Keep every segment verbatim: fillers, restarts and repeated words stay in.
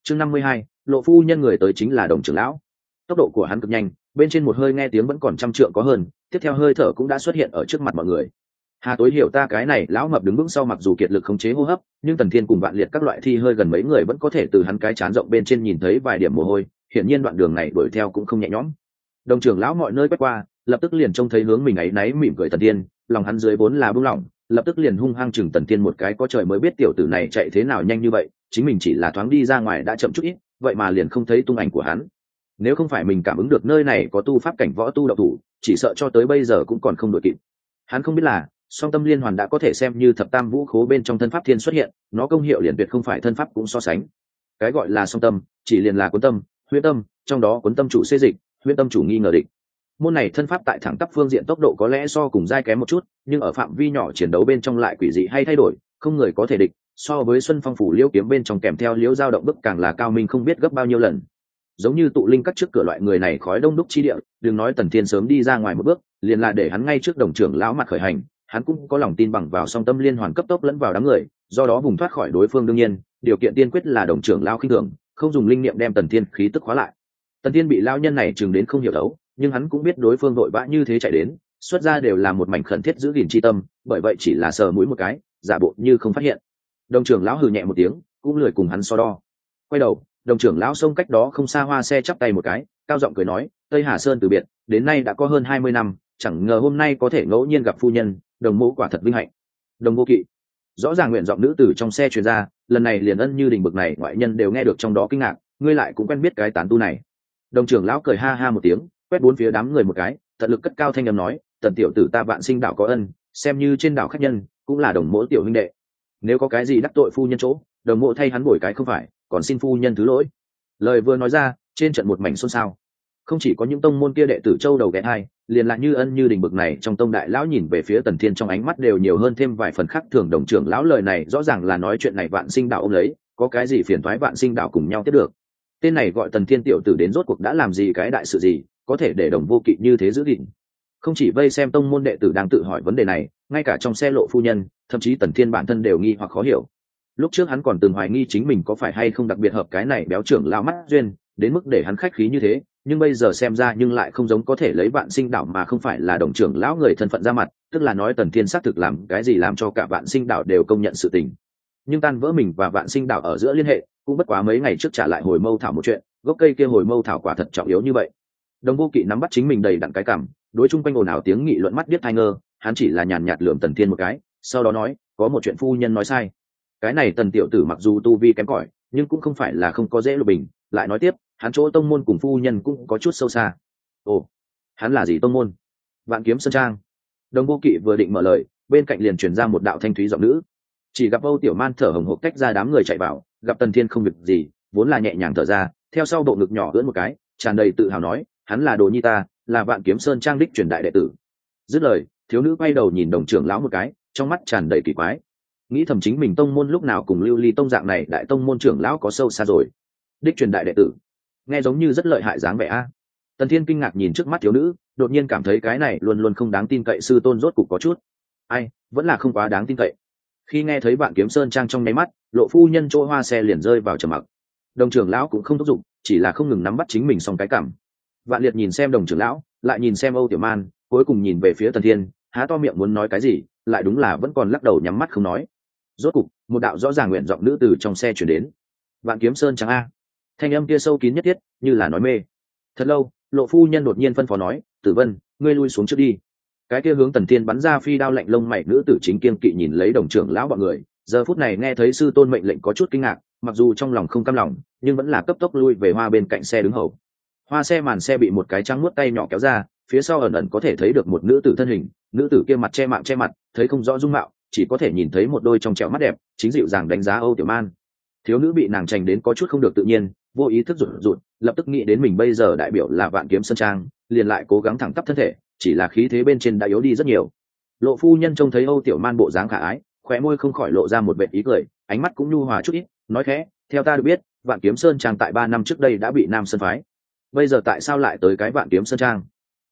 chương năm mươi hai, lộ phu nhân người tới chính là Đồng trưởng lão. Tốc độ của hắn cực nhanh, bên trên một hơi nghe tiếng vẫn còn trăm trượng có hơn, tiếp theo hơi thở cũng đã xuất hiện ở trước mặt mọi người. Hà Tối hiểu ta cái này lão mập đứng vững sau, mặc dù kiệt lực khống chế hô hấp, nhưng Tần Thiên cùng Vạn Liệt các loại thi hơi gần mấy người vẫn có thể từ hắn cái trán rộng bên trên nhìn thấy vài điểm mồ hôi, hiển nhiên đoạn đường này đuổi theo cũng không nhẹ nhõm. Đồng trưởng lão mọi nơi quét qua, lập tức liền trông thấy hướng mình ấy náy mỉm cười Tần Thiên, lòng hắn dưới vốn là buông lỏng, lập tức liền hung hăng chừng Tần Thiên một cái, có trời mới biết tiểu tử này chạy thế nào nhanh như vậy, chính mình chỉ là thoáng đi ra ngoài đã chậm chút ít, vậy mà liền không thấy tung ảnh của hắn. Nếu không phải mình cảm ứng được nơi này có tu pháp cảnh võ tu độc thủ, chỉ sợ cho tới bây giờ cũng còn không đuổi kịp. Hắn không biết là song tâm liên hoàn đã có thể xem như thập tam vũ khố bên trong thân pháp thiên xuất hiện, nó công hiệu liền tuyệt không phải thân pháp cũng so sánh. Cái gọi là song tâm chỉ liền là cuốn tâm, huyễn tâm, trong đó cuốn tâm chủ xê dịch, huyễn tâm chủ nghi ngờ địch. Môn này thân pháp tại thẳng tắp phương diện tốc độ có lẽ so cùng giai kém một chút, nhưng ở phạm vi nhỏ chiến đấu bên trong lại quỷ dị hay thay đổi, không người có thể địch. So với Xuân Phong phủ liễu kiếm bên trong kèm theo liễu dao động bức càng là cao minh không biết gấp bao nhiêu lần. Giống như tụ linh cắt trước cửa loại người này khói đông đúc chi địa, đừng nói Tần Thiên sớm đi ra ngoài một bước, liền là để hắn ngay trước Đồng trưởng lão mặt khởi hành, hắn cũng có lòng tin bằng vào song tâm liên hoàn cấp tốc lẫn vào đám người, do đó vùng thoát khỏi đối phương. Đương nhiên, điều kiện tiên quyết là Đồng trưởng lão khinh thường, không dùng linh niệm đem Tần Thiên khí tức khóa lại. Tần Thiên bị lão nhân này chừng đến không hiểu đấu, nhưng hắn cũng biết đối phương vội vã như thế chạy đến, xuất ra đều là một mảnh khẩn thiết giữ gìn chi tâm, bởi vậy chỉ là sờ mũi một cái, giả bộ như không phát hiện. Đồng trưởng lão hừ nhẹ một tiếng, cũng lười cùng hắn so đo. Quay đầu, Đồng trưởng lão xông cách đó không xa Hoa Xe chắp tay một cái, cao giọng cười nói, Tây Hà Sơn từ biệt, đến nay đã có hơn hai mươi năm, chẳng ngờ hôm nay có thể ngẫu nhiên gặp phu nhân, Đồng mẫu quả thật vinh hạnh. Đồng Vô Kỵ. Rõ ràng nguyện giọng nữ tử trong xe truyền ra, lần này liền ân như đình bực này ngoại nhân đều nghe được trong đó kinh ngạc, ngươi lại cũng quen biết cái tán tu này. Đồng trưởng lão cười ha ha một tiếng, quét bốn phía đám người một cái, tận lực cất cao thanh âm nói, Tần tiểu tử ta Vạn Sinh đạo có ân, xem như trên đạo khách nhân, cũng là Đồng mỗ tiểu huynh đệ. Nếu có cái gì đắc tội phu nhân chỗ, Đồng mỗ thay hắn bồi cái không phải, còn xin phu nhân thứ lỗi. Lời vừa nói ra, trên trận một mảnh xôn xao. Không chỉ có những tông môn kia đệ tử châu đầu ghé hai, liền là như ân như đình bực này trong tông đại lão nhìn về phía Tần Thiên trong ánh mắt đều nhiều hơn thêm vài phần khác thường. Đồng trưởng lão lời này rõ ràng là nói chuyện này Vạn Sinh đạo ôm lấy, có cái gì phiền toái Vạn Sinh đạo cùng nhau tiếp được. Tên này gọi Tần Thiên tiểu tử đến rốt cuộc đã làm gì cái đại sự gì, có thể để Đồng Vô Kỵ như thế giữ gìn. Không chỉ vây xem tông môn đệ tử đang tự hỏi vấn đề này, ngay cả trong xe Lộ phu nhân, thậm chí Tần Thiên bản thân đều nghi hoặc khó hiểu. Lúc trước hắn còn từng hoài nghi chính mình có phải hay không đặc biệt hợp cái này béo trưởng lão mắt duyên, đến mức để hắn khách khí như thế, nhưng bây giờ xem ra nhưng lại không giống có thể lấy Vạn Sinh đạo mà không phải là Đồng trưởng lão người thân phận ra mặt, tức là nói Tần Thiên xác thực làm cái gì làm cho cả Vạn Sinh đạo đều công nhận sự tình. Nhưng tan vỡ mình và Vạn Sinh đạo ở giữa liên hệ, cũng bất quá mấy ngày trước trả lại hồi mâu thảo một chuyện, gốc cây kia hồi mâu thảo quả thật trọng yếu như vậy. Đồng Vô Kỵ nắm bắt chính mình đầy đặn cái cằm, đối chung quanh ồn ào tiếng nghị luận mắt biết thai ngơ, hắn chỉ là nhàn nhạt lườm Tần Thiên một cái, sau đó nói, có một chuyện phu nhân nói sai. Cái này Tần tiểu tử mặc dù tu vi kém cỏi, nhưng cũng không phải là không có dễ lục bình. Lại nói tiếp, hắn chỗ tông môn cùng phu nhân cũng có chút sâu xa. Ồ, hắn là gì tông môn? Vạn Kiếm Sơn Trang. Đồng Vô Kỵ vừa định mở lời, bên cạnh liền truyền ra một đạo thanh thúy giọng nữ. Chỉ gặp Âu Tiểu Man thở hổn hộc tách ra đám người chạy vào, gặp Tần Thiên không việc gì, vốn là nhẹ nhàng thở ra, theo sau bộ ngực nhỏ ưỡn một cái, tràn đầy tự hào nói, hắn là đồ nhi ta, là Vạn Kiếm Sơn Trang đích truyền đại đệ tử. Dứt lời, thiếu nữ quay đầu nhìn Đồng trưởng lão một cái, trong mắt tràn đầy kỳ quái, nghĩ thầm chính mình tông môn lúc nào cùng Lưu Ly tông dạng này đại tông môn trưởng lão có sâu xa rồi. Đích truyền đại đệ tử, nghe giống như rất lợi hại dáng vẻ a. Tần Thiên kinh ngạc nhìn trước mắt thiếu nữ, đột nhiên cảm thấy cái này luôn luôn không đáng tin cậy sư tôn rốt cục có chút, ai, vẫn là không quá đáng tin cậy. Khi nghe thấy Vạn Kiếm Sơn Trang trong nháy mắt, Lộ phu nhân chỗ Hoa Xe liền rơi vào trầm mặc. Đồng trưởng lão cũng không thúc giục, chỉ là không ngừng nắm bắt chính mình xong cái cảm. Vạn Liệt nhìn xem Đồng trưởng lão, lại nhìn xem Âu Tiểu Man, cuối cùng nhìn về phía Tần Thiên, há to miệng muốn nói cái gì, lại đúng là vẫn còn lắc đầu nhắm mắt không nói. Rốt cục, một đạo rõ ràng nguyện giọng nữ từ trong xe chuyển đến. Vạn Kiếm Sơn Trang a. Thanh âm kia sâu kín nhất thiết, như là nói mê. Thật lâu, Lộ phu nhân đột nhiên phân phó nói, Tử Vân, ngươi lui xuống trước đi. Cái kia hướng Tần Thiên bắn ra phi đao lạnh lông mày nữ tử chính kiên kỵ nhìn lấy Đồng trưởng lão bọn người, giờ phút này nghe thấy sư tôn mệnh lệnh có chút kinh ngạc, mặc dù trong lòng không cam lòng, nhưng vẫn là cấp tốc lui về Hoa bên cạnh xe đứng hầu. Hoa xe màn xe bị một cái trắng muốt tay nhỏ kéo ra, phía sau ẩn ẩn có thể thấy được một nữ tử thân hình, nữ tử kia mặt che mạng che mặt, thấy không rõ dung mạo, chỉ có thể nhìn thấy một đôi trong trẻo mắt đẹp, chính dịu dàng đánh giá Âu Tiểu Man. Thiếu nữ bị nàng trành đến có chút không được tự nhiên, vô ý thức rụt rụt, lập tức nghĩ đến mình bây giờ đại biểu là Vạn Kiếm Sơn Trang, liền lại cố gắng thẳng tắp thân thể, chỉ là khí thế bên trên đã yếu đi rất nhiều. Lộ phu nhân trông thấy Âu Tiểu Man bộ dáng khả ái, khóe môi không khỏi lộ ra một vệt ý cười, ánh mắt cũng nhu hòa chút ít, nói khẽ, theo ta được biết, Vạn Kiếm Sơn Trang tại ba năm trước đây đã bị Nam Sơn phái, bây giờ tại sao lại tới cái Vạn Kiếm Sơn Trang?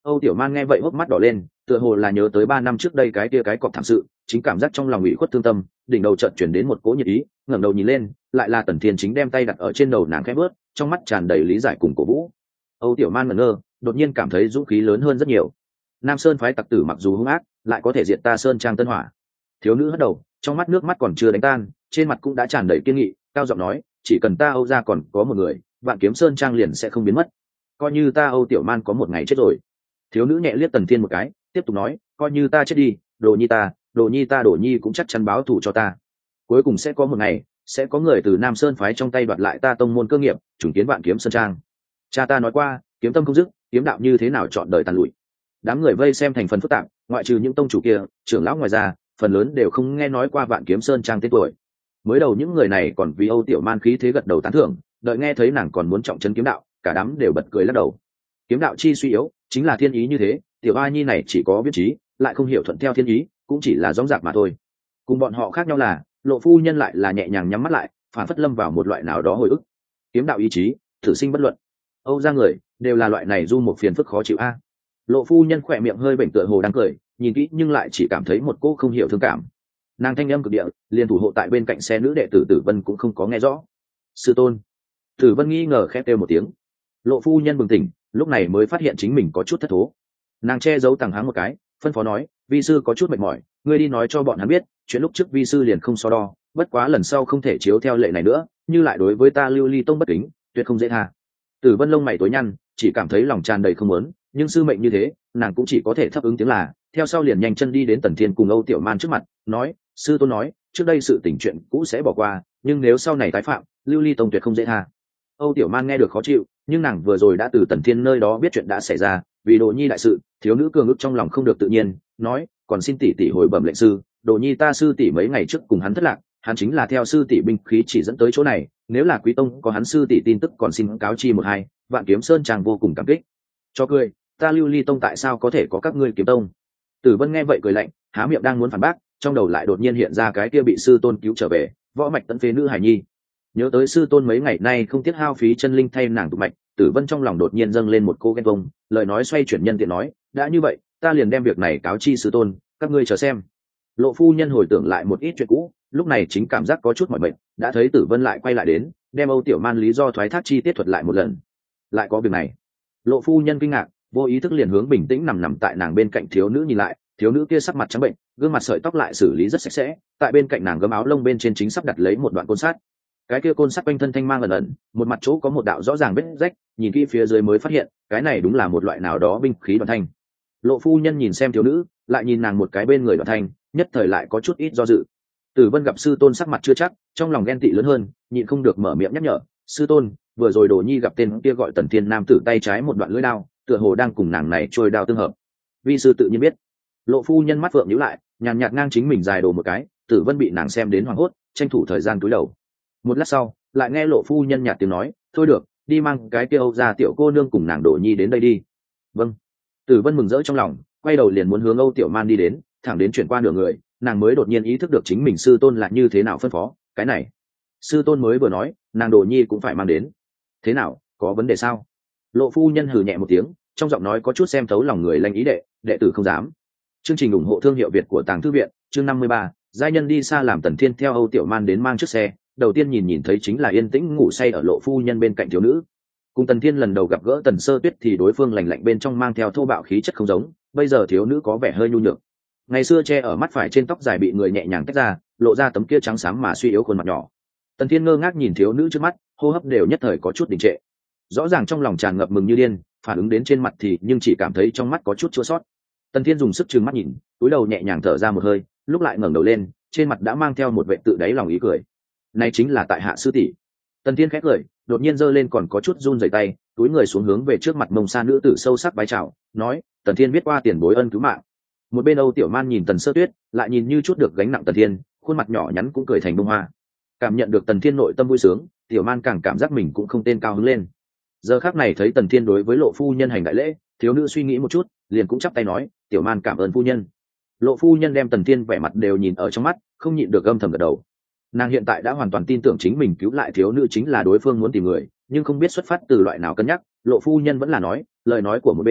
Âu Tiểu Man nghe vậy hốc mắt đỏ lên, tựa hồ là nhớ tới ba năm trước đây cái kia cái cọp thảm sự, chính cảm giác trong lòng ủy khuất thương tâm, đỉnh đầu chợt chuyển đến một cỗ nhiệt ý, ngẩng đầu nhìn lên, lại là Tần Thiên chính đem tay đặt ở trên đầu nàng khẽ bước, trong mắt tràn đầy lý giải cùng cổ vũ. Âu Tiểu Man ngẩn ngơ, đột nhiên cảm thấy dũng khí lớn hơn rất nhiều. Nam Sơn phái tặc tử mặc dù hung ác, lại có thể diệt ta Sơn Trang Tân Hỏa. Thiếu nữ hất đầu, trong mắt nước mắt còn chưa đánh tan, trên mặt cũng đã tràn đầy kiên nghị, cao giọng nói, chỉ cần ta Âu gia còn có một người, Vạn Kiếm Sơn Trang liền sẽ không biến mất. Coi như ta Âu Tiểu Man có một ngày chết rồi. Thiếu nữ nhẹ liếc Tần Thiên một cái, tiếp tục nói, coi như ta chết đi, đồ nhi ta, đồ nhi ta đồ nhi cũng chắc chắn báo thù cho ta. Cuối cùng sẽ có một ngày, sẽ có người từ Nam Sơn phái trong tay đoạt lại ta tông môn cơ nghiệp, trùng kiến Vạn Kiếm Sơn Trang. Cha ta nói qua, kiếm tâm không dứt, kiếm đạo như thế nào chọn đời tàn lụi. Đám người vây xem thành phần phức tạp, ngoại trừ những tông chủ kia, trưởng lão ngoài ra, phần lớn đều không nghe nói qua Vạn Kiếm Sơn Trang tên tuổi. Mới đầu những người này còn vì Âu Tiểu Man khí thế gật đầu tán thưởng, đợi nghe thấy nàng còn muốn trọng trấn kiếm đạo, cả đám đều bật cười lắc đầu. Kiếm đạo chi suy yếu, chính là thiên ý như thế, tiểu a nhi này chỉ có biết trí, lại không hiểu thuận theo thiên ý, cũng chỉ là dõng dạc mà thôi. Cùng bọn họ khác nhau là, Lộ phu nhân lại là nhẹ nhàng nhắm mắt lại, phản phất lâm vào một loại nào đó hồi ức. Kiếm đạo ý chí, thử sinh bất luận. Âu gia người đều là loại này du một phiền phức khó chịu a. Lộ phu nhân khỏe miệng hơi bệnh tựa hồ đang cười, nhìn kỹ nhưng lại chỉ cảm thấy một cô không hiểu thương cảm. Nàng thanh âm cực địa, liền thủ hộ tại bên cạnh xe nữ đệ tử Tử Vân cũng không có nghe rõ. Sư tôn. Tử Vân nghi ngờ khẽ kêu một tiếng. Lộ phu nhân bừng tỉnh, lúc này mới phát hiện chính mình có chút thất thố. Nàng che giấu tàng háng một cái, phân phó nói, vi sư có chút mệt mỏi, ngươi đi nói cho bọn hắn biết, chuyện lúc trước vi sư liền không so đo, bất quá lần sau không thể chiếu theo lệ này nữa, như lại đối với ta Lưu Ly tông bất kính, tuyệt không dễ tha. Tử Vân lông mày tối nhăn, chỉ cảm thấy lòng tràn đầy không muốn, nhưng sư mệnh như thế, nàng cũng chỉ có thể thấp ứng tiếng là, theo sau liền nhanh chân đi đến Tần Thiên cùng Âu Tiểu Man trước mặt, nói, sư tôn nói, trước đây sự tình chuyện cũ sẽ bỏ qua, nhưng nếu sau này tái phạm, Lưu Ly tông tuyệt không dễ tha. Âu Tiểu Man nghe được khó chịu, nhưng nàng vừa rồi đã từ Tần Thiên nơi đó biết chuyện đã xảy ra, vì Đồ Nhi đại sự, thiếu nữ cường ức trong lòng không được tự nhiên, nói, còn xin tỷ tỷ hồi bẩm lệnh sư, Đồ Nhi ta sư tỷ mấy ngày trước cùng hắn thất lạc, hắn chính là theo sư tỷ binh khí chỉ dẫn tới chỗ này, nếu là Quý tông có hắn sư tỷ tin tức còn xin cáo chi một hai, Vạn Kiếm Sơn chàng vô cùng cảm kích. Cho cười, ta Lưu Ly tông tại sao có thể có các ngươi kiếm tông? Tử Vân nghe vậy cười lạnh, há miệng đang muốn phản bác, trong đầu lại đột nhiên hiện ra cái kia bị sư tôn cứu trở về, võ mạch tận phế nữ hải nhi. Nhớ tới sư tôn mấy ngày nay không tiếc hao phí chân linh thay nàng tụ mạch, Tử Vân trong lòng đột nhiên dâng lên một cô ghen vông, lời nói xoay chuyển nhân tiện nói, đã như vậy, ta liền đem việc này cáo chi sư tôn, các ngươi chờ xem. Lộ phu nhân hồi tưởng lại một ít chuyện cũ, lúc này chính cảm giác có chút mỏi mệt, đã thấy Tử Vân lại quay lại đến, đem Âu Tiểu Man lý do thoái thác chi tiết thuật lại một lần. Lại có việc này. Lộ phu nhân kinh ngạc, vô ý thức liền hướng bình tĩnh nằm nằm tại nàng bên cạnh thiếu nữ nhìn lại, thiếu nữ kia sắc mặt trắng bệnh, gương mặt sợi tóc lại xử lý rất sạch sẽ, tại bên cạnh nàng gấm áo lông bên trên chính sắp đặt lấy một đoạn côn sắt. Cái kia côn sắt quanh thân thanh mang ẩn ẩn, một mặt chỗ có một đạo rõ ràng vết rách, nhìn kỹ phía dưới mới phát hiện, cái này đúng là một loại nào đó binh khí đoạn thanh. Lộ phu nhân nhìn xem thiếu nữ, lại nhìn nàng một cái bên người đoạn thanh, nhất thời lại có chút ít do dự. Tử Vân gặp sư tôn sắc mặt chưa chắc, trong lòng ghen tị lớn hơn, nhịn không được mở miệng nhắc nhở, sư tôn, vừa rồi Đồ Nhi gặp tên kia gọi Tần Thiên nam tử tay trái một đoạn lưỡi đao, tựa hồ đang cùng nàng này trôi đao tương hợp. Vi sư tự nhiên biết. Lộ phu nhân mắt phượng nhíu lại, nhàn nhạt ngang chính mình dài đồ một cái, Tử Vân bị nàng xem đến hoảng hốt, tranh thủ thời gian cúi đầu. Một lát sau, lại nghe Lộ phu nhân nhạt tiếng nói, thôi được, đi mang cái kia Âu gia tiểu cô nương cùng nàng Đồ Nhi đến đây đi. Vâng. Tử Vân mừng rỡ trong lòng, quay đầu liền muốn hướng Âu Tiểu Man đi đến, thẳng đến chuyển qua nửa người, nàng mới đột nhiên ý thức được chính mình sư tôn là như thế nào phân phó, cái này. Sư tôn mới vừa nói, nàng Đồ Nhi cũng phải mang đến. Thế nào, có vấn đề sao? Lộ phu nhân hừ nhẹ một tiếng, trong giọng nói có chút xem thấu lòng người lanh ý đệ, đệ tử không dám. Chương trình ủng hộ thương hiệu Việt của Tàng Thư viện, chương năm mươi ba, giai nhân đi xa làm Tần Thiên theo Âu Tiểu Man đến mang chiếc xe, đầu tiên nhìn nhìn thấy chính là yên tĩnh ngủ say ở Lộ phu nhân bên cạnh thiếu nữ. Cùng Tần Thiên lần đầu gặp gỡ Tần Sơ Tuyết thì đối phương lạnh lạnh bên trong mang theo thô bạo khí chất không giống, bây giờ thiếu nữ có vẻ hơi nhu nhược. Ngày xưa che ở mắt phải trên tóc dài bị người nhẹ nhàng tách ra, lộ ra tấm kia trắng xám mà suy yếu khuôn mặt nhỏ. Tần Thiên ngơ ngác nhìn thiếu nữ trước mắt, hô hấp đều nhất thời có chút đình trệ. Rõ ràng trong lòng tràn ngập mừng như điên, phản ứng đến trên mặt thì nhưng chỉ cảm thấy trong mắt có chút chua sót. Tần Thiên dùng sức trừng mắt nhìn, cúi đầu nhẹ nhàng thở ra một hơi, lúc lại ngẩng đầu lên, trên mặt đã mang theo một vẻ tự đáy lòng ý cười. Này chính là tại hạ sư tỷ. Tần Thiên khẽ cười, đột nhiên giơ lên còn có chút run rẩy tay, túi người xuống hướng về trước mặt mông sa nữ tử sâu sắc bái chào, nói, Tần Thiên biết qua tiền bối ân cứu mạng. Một bên Âu Tiểu Man nhìn Tần Sơ Tuyết, lại nhìn như chút được gánh nặng Tần Thiên, khuôn mặt nhỏ nhắn cũng cười thành bông hoa. Cảm nhận được Tần Thiên nội tâm vui sướng, Tiểu Man càng cảm giác mình cũng không tên cao hứng lên. Giờ khắc này thấy Tần Thiên đối với Lộ phu nhân hành đại lễ, thiếu nữ suy nghĩ một chút, liền cũng chắp tay nói, Tiểu Man cảm ơn phu nhân. Lộ phu nhân đem Tần Thiên vẻ mặt đều nhìn ở trong mắt, không nhịn được âm thầm gật đầu. Nàng hiện tại đã hoàn toàn tin tưởng chính mình cứu lại thiếu nữ chính là đối phương muốn tìm người, nhưng không biết xuất phát từ loại nào cân nhắc, Lộ phu nhân vẫn là nói, lời nói của một bên,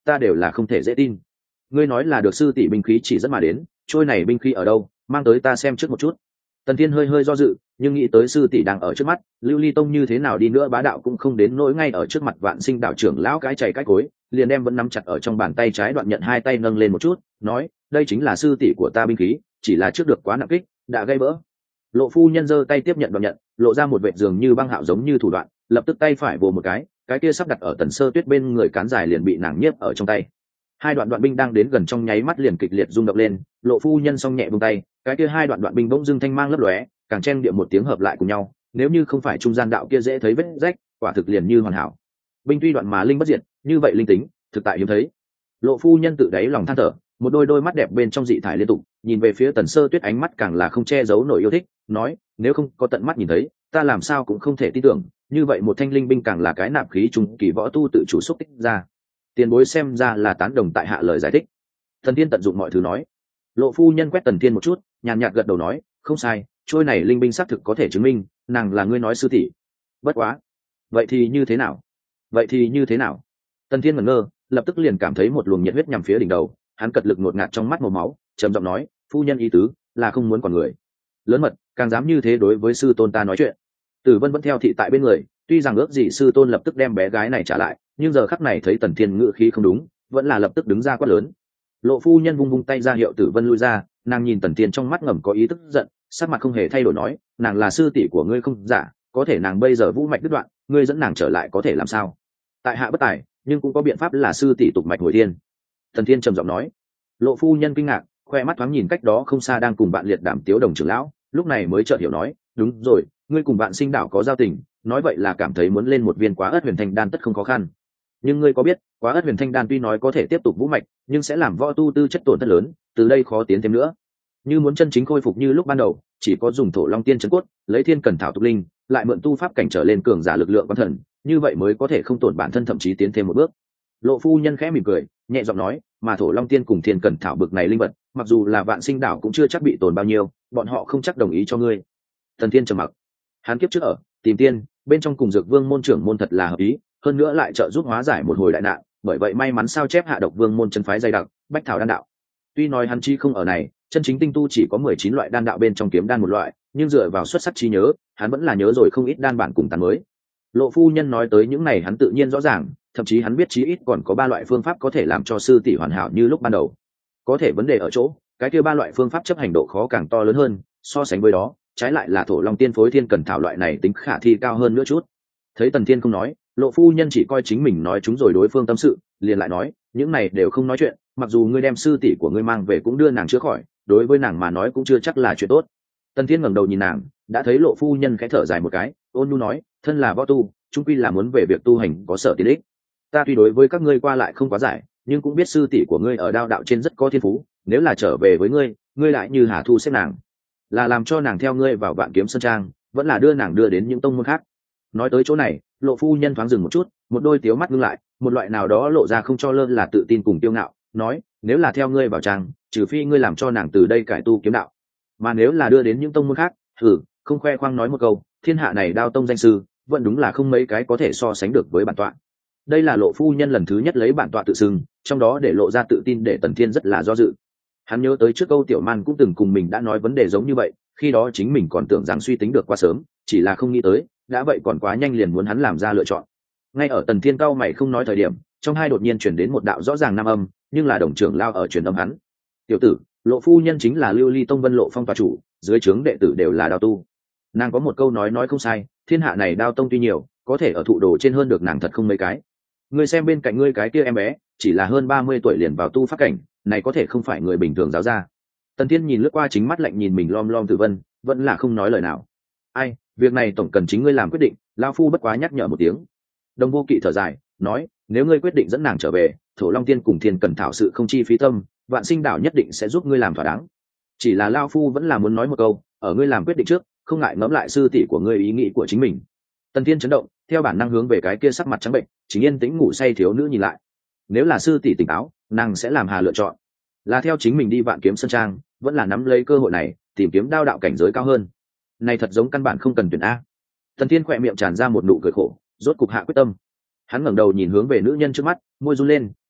ta đều là không thể dễ tin. Ngươi nói là được sư tỷ binh khí chỉ dẫn mà đến, trôi này binh khí ở đâu, mang tới ta xem trước một chút. Tần Thiên hơi hơi do dự, nhưng nghĩ tới sư tỷ đang ở trước mắt, Lưu Ly Tông như thế nào đi nữa bá đạo cũng không đến nỗi ngay ở trước mặt Vạn Sinh đạo trưởng lão cái chày cái cối, liền đem vẫn nắm chặt ở trong bàn tay trái đoạn nhận hai tay nâng lên một chút, nói, đây chính là sư tỷ của ta binh khí, chỉ là trước được quá nặng kích, đã gây vỡ. Lộ phu nhân giơ tay tiếp nhận đoạn nhận, lộ ra một vệt dường như băng hạo giống như thủ đoạn, lập tức tay phải vồ một cái, cái kia sắp đặt ở Tần Sơ Tuyết bên người cán dài liền bị nàng nhiếp ở trong tay. Hai đoạn đoạn binh đang đến gần trong nháy mắt liền kịch liệt rung động lên, Lộ phu nhân song nhẹ buông tay, cái kia hai đoạn đoạn binh bỗng dưng thanh mang lấp lóe, càng chen địa một tiếng hợp lại cùng nhau, nếu như không phải trung gian đạo kia dễ thấy vết rách, quả thực liền như hoàn hảo. Binh tuy đoạn mà linh bất diệt, như vậy linh tính, thực tại hiếm thấy. Lộ phu nhân tự đáy lòng than thở, một đôi đôi mắt đẹp bên trong dị thải liên tục, nhìn về phía Tần Sơ Tuyết ánh mắt càng là không che giấu nổi yêu thích, nói, nếu không có tận mắt nhìn thấy, ta làm sao cũng không thể tin tưởng, như vậy một thanh linh binh càng là cái nạp khí trung kỳ võ tu tự chủ xúc tích ra. Tiền bối xem ra là tán đồng tại hạ lời giải thích. Thần Thiên tận dụng mọi thứ nói. Lộ phu nhân quét Tần Thiên một chút, nhàn nhạt gật đầu nói, không sai, trôi này linh binh xác thực có thể chứng minh, nàng là ngươi nói sư tỷ. Bất quá, vậy thì như thế nào? Vậy thì như thế nào? Tần Thiên ngẩn ngơ, lập tức liền cảm thấy một luồng nhiệt huyết nhằm phía đỉnh đầu, hắn cật lực ngột ngạt trong mắt màu máu, trầm giọng nói, phu nhân ý tứ là không muốn còn người. Lớn mật, càng dám như thế đối với sư tôn ta nói chuyện. Tử Vân vẫn theo thị tại bên người, tuy rằng ước gì sư tôn lập tức đem bé gái này trả lại, nhưng giờ khắc này thấy Tần Thiên ngữ khí không đúng, vẫn là lập tức đứng ra quát lớn. Lộ phu nhân vung vung tay ra hiệu Tử Vân lui ra, nàng nhìn Tần Thiên trong mắt ngầm có ý tức giận, sắc mặt không hề thay đổi nói, nàng là sư tỷ của ngươi không giả, có thể nàng bây giờ vũ mạch đứt đoạn, ngươi dẫn nàng trở lại có thể làm sao? Tại hạ bất tài, nhưng cũng có biện pháp là sư tỷ tục mạch hồi thiên. Tần Thiên trầm giọng nói. Lộ phu nhân kinh ngạc, khoe mắt thoáng nhìn cách đó không xa đang cùng bạn liệt đảm tiếu đồng trưởng lão, lúc này mới chợt hiểu nói, đúng rồi, ngươi cùng bạn sinh đảo có giao tình, nói vậy là cảm thấy muốn lên một viên quá ớt huyền thanh đan tất không khó khăn. Nhưng ngươi có biết, quá ớt huyền thanh đan tuy nói có thể tiếp tục vũ mạch, nhưng sẽ làm võ tu tư chất tổn thất lớn, từ đây khó tiến thêm nữa. Như muốn chân chính khôi phục như lúc ban đầu, chỉ có dùng thổ long tiên trấn cốt, lấy thiên cần thảo tục linh, lại mượn tu pháp cảnh trở lên cường giả lực lượng quan thần, như vậy mới có thể không tổn bản thân thậm chí tiến thêm một bước. Lộ phu nhân khẽ mỉm cười, nhẹ giọng nói, mà thổ long tiên cùng thiên cần thảo bực này linh vật, mặc dù là vạn sinh đảo cũng chưa chắc bị tổn bao nhiêu, bọn họ không chắc đồng ý cho ngươi. Thần Thiên trầm mặc, hắn kiếp trước ở tìm tiên bên trong cùng dược vương môn trưởng môn thật là hợp ý, hơn nữa lại trợ giúp hóa giải một hồi đại nạn, bởi vậy may mắn sao chép hạ độc vương môn chân phái dày đặc, bách thảo đan đạo. Tuy nói hắn chi không ở này, chân chính tinh tu chỉ có mười chín loại đan đạo bên trong kiếm đan một loại, nhưng dựa vào xuất sắc trí nhớ, hắn vẫn là nhớ rồi không ít đan bản cùng tàn mới. Lộ phu nhân nói tới những này hắn tự nhiên rõ ràng, thậm chí hắn biết chí ít còn có ba loại phương pháp có thể làm cho sư tỷ hoàn hảo như lúc ban đầu. Có thể vấn đề ở chỗ, cái kia ba loại phương pháp chấp hành độ khó càng to lớn hơn, so sánh với đó, trái lại là thổ long tiên phối thiên cần thảo loại này tính khả thi cao hơn nữa chút. Thấy Tần Thiên không nói, Lộ phu nhân chỉ coi chính mình nói chúng rồi đối phương tâm sự, liền lại nói, những này đều không nói chuyện, mặc dù ngươi đem sư tỷ của ngươi mang về cũng đưa nàng chữa khỏi, đối với nàng mà nói cũng chưa chắc là chuyện tốt. Tần Thiên ngẩng đầu nhìn nàng, đã thấy Lộ phu nhân khẽ thở dài một cái, ôn nhu nói, thân là võ tu, chung quy là muốn về việc tu hành có sở tiến ích. Ta tuy đối với các ngươi qua lại không quá giải, nhưng cũng biết sư tỷ của ngươi ở đao đạo trên rất có thiên phú, nếu là trở về với ngươi, ngươi lại như hà thu xếp nàng, là làm cho nàng theo ngươi vào Vạn Kiếm Sơn Trang, vẫn là đưa nàng đưa đến những tông môn khác. Nói tới chỗ này, Lộ phu nhân thoáng dừng một chút, một đôi tiếu mắt ngưng lại, một loại nào đó lộ ra không cho lơ là tự tin cùng kiêu ngạo, nói, nếu là theo ngươi vào trang, trừ phi ngươi làm cho nàng từ đây cải tu kiếm đạo, mà nếu là đưa đến những tông môn khác, thử không khoe khoang nói một câu, thiên hạ này đao tông danh sư, vẫn đúng là không mấy cái có thể so sánh được với bản tọa. Đây là Lộ phu nhân lần thứ nhất lấy bản tọa tự xưng, trong đó để lộ ra tự tin để Tần Thiên rất là do dự. Hắn nhớ tới trước câu Tiểu Man cũng từng cùng mình đã nói vấn đề giống như vậy, khi đó chính mình còn tưởng rằng suy tính được quá sớm, chỉ là không nghĩ tới, đã vậy còn quá nhanh liền muốn hắn làm ra lựa chọn. Ngay ở Tần Thiên cao mày không nói thời điểm, trong hai đột nhiên chuyển đến một đạo rõ ràng nam âm, nhưng là đồng trưởng lao ở truyền âm hắn. Tiểu tử, Lộ phu nhân chính là Lưu Ly Tông Vân Lộ Phong tòa chủ, dưới trướng đệ tử đều là đao tu. Nàng có một câu nói nói không sai, thiên hạ này đao tông tuy nhiều, có thể ở thụ đồ trên hơn được nàng thật không mấy cái. Ngươi xem bên cạnh ngươi cái kia em bé, chỉ là hơn ba mươi tuổi liền vào tu pháp cảnh, này có thể không phải người bình thường giáo ra. Tần Thiên nhìn lướt qua chính mắt lạnh nhìn mình lom lom Tử Vân, vẫn là không nói lời nào. Ai, việc này tổng cần chính ngươi làm quyết định, lão phu bất quá nhắc nhở một tiếng. Đồng Vô Kỵ thở dài, nói, nếu ngươi quyết định dẫn nàng trở về, Thổ Long Tiên cùng Thiên Cần Thảo sự không chi phí tâm, Vạn Sinh Đảo nhất định sẽ giúp ngươi làm thỏa đáng. Chỉ là lão phu vẫn là muốn nói một câu, ở ngươi làm quyết định trước, không ngại ngẫm lại sư tỷ của ngươi ý nghĩ của chính mình. Tần Thiên chấn động, theo bản năng hướng về cái kia sắc mặt trắng bệnh, chính yên tĩnh ngủ say thiếu nữ nhìn lại. Nếu là sư tỷ tỉnh táo, nàng sẽ làm hà lựa chọn, là theo chính mình đi Vạn Kiếm Sơn Trang, vẫn là nắm lấy cơ hội này tìm kiếm đao đạo cảnh giới cao hơn. Này thật giống căn bản không cần tuyển a. Tần Thiên khỏe miệng tràn ra một nụ cười khổ, rốt cục hạ quyết tâm. Hắn ngẩng đầu nhìn hướng về nữ nhân trước mắt, môi run lên,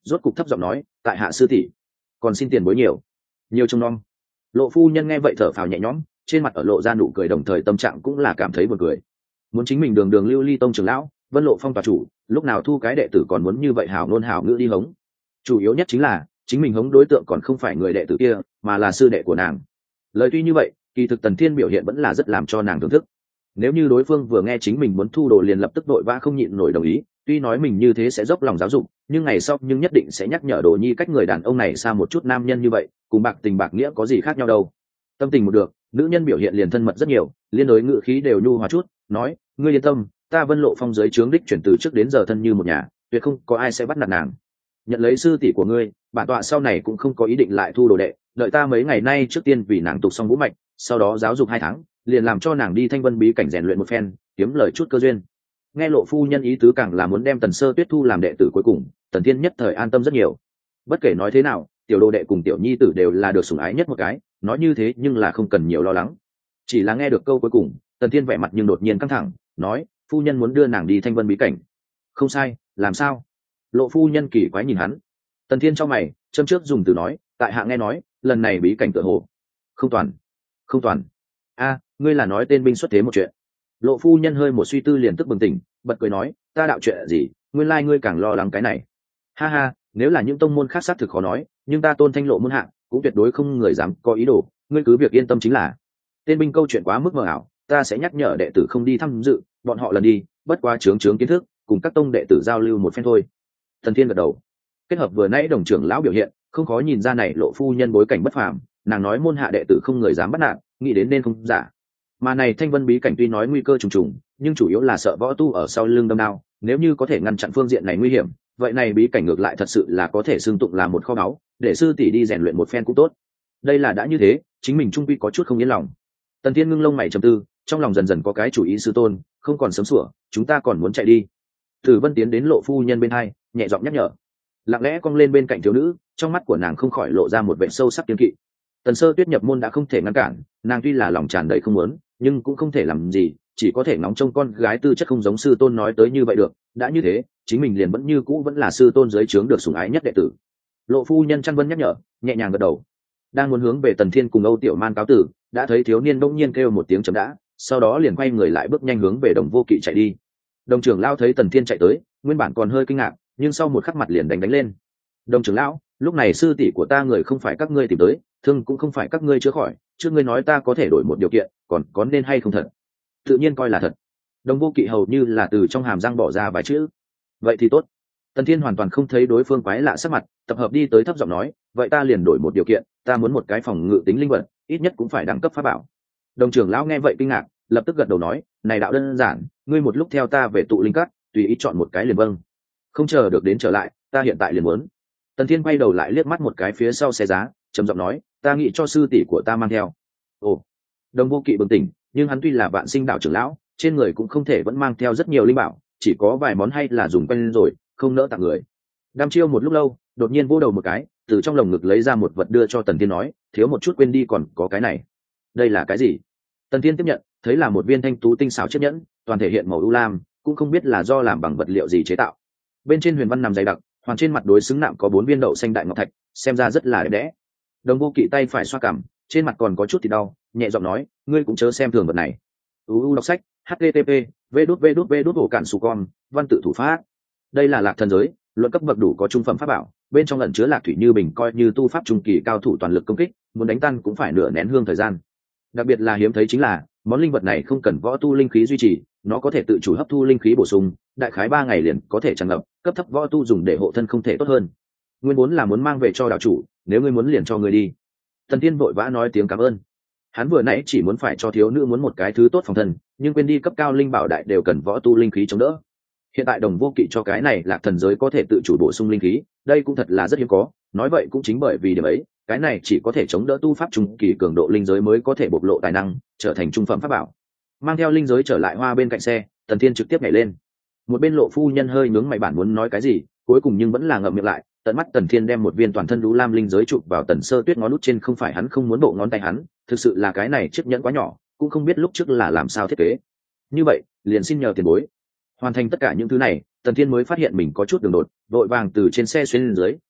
rốt cục thấp giọng nói, tại hạ sư tỷ, còn xin tiền bối nhiều nhiều trông nom. Lộ phu nhân nghe vậy thở phào nhẹ nhõm, trên mặt ở lộ ra nụ cười, đồng thời tâm trạng cũng là cảm thấy buồn cười. Muốn chính mình đường đường lưu ly tông trưởng lão, Vân Lộ Phong tòa chủ, lúc nào thu cái đệ tử còn muốn như vậy hào ngôn hào ngữ đi hống. Chủ yếu nhất chính là chính mình hống đối tượng còn không phải người đệ tử kia, mà là sư đệ của nàng. Lời tuy như vậy, kỳ thực Tần Thiên biểu hiện vẫn là rất làm cho nàng thưởng thức. Nếu như đối phương vừa nghe chính mình muốn thu đồ liền lập tức đội vã không nhịn nổi đồng ý, tuy nói mình như thế sẽ dốc lòng giáo dục, nhưng ngày sau nhưng nhất định sẽ nhắc nhở Đồ Nhi cách người đàn ông này xa một chút, nam nhân như vậy cùng bạc tình bạc nghĩa có gì khác nhau đâu. Tâm tình một được, nữ nhân biểu hiện liền thân mật rất nhiều, liên đối ngữ khí đều nhu hòa chút, nói, ngươi yên tâm, ta Vân Lộ Phong dưới trướng đích chuyển từ trước đến giờ thân như một nhà, tuyệt không có ai sẽ bắt nạt nàng. Nhận lấy sư tỷ của ngươi, bản tọa sau này cũng không có ý định lại thu đồ đệ, đợi ta mấy ngày nay trước tiên vì nàng tục xong vũ mạch, sau đó giáo dục hai tháng, liền làm cho nàng đi Thanh Vân bí cảnh rèn luyện một phen, kiếm lời chút cơ duyên. Nghe Lộ phu nhân ý tứ càng là muốn đem Tần Sơ Tuyết thu làm đệ tử cuối cùng, Tần Thiên nhất thời an tâm rất nhiều. Bất kể nói thế nào, tiểu đồ đệ cùng tiểu nhi tử đều là được sủng ái nhất một cái, nói như thế nhưng là không cần nhiều lo lắng. Chỉ là nghe được câu cuối cùng, Tần Thiên vẻ mặt nhưng đột nhiên căng thẳng, nói, phu nhân muốn đưa nàng đi Thanh Vân bí cảnh. Không sai, làm sao? Lộ phu nhân kỳ quái nhìn hắn. Tần Thiên trong mày, châm trước dùng từ nói, tại hạ nghe nói, lần này bí cảnh tựa hồ không toàn, không toàn. A, ngươi là nói tên binh xuất thế một chuyện. Lộ phu nhân hơi một suy tư liền tức bừng tỉnh, bật cười nói, ta đạo chuyện gì, nguyên lai ngươi càng lo lắng cái này. Ha ha, nếu là những tông môn khác xác thực khó nói, nhưng ta Tôn Thanh Lộ môn hạ cũng tuyệt đối không người dám có ý đồ, ngươi cứ việc yên tâm chính là. Tên binh câu chuyện quá mức mờ ảo, ta sẽ nhắc nhở đệ tử không đi tham dự, bọn họ lần đi, bất quá chướng chướng kiến thức, cùng các tông đệ tử giao lưu một phen thôi. Thần Thiên gật đầu. Kết hợp vừa nãy đồng trưởng lão biểu hiện, không khó nhìn ra này Lộ phu nhân bối cảnh bất phàm, nàng nói môn hạ đệ tử không người dám bắt nạt, nghĩ đến nên không giả. Mà này Thanh Vân bí cảnh tuy nói nguy cơ trùng trùng, nhưng chủ yếu là sợ võ tu ở sau lưng đâm đao, nếu như có thể ngăn chặn phương diện này nguy hiểm, vậy này bí cảnh ngược lại thật sự là có thể xưng tụng là một kho báu, để sư tỷ đi rèn luyện một phen cũng tốt. Đây là đã như thế, chính mình trung quy có chút không yên lòng. Tần Thiên ngưng lông mày trầm tư, trong lòng dần dần có cái chủ ý, sư tôn, không còn sớm sủa, chúng ta còn muốn chạy đi. Tử Vân tiến đến Lộ phu nhân bên hai, nhẹ giọng nhắc nhở. Lặng lẽ cong lên bên cạnh thiếu nữ, trong mắt của nàng không khỏi lộ ra một vẻ sâu sắc kiên kỵ. Tần Sơ Tuyết nhập môn đã không thể ngăn cản, nàng tuy là lòng tràn đầy không muốn, nhưng cũng không thể làm gì, chỉ có thể ngóng trông con gái tư chất không giống sư tôn nói tới như vậy được. Đã như thế, chính mình liền vẫn như cũ vẫn là sư tôn dưới trướng được sủng ái nhất đệ tử. Lộ phu nhân chăn vân nhắc nhở, nhẹ nhàng gật đầu. Đang muốn hướng về Tần Thiên cùng Âu Tiểu Man cáo tử, đã thấy thiếu niên bỗng nhiên kêu một tiếng chấm đã, sau đó liền quay người lại bước nhanh hướng về Đồng Vô Kỵ chạy đi. Đồng trưởng lão thấy Tần Thiên chạy tới, nguyên bản còn hơi kinh ngạc, nhưng sau một khắc mặt liền đánh đánh lên. Đồng trưởng lão, lúc này sư tỷ của ta người không phải các ngươi tìm tới, thương cũng không phải các ngươi chữa khỏi, trước ngươi nói ta có thể đổi một điều kiện, còn có nên hay không thật? Tự nhiên coi là thật. Đồng Vô Kỵ hầu như là từ trong hàm răng bỏ ra vài chữ. Vậy thì tốt. Tần Thiên hoàn toàn không thấy đối phương quái lạ sắc mặt, tập hợp đi tới thấp giọng nói, vậy ta liền đổi một điều kiện, ta muốn một cái phòng ngự tính linh vật, ít nhất cũng phải đẳng cấp pháp bảo. Đồng trưởng lão nghe vậy kinh ngạc, lập tức gật đầu nói, này đạo đơn giản, ngươi một lúc theo ta về tụ linh cát, tùy ý chọn một cái liền vâng. Không chờ được đến trở lại, ta hiện tại liền muốn. Tần Thiên quay đầu lại liếc mắt một cái phía sau xe giá, trầm giọng nói, ta nghĩ cho sư tỷ của ta mang theo. Ồ. Đồng Vô Kỵ bừng tỉnh, nhưng hắn tuy là vạn sinh đạo trưởng lão, trên người cũng không thể vẫn mang theo rất nhiều linh bảo, chỉ có vài món hay là dùng quen rồi, không nỡ tặng người. Đăm chiêu một lúc lâu, đột nhiên vỗ đầu một cái, từ trong lồng ngực lấy ra một vật đưa cho Tần Thiên nói, thiếu một chút quên đi còn có cái này. Đây là cái gì? Tần Thiên tiếp nhận, thấy là một viên thanh tú tinh xảo chiếc nhẫn, toàn thể hiện màu u lam, cũng không biết là do làm bằng vật liệu gì chế tạo. Bên trên huyền văn nằm dày đặc, hoàn trên mặt đối xứng nạm có bốn viên đậu xanh đại ngọc thạch, xem ra rất là đẹp đẽ. Đồng Vô Kỵ tay phải xoa cằm, trên mặt còn có chút thì đau, nhẹ giọng nói, ngươi cũng chớ xem thường vật này. U đọc sách, h t t p v đút v đút v đút hổ cản sù con, văn tự thủ pháp. Đây là Lạc Thần giới, luận cấp bậc đủ có trung phẩm pháp bảo, bên trong ẩn chứa Lạc Thủy Như Bình coi như tu pháp trung kỳ cao thủ toàn lực công kích, muốn đánh tan cũng phải nửa nén hương thời gian. Đặc biệt là hiếm thấy chính là, món linh vật này không cần võ tu linh khí duy trì, nó có thể tự chủ hấp thu linh khí bổ sung, đại khái ba ngày liền có thể tràn ngập, cấp thấp võ tu dùng để hộ thân không thể tốt hơn. Nguyên vốn là muốn mang về cho đạo chủ, nếu ngươi muốn liền cho ngươi đi. Tần Thiên vội vã nói tiếng cảm ơn. Hắn vừa nãy chỉ muốn phải cho thiếu nữ muốn một cái thứ tốt phòng thân, nhưng quên đi cấp cao linh bảo đại đều cần võ tu linh khí chống đỡ. Hiện tại Đồng Vô Kỵ cho cái này Lạc Thần giới có thể tự chủ bổ sung linh khí, đây cũng thật là rất hiếm có, nói vậy cũng chính bởi vì điểm ấy, cái này chỉ có thể chống đỡ tu pháp trung kỳ cường độ linh giới mới có thể bộc lộ tài năng, trở thành trung phẩm pháp bảo. Mang theo linh giới trở lại hoa bên cạnh xe, Tần Thiên trực tiếp nhảy lên. Một bên Lộ phu nhân hơi nhướng mày bản muốn nói cái gì, cuối cùng nhưng vẫn là ngậm miệng lại, tận mắt Tần Thiên đem một viên toàn thân lũ lam linh giới chụp vào Tần Sơ Tuyết ngón út trên, không phải hắn không muốn bộ ngón tay hắn, thực sự là cái này chiếc nhẫn quá nhỏ, cũng không biết lúc trước là làm sao thiết kế. Như vậy, liền xin nhờ tiền bối. Hoàn thành tất cả những thứ này, Tần Thiên mới phát hiện mình có chút đường đột, vội vàng từ trên xe xuyên lên dưới,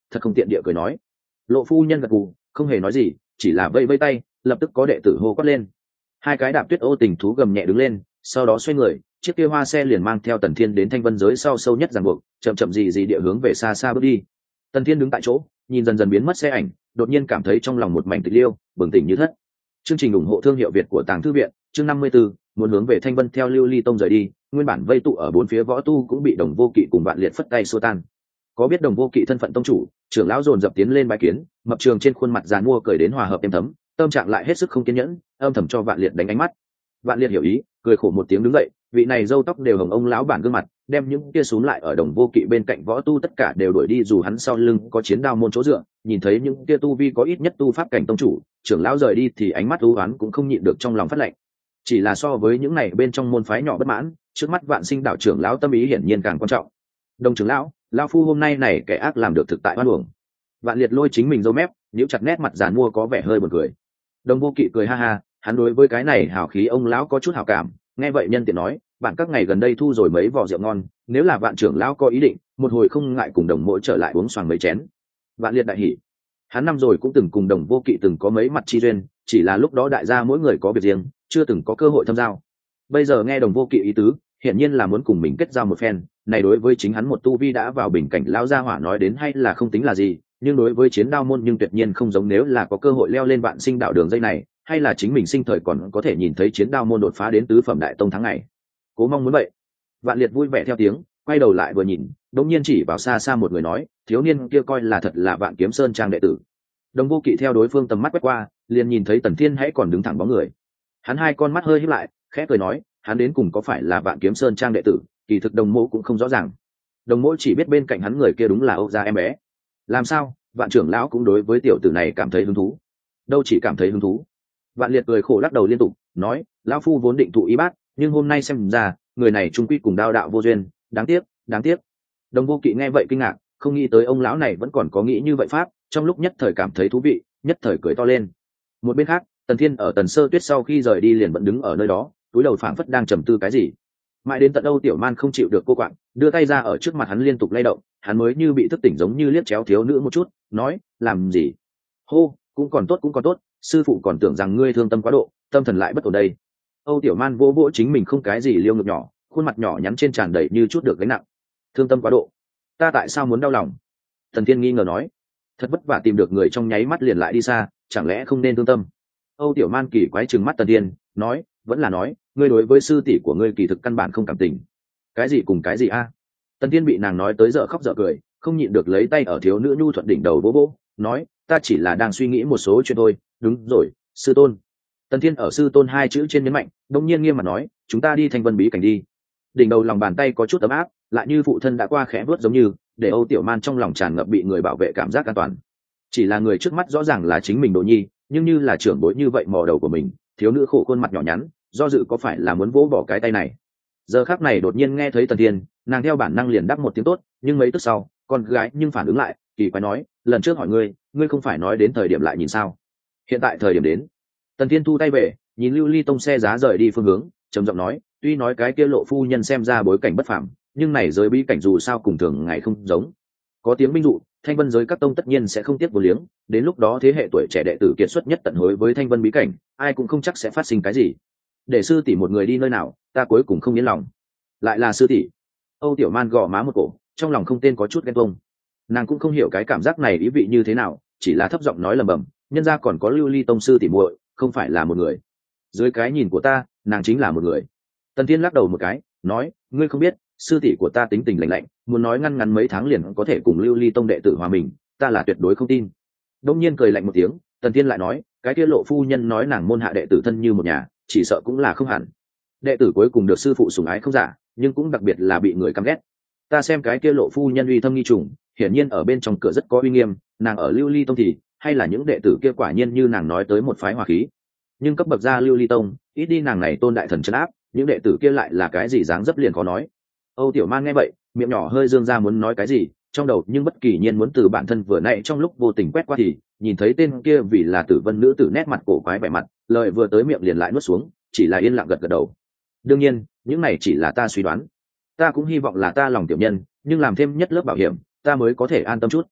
thật không tiện địa cười nói. Lộ phu nhân gật gù, không hề nói gì, chỉ là vây vây tay, lập tức có đệ tử hô quát lên. Hai cái đạp tuyết ô tình thú gầm nhẹ đứng lên, sau đó xoay người, chiếc kia hoa xe liền mang theo Tần Thiên đến thanh vân giới sau sâu nhất ràng buộc, chậm chậm gì gì địa hướng về xa xa bước đi. Tần Thiên đứng tại chỗ, nhìn dần dần biến mất xe ảnh, đột nhiên cảm thấy trong lòng một mảnh tịch liêu, bừng tỉnh như thất. Chương trình ủng hộ thương hiệu Việt của Tàng Thư viện, chương năm mươi tư, muốn hướng về thanh vân theo Lưu Ly Tông rời đi, nguyên bản vây tụ ở bốn phía võ tu cũng bị Đồng Vô Kỵ cùng Vạn Liệt phất tay xua tan. Có biết Đồng Vô Kỵ thân phận tông chủ, trưởng lão dồn dập tiến lên bái kiến, mập trường trên khuôn mặt giàn mua cười đến hòa hợp êm thấm, tâm trạng lại hết sức không kiên nhẫn, âm thầm cho Vạn Liệt đánh ánh mắt. Vạn Liệt hiểu ý, cười khổ một tiếng đứng dậy, vị này râu tóc đều hồng ông lão bản gương mặt, đem những kia xuống lại ở Đồng Vô Kỵ bên cạnh võ tu tất cả đều đuổi đi, dù hắn sau lưng có chiến đao môn chỗ dựa, nhìn thấy những kia tu vi có ít nhất tu pháp cảnh tông chủ, trưởng lão rời đi thì ánh mắt u oán cũng không nhịn được trong lòng phát lạnh. Chỉ là so với những này bên trong môn phái nhỏ bất mãn, trước mắt Vạn Sinh đạo trưởng lão tâm ý hiển nhiên càng quan trọng. Đồng trưởng lão, lão phu hôm nay này kẻ ác làm được thực tại oan uổng. Vạn Liệt lôi chính mình râu mép, nhíu chặt nét mặt giàn mua có vẻ hơi buồn cười. Đồng Vô Kỵ cười ha ha, hắn đối với cái này hào khí ông lão có chút hảo cảm, nghe vậy nhân tiện nói, bạn các ngày gần đây thu rồi mấy vò rượu ngon, nếu là Vạn trưởng lão có ý định, một hồi không ngại cùng Đồng mỗi trở lại uống xoàng mấy chén. Vạn Liệt đại hỉ. Hắn năm rồi cũng từng cùng Đồng Vô Kỵ từng có mấy mặt chi duyên, chỉ là lúc đó đại gia mỗi người có việc riêng, chưa từng có cơ hội thâm giao. Bây giờ nghe Đồng Vô Kỵ ý tứ, hiển nhiên là muốn cùng mình kết giao một phen, này đối với chính hắn một tu vi đã vào bình cảnh lão gia hỏa nói đến hay là không tính là gì, nhưng đối với chiến đao môn nhưng tuyệt nhiên không giống, nếu là có cơ hội leo lên Vạn Sinh đạo đường dây này, hay là chính mình sinh thời còn có thể nhìn thấy chiến đao môn đột phá đến tứ phẩm đại tông tháng ngày. Cố mong muốn vậy. Vạn Liệt vui vẻ theo tiếng, quay đầu lại vừa nhìn, đống nhiên chỉ vào xa xa một người nói, thiếu niên kia coi là thật là Vạn Kiếm Sơn trang đệ tử. Đồng Vô Kỵ theo đối phương tầm mắt quét qua, liền nhìn thấy Tần Thiên hãy còn đứng thẳng bóng người. Hắn hai con mắt hơi híp lại, khẽ cười nói, hắn đến cùng có phải là Vạn Kiếm Sơn trang đệ tử, kỳ thực Đồng Mỗ cũng không rõ ràng. Đồng Mỗ chỉ biết bên cạnh hắn người kia đúng là Âu gia em bé. Làm sao, Vạn trưởng lão cũng đối với tiểu tử này cảm thấy hứng thú? Đâu chỉ cảm thấy hứng thú. Vạn Liệt cười khổ lắc đầu liên tục, nói, lão phu vốn định thụ ý bác, nhưng hôm nay xem ra, người này trung quy cùng đao đạo vô duyên, đáng tiếc, đáng tiếc. Đồng Vô Kỵ nghe vậy kinh ngạc, không nghĩ tới ông lão này vẫn còn có nghĩ như vậy pháp, trong lúc nhất thời cảm thấy thú vị, nhất thời cười to lên. Một bên khác, Tần Thiên ở Tần Sơ Tuyết sau khi rời đi liền vẫn đứng ở nơi đó, túi đầu phảng phất đang trầm tư cái gì. Mãi đến tận Âu Tiểu Man không chịu được cô quạng, đưa tay ra ở trước mặt hắn liên tục lay động, hắn mới như bị thức tỉnh giống như liếc chéo thiếu nữ một chút, nói, làm gì? Hô, cũng còn tốt cũng còn tốt, sư phụ còn tưởng rằng ngươi thương tâm quá độ, tâm thần lại bất ổn đây. Âu Tiểu Man vỗ vỗ chính mình không cái gì liêu ngực nhỏ, khuôn mặt nhỏ nhắn trên tràn đầy như chút được gánh nặng. Thương tâm quá độ? Ta tại sao muốn đau lòng? Thần Thiên nghi ngờ nói. Thật vất vả tìm được người trong nháy mắt liền lại đi xa, chẳng lẽ không nên thương tâm? Âu Tiểu Man kỳ quái trừng mắt Tần Thiên, nói, vẫn là nói, ngươi đối với sư tỷ của ngươi kỳ thực căn bản không cảm tình. Cái gì cùng cái gì a? À? Tần Thiên bị nàng nói tới dở khóc dở cười, không nhịn được lấy tay ở thiếu nữ nhu thuận đỉnh đầu vỗ vỗ, nói, ta chỉ là đang suy nghĩ một số chuyện thôi. Đúng rồi, sư tôn. Tần Thiên ở sư tôn hai chữ trên nhấn mạnh, đông nhiên nghiêm mặt nói, chúng ta đi thanh vân bí cảnh đi. Đỉnh đầu lòng bàn tay có chút ấm áp, lại như phụ thân đã qua khẽ vớt giống như, để Âu Tiểu Man trong lòng tràn ngập bị người bảo vệ cảm giác an toàn. Chỉ là người trước mắt rõ ràng là chính mình Đỗ Nhi, nhưng như là trưởng bối như vậy mò đầu của mình, thiếu nữ khổ khuôn mặt nhỏ nhắn, do dự có phải là muốn vỗ bỏ cái tay này. Giờ khắc này đột nhiên nghe thấy Tần Thiên, nàng theo bản năng liền đáp một tiếng tốt, nhưng mấy tức sau, con gái nhưng phản ứng lại, kỳ quái nói, lần trước hỏi ngươi, ngươi không phải nói đến thời điểm lại nhìn sao? Hiện tại thời điểm đến. Tần Thiên thu tay về, nhìn Lưu Ly Tông xe giá rời đi phương hướng, trầm giọng nói, tuy nói cái kia Lộ phu nhân xem ra bối cảnh bất phàm, nhưng này giới bí cảnh dù sao cùng thường ngày không giống. Có tiếng minh dụ, thanh vân giới các tông tất nhiên sẽ không tiếc vô liếng, đến lúc đó thế hệ tuổi trẻ đệ tử kiệt xuất nhất tận hối với thanh vân bí cảnh, ai cũng không chắc sẽ phát sinh cái gì. Để sư tỷ một người đi nơi nào, ta cuối cùng không yên lòng. Lại là sư tỷ. Âu Tiểu Man gò má một cổ, trong lòng không tên có chút ghen tuông. Nàng cũng không hiểu cái cảm giác này ý vị như thế nào, chỉ là thấp giọng nói lầm bầm, nhân ra còn có Lưu Ly Tông sư tỷ muội, không phải là một người. Dưới cái nhìn của ta, nàng chính là một người. Tần Thiên lắc đầu một cái, nói, ngươi không biết, sư tỷ của ta tính tình lạnh lạnh, muốn nói ngăn ngắn mấy tháng liền có thể cùng Lưu Ly Tông đệ tử hòa mình, ta là tuyệt đối không tin. Đông nhiên cười lạnh một tiếng, Tần Thiên lại nói, cái kia Lộ phu nhân nói nàng môn hạ đệ tử thân như một nhà, chỉ sợ cũng là không hẳn. Đệ tử cuối cùng được sư phụ sủng ái không giả, nhưng cũng đặc biệt là bị người căm ghét. Ta xem cái kia Lộ phu nhân uy thâm nghi trùng, hiển nhiên ở bên trong cửa rất có uy nghiêm, nàng ở Lưu Ly Tông thì hay là những đệ tử kia quả nhiên như nàng nói tới một phái hòa khí. Nhưng cấp bậc ra Lưu Ly Tông, ít đi nàng này tôn đại thần trấn áp, những đệ tử kia lại là cái gì dáng dấp liền khó nói. Âu Tiểu Man nghe vậy, miệng nhỏ hơi dương ra muốn nói cái gì, trong đầu nhưng bất kỳ nhiên muốn từ bản thân vừa nãy trong lúc vô tình quét qua thì nhìn thấy tên kia vì là tử vân nữ tử nét mặt cổ quái vẻ mặt, lời vừa tới miệng liền lại nuốt xuống, chỉ là yên lặng gật gật đầu. Đương nhiên, những này chỉ là ta suy đoán. Ta cũng hy vọng là ta lòng tiểu nhân, nhưng làm thêm nhất lớp bảo hiểm, ta mới có thể an tâm chút.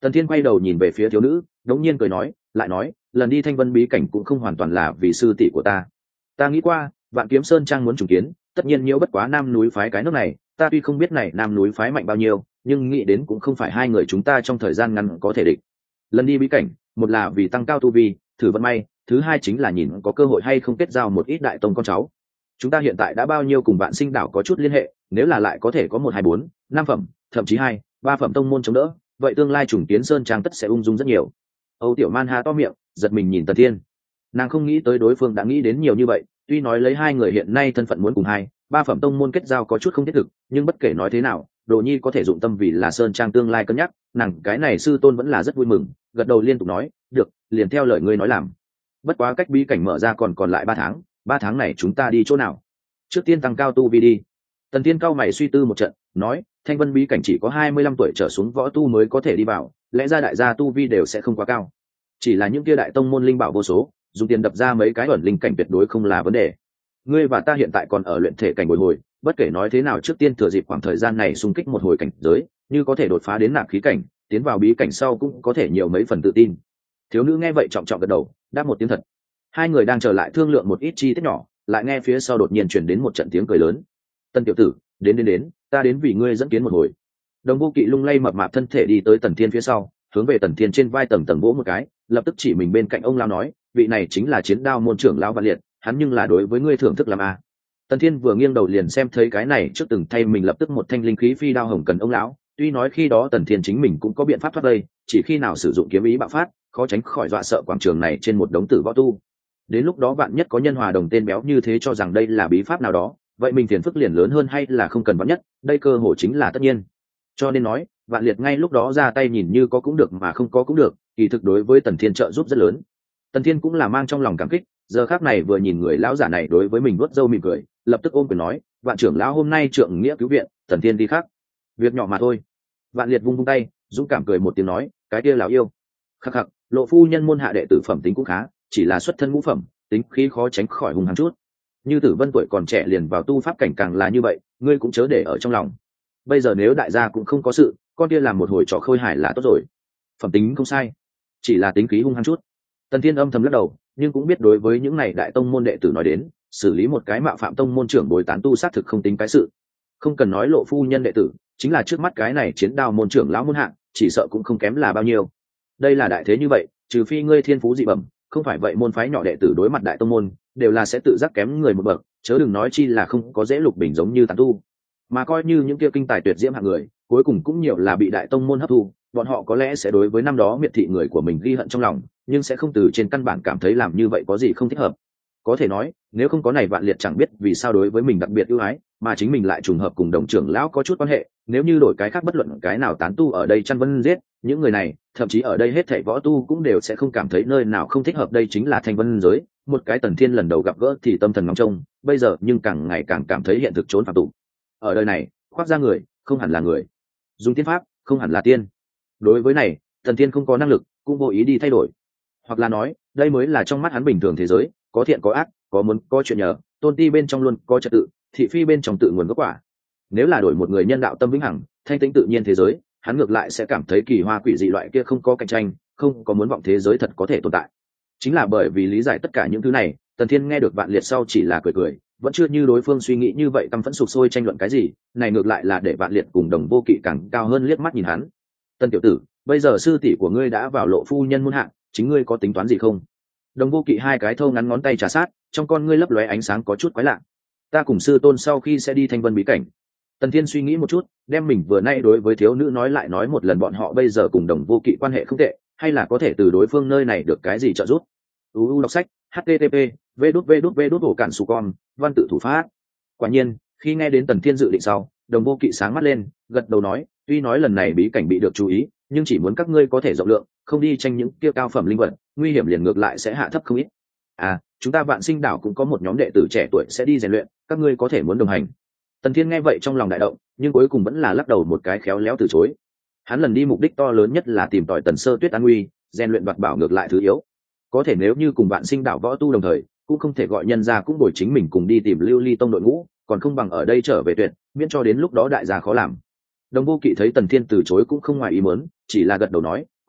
Tần Thiên quay đầu nhìn về phía thiếu nữ, đống nhiên cười nói, lại nói, lần đi Thanh Vân bí cảnh cũng không hoàn toàn là vì sư tỷ của ta. Ta nghĩ qua, Vạn Kiếm Sơn trang muốn trùng kiến, tất nhiên nhiễu bất quá Nam núi phái cái nước này, ta tuy không biết này Nam núi phái mạnh bao nhiêu, nhưng nghĩ đến cũng không phải hai người chúng ta trong thời gian ngắn có thể địch. Lần đi bí cảnh, một là vì tăng cao tu vi, thử vận may, thứ hai chính là nhìn có cơ hội hay không kết giao một ít đại tông con cháu. Chúng ta hiện tại đã bao nhiêu cùng Vạn Sinh đảo có chút liên hệ, nếu là lại có thể có một hai bốn, năm phẩm, thậm chí hai, ba phẩm tông môn chống đỡ, vậy tương lai trùng kiến sơn trang tất sẽ ung dung rất nhiều. Âu Tiểu Man há to miệng, giật mình nhìn Tần Thiên. Nàng không nghĩ tới đối phương đã nghĩ đến nhiều như vậy, tuy nói lấy hai người hiện nay thân phận muốn cùng hai, ba phẩm tông môn kết giao có chút không thiết thực, nhưng bất kể nói thế nào, Đồ Nhi có thể dụng tâm vì là sơn trang tương lai cân nhắc, nàng cái này sư tôn vẫn là rất vui mừng, gật đầu liên tục nói, được, liền theo lời ngươi nói làm. Bất quá cách bí cảnh mở ra còn còn lại ba tháng, ba tháng này chúng ta đi chỗ nào? Trước tiên tăng cao tu vi đi. Tần Thiên cao mày suy tư một trận, nói, Thanh Vân bí cảnh chỉ có hai mươi lăm tuổi trở xuống võ tu mới có thể đi vào, lẽ ra đại gia tu vi đều sẽ không quá cao. Chỉ là những kia đại tông môn linh bảo vô số, dùng tiền đập ra mấy cái ẩn linh cảnh tuyệt đối không là vấn đề. Ngươi và ta hiện tại còn ở luyện thể cảnh bồi hồi, bất kể nói thế nào trước tiên thừa dịp khoảng thời gian này xung kích một hồi cảnh giới, như có thể đột phá đến nạp khí cảnh, tiến vào bí cảnh sau cũng có thể nhiều mấy phần tự tin. Thiếu nữ nghe vậy trọng trọng gật đầu, đáp một tiếng thật. Hai người đang trở lại thương lượng một ít chi tiết nhỏ, lại nghe phía sau đột nhiên truyền đến một trận tiếng cười lớn. Tân tiểu tử, đến đến đến, ta đến vì ngươi dẫn kiến một hồi. Đồng Vô Kỵ lung lay mập mạp thân thể đi tới Tần Thiên phía sau, hướng về Tần Thiên trên vai tầng tầng vỗ một cái, lập tức chỉ mình bên cạnh ông lão nói, vị này chính là Chiến Đao môn trưởng lão Vạn Liệt, hắn nhưng là đối với ngươi thưởng thức làm a. À. Tần Thiên vừa nghiêng đầu liền xem thấy cái này trước từng thay mình lập tức một thanh linh khí phi đao hồng cần ông lão, tuy nói khi đó Tần Thiên chính mình cũng có biện pháp thoát vây, chỉ khi nào sử dụng kiếm ý bạo phát, khó tránh khỏi dọa sợ quảng trường này trên một đống tử võ tu. Đến lúc đó bạn nhất có nhân hòa đồng tên béo như thế cho rằng đây là bí pháp nào đó, vậy mình phiền phức liền lớn hơn hay là không cần vắn nhất, đây cơ hội chính là tất nhiên. Cho nên nói, Vạn Liệt ngay lúc đó ra tay nhìn như có cũng được mà không có cũng được, kỳ thực đối với Tần Thiên trợ giúp rất lớn. Tần Thiên cũng là mang trong lòng cảm kích, giờ khác này vừa nhìn người lão giả này đối với mình vuốt râu mỉm cười, lập tức ôm quyền nói, Vạn trưởng lão hôm nay trượng nghĩa cứu viện, Tần Thiên đi khác, việc nhỏ mà thôi. Vạn Liệt vung vung tay, dũng cảm cười một tiếng nói, cái kia lão yêu, khắc khắc, Lộ phu nhân môn hạ đệ tử phẩm tính cũng khá, chỉ là xuất thân ngũ phẩm, tính khí khó tránh khỏi hung hăng chút. Như Tử Vân tuổi còn trẻ liền vào tu pháp cảnh càng là như vậy, ngươi cũng chớ để ở trong lòng. Bây giờ nếu đại gia cũng không có sự, con kia làm một hồi trò khôi hài là tốt rồi. Phẩm tính không sai, chỉ là tính khí hung hăng chút. Tần Thiên âm thầm lắc đầu, nhưng cũng biết đối với những này đại tông môn đệ tử nói đến, xử lý một cái mạo phạm tông môn trưởng bồi tán tu xác thực không tính cái sự. Không cần nói Lộ phu nhân đệ tử, chính là trước mắt cái này Chiến Đao môn trưởng lão môn hạng, chỉ sợ cũng không kém là bao nhiêu. Đây là đại thế như vậy, trừ phi ngươi thiên phú dị bẩm, không phải vậy môn phái nhỏ đệ tử đối mặt đại tông môn đều là sẽ tự giác kém người một bậc, chớ đừng nói chi là không có dễ lục bình giống như tán tu. Mà coi như những kia kinh tài tuyệt diễm hạng người, cuối cùng cũng nhiều là bị đại tông môn hấp thu, bọn họ có lẽ sẽ đối với năm đó miệt thị người của mình ghi hận trong lòng, nhưng sẽ không từ trên căn bản cảm thấy làm như vậy có gì không thích hợp. Có thể nói, nếu không có này Vạn Liệt chẳng biết vì sao đối với mình đặc biệt ưu ái, mà chính mình lại trùng hợp cùng đồng trưởng lão có chút quan hệ, nếu như đổi cái khác bất luận cái nào tán tu ở đây chăn vân giết, những người này, thậm chí ở đây hết thảy võ tu cũng đều sẽ không cảm thấy nơi nào không thích hợp, đây chính là Thanh Vân giới, một cái Tần Thiên lần đầu gặp gỡ thì tâm thần ngóng trông, bây giờ nhưng càng ngày càng cảm thấy hiện thực trốn phạm tụ. Ở đời này, khoác ra người, không hẳn là người. Dùng tiên pháp, không hẳn là tiên. Đối với này, Tần Thiên không có năng lực, cũng vô ý đi thay đổi. Hoặc là nói, đây mới là trong mắt hắn bình thường thế giới, có thiện có ác, có muốn có chuyện nhờ, tôn ti bên trong luôn có trật tự, thị phi bên trong tự nguồn gốc quả. Nếu là đổi một người nhân đạo tâm vĩnh hằng, thanh tĩnh tự nhiên thế giới, hắn ngược lại sẽ cảm thấy kỳ hoa quỷ dị loại kia không có cạnh tranh, không có muốn vọng thế giới thật có thể tồn tại. Chính là bởi vì lý giải tất cả những thứ này, Tần Thiên nghe được Vạn Liệt sau chỉ là cười cười, vẫn chưa như đối phương suy nghĩ như vậy căm phẫn sục sôi tranh luận cái gì, này ngược lại là để Vạn Liệt cùng Đồng Vô Kỵ càng cao hơn liếc mắt nhìn hắn. Tân tiểu tử, bây giờ sư tỷ của ngươi đã vào Lộ phu nhân môn hạng, chính ngươi có tính toán gì không? Đồng Vô Kỵ hai cái thâu ngắn ngón tay trà sát, trong con ngươi lấp lóe ánh sáng có chút quái lạ. Ta cùng sư tôn sau khi sẽ đi Thanh Vân bí cảnh. Tần Thiên suy nghĩ một chút, đem mình vừa nay đối với thiếu nữ nói lại nói một lần, bọn họ bây giờ cùng Đồng Vô Kỵ quan hệ không tệ, hay là có thể từ đối phương nơi này được cái gì trợ giúp. u u đọc sách h t t p v đút v đút v đút ổ cản su con văn tự thủ pháp. Quả nhiên, khi nghe đến Tần Thiên dự định sau, Đồng Vô Kỵ sáng mắt lên, gật đầu nói, tuy nói lần này bí cảnh bị được chú ý, nhưng chỉ muốn các ngươi có thể rộng lượng, không đi tranh những kia cao phẩm linh vật, nguy hiểm liền ngược lại sẽ hạ thấp không ít. À, chúng ta Vạn Sinh đảo cũng có một nhóm đệ tử trẻ tuổi sẽ đi rèn luyện, các ngươi có thể muốn đồng hành. Tần Thiên nghe vậy trong lòng đại động, nhưng cuối cùng vẫn là lắc đầu một cái khéo léo từ chối. Hắn lần đi mục đích to lớn nhất là tìm tòi Tần Sơ Tuyết an nguy, rèn luyện đoạt bảo ngược lại thứ yếu. Có thể nếu như cùng Vạn Sinh đảo võ tu đồng thời, cũng không thể gọi nhân ra cũng bồi chính mình cùng đi tìm Lưu Ly tông đội ngũ, còn không bằng ở đây trở về tuyệt, miễn cho đến lúc đó đại gia khó làm. Đồng Vô Kỵ thấy Tần Thiên từ chối cũng không ngoài ý muốn, chỉ là gật đầu nói,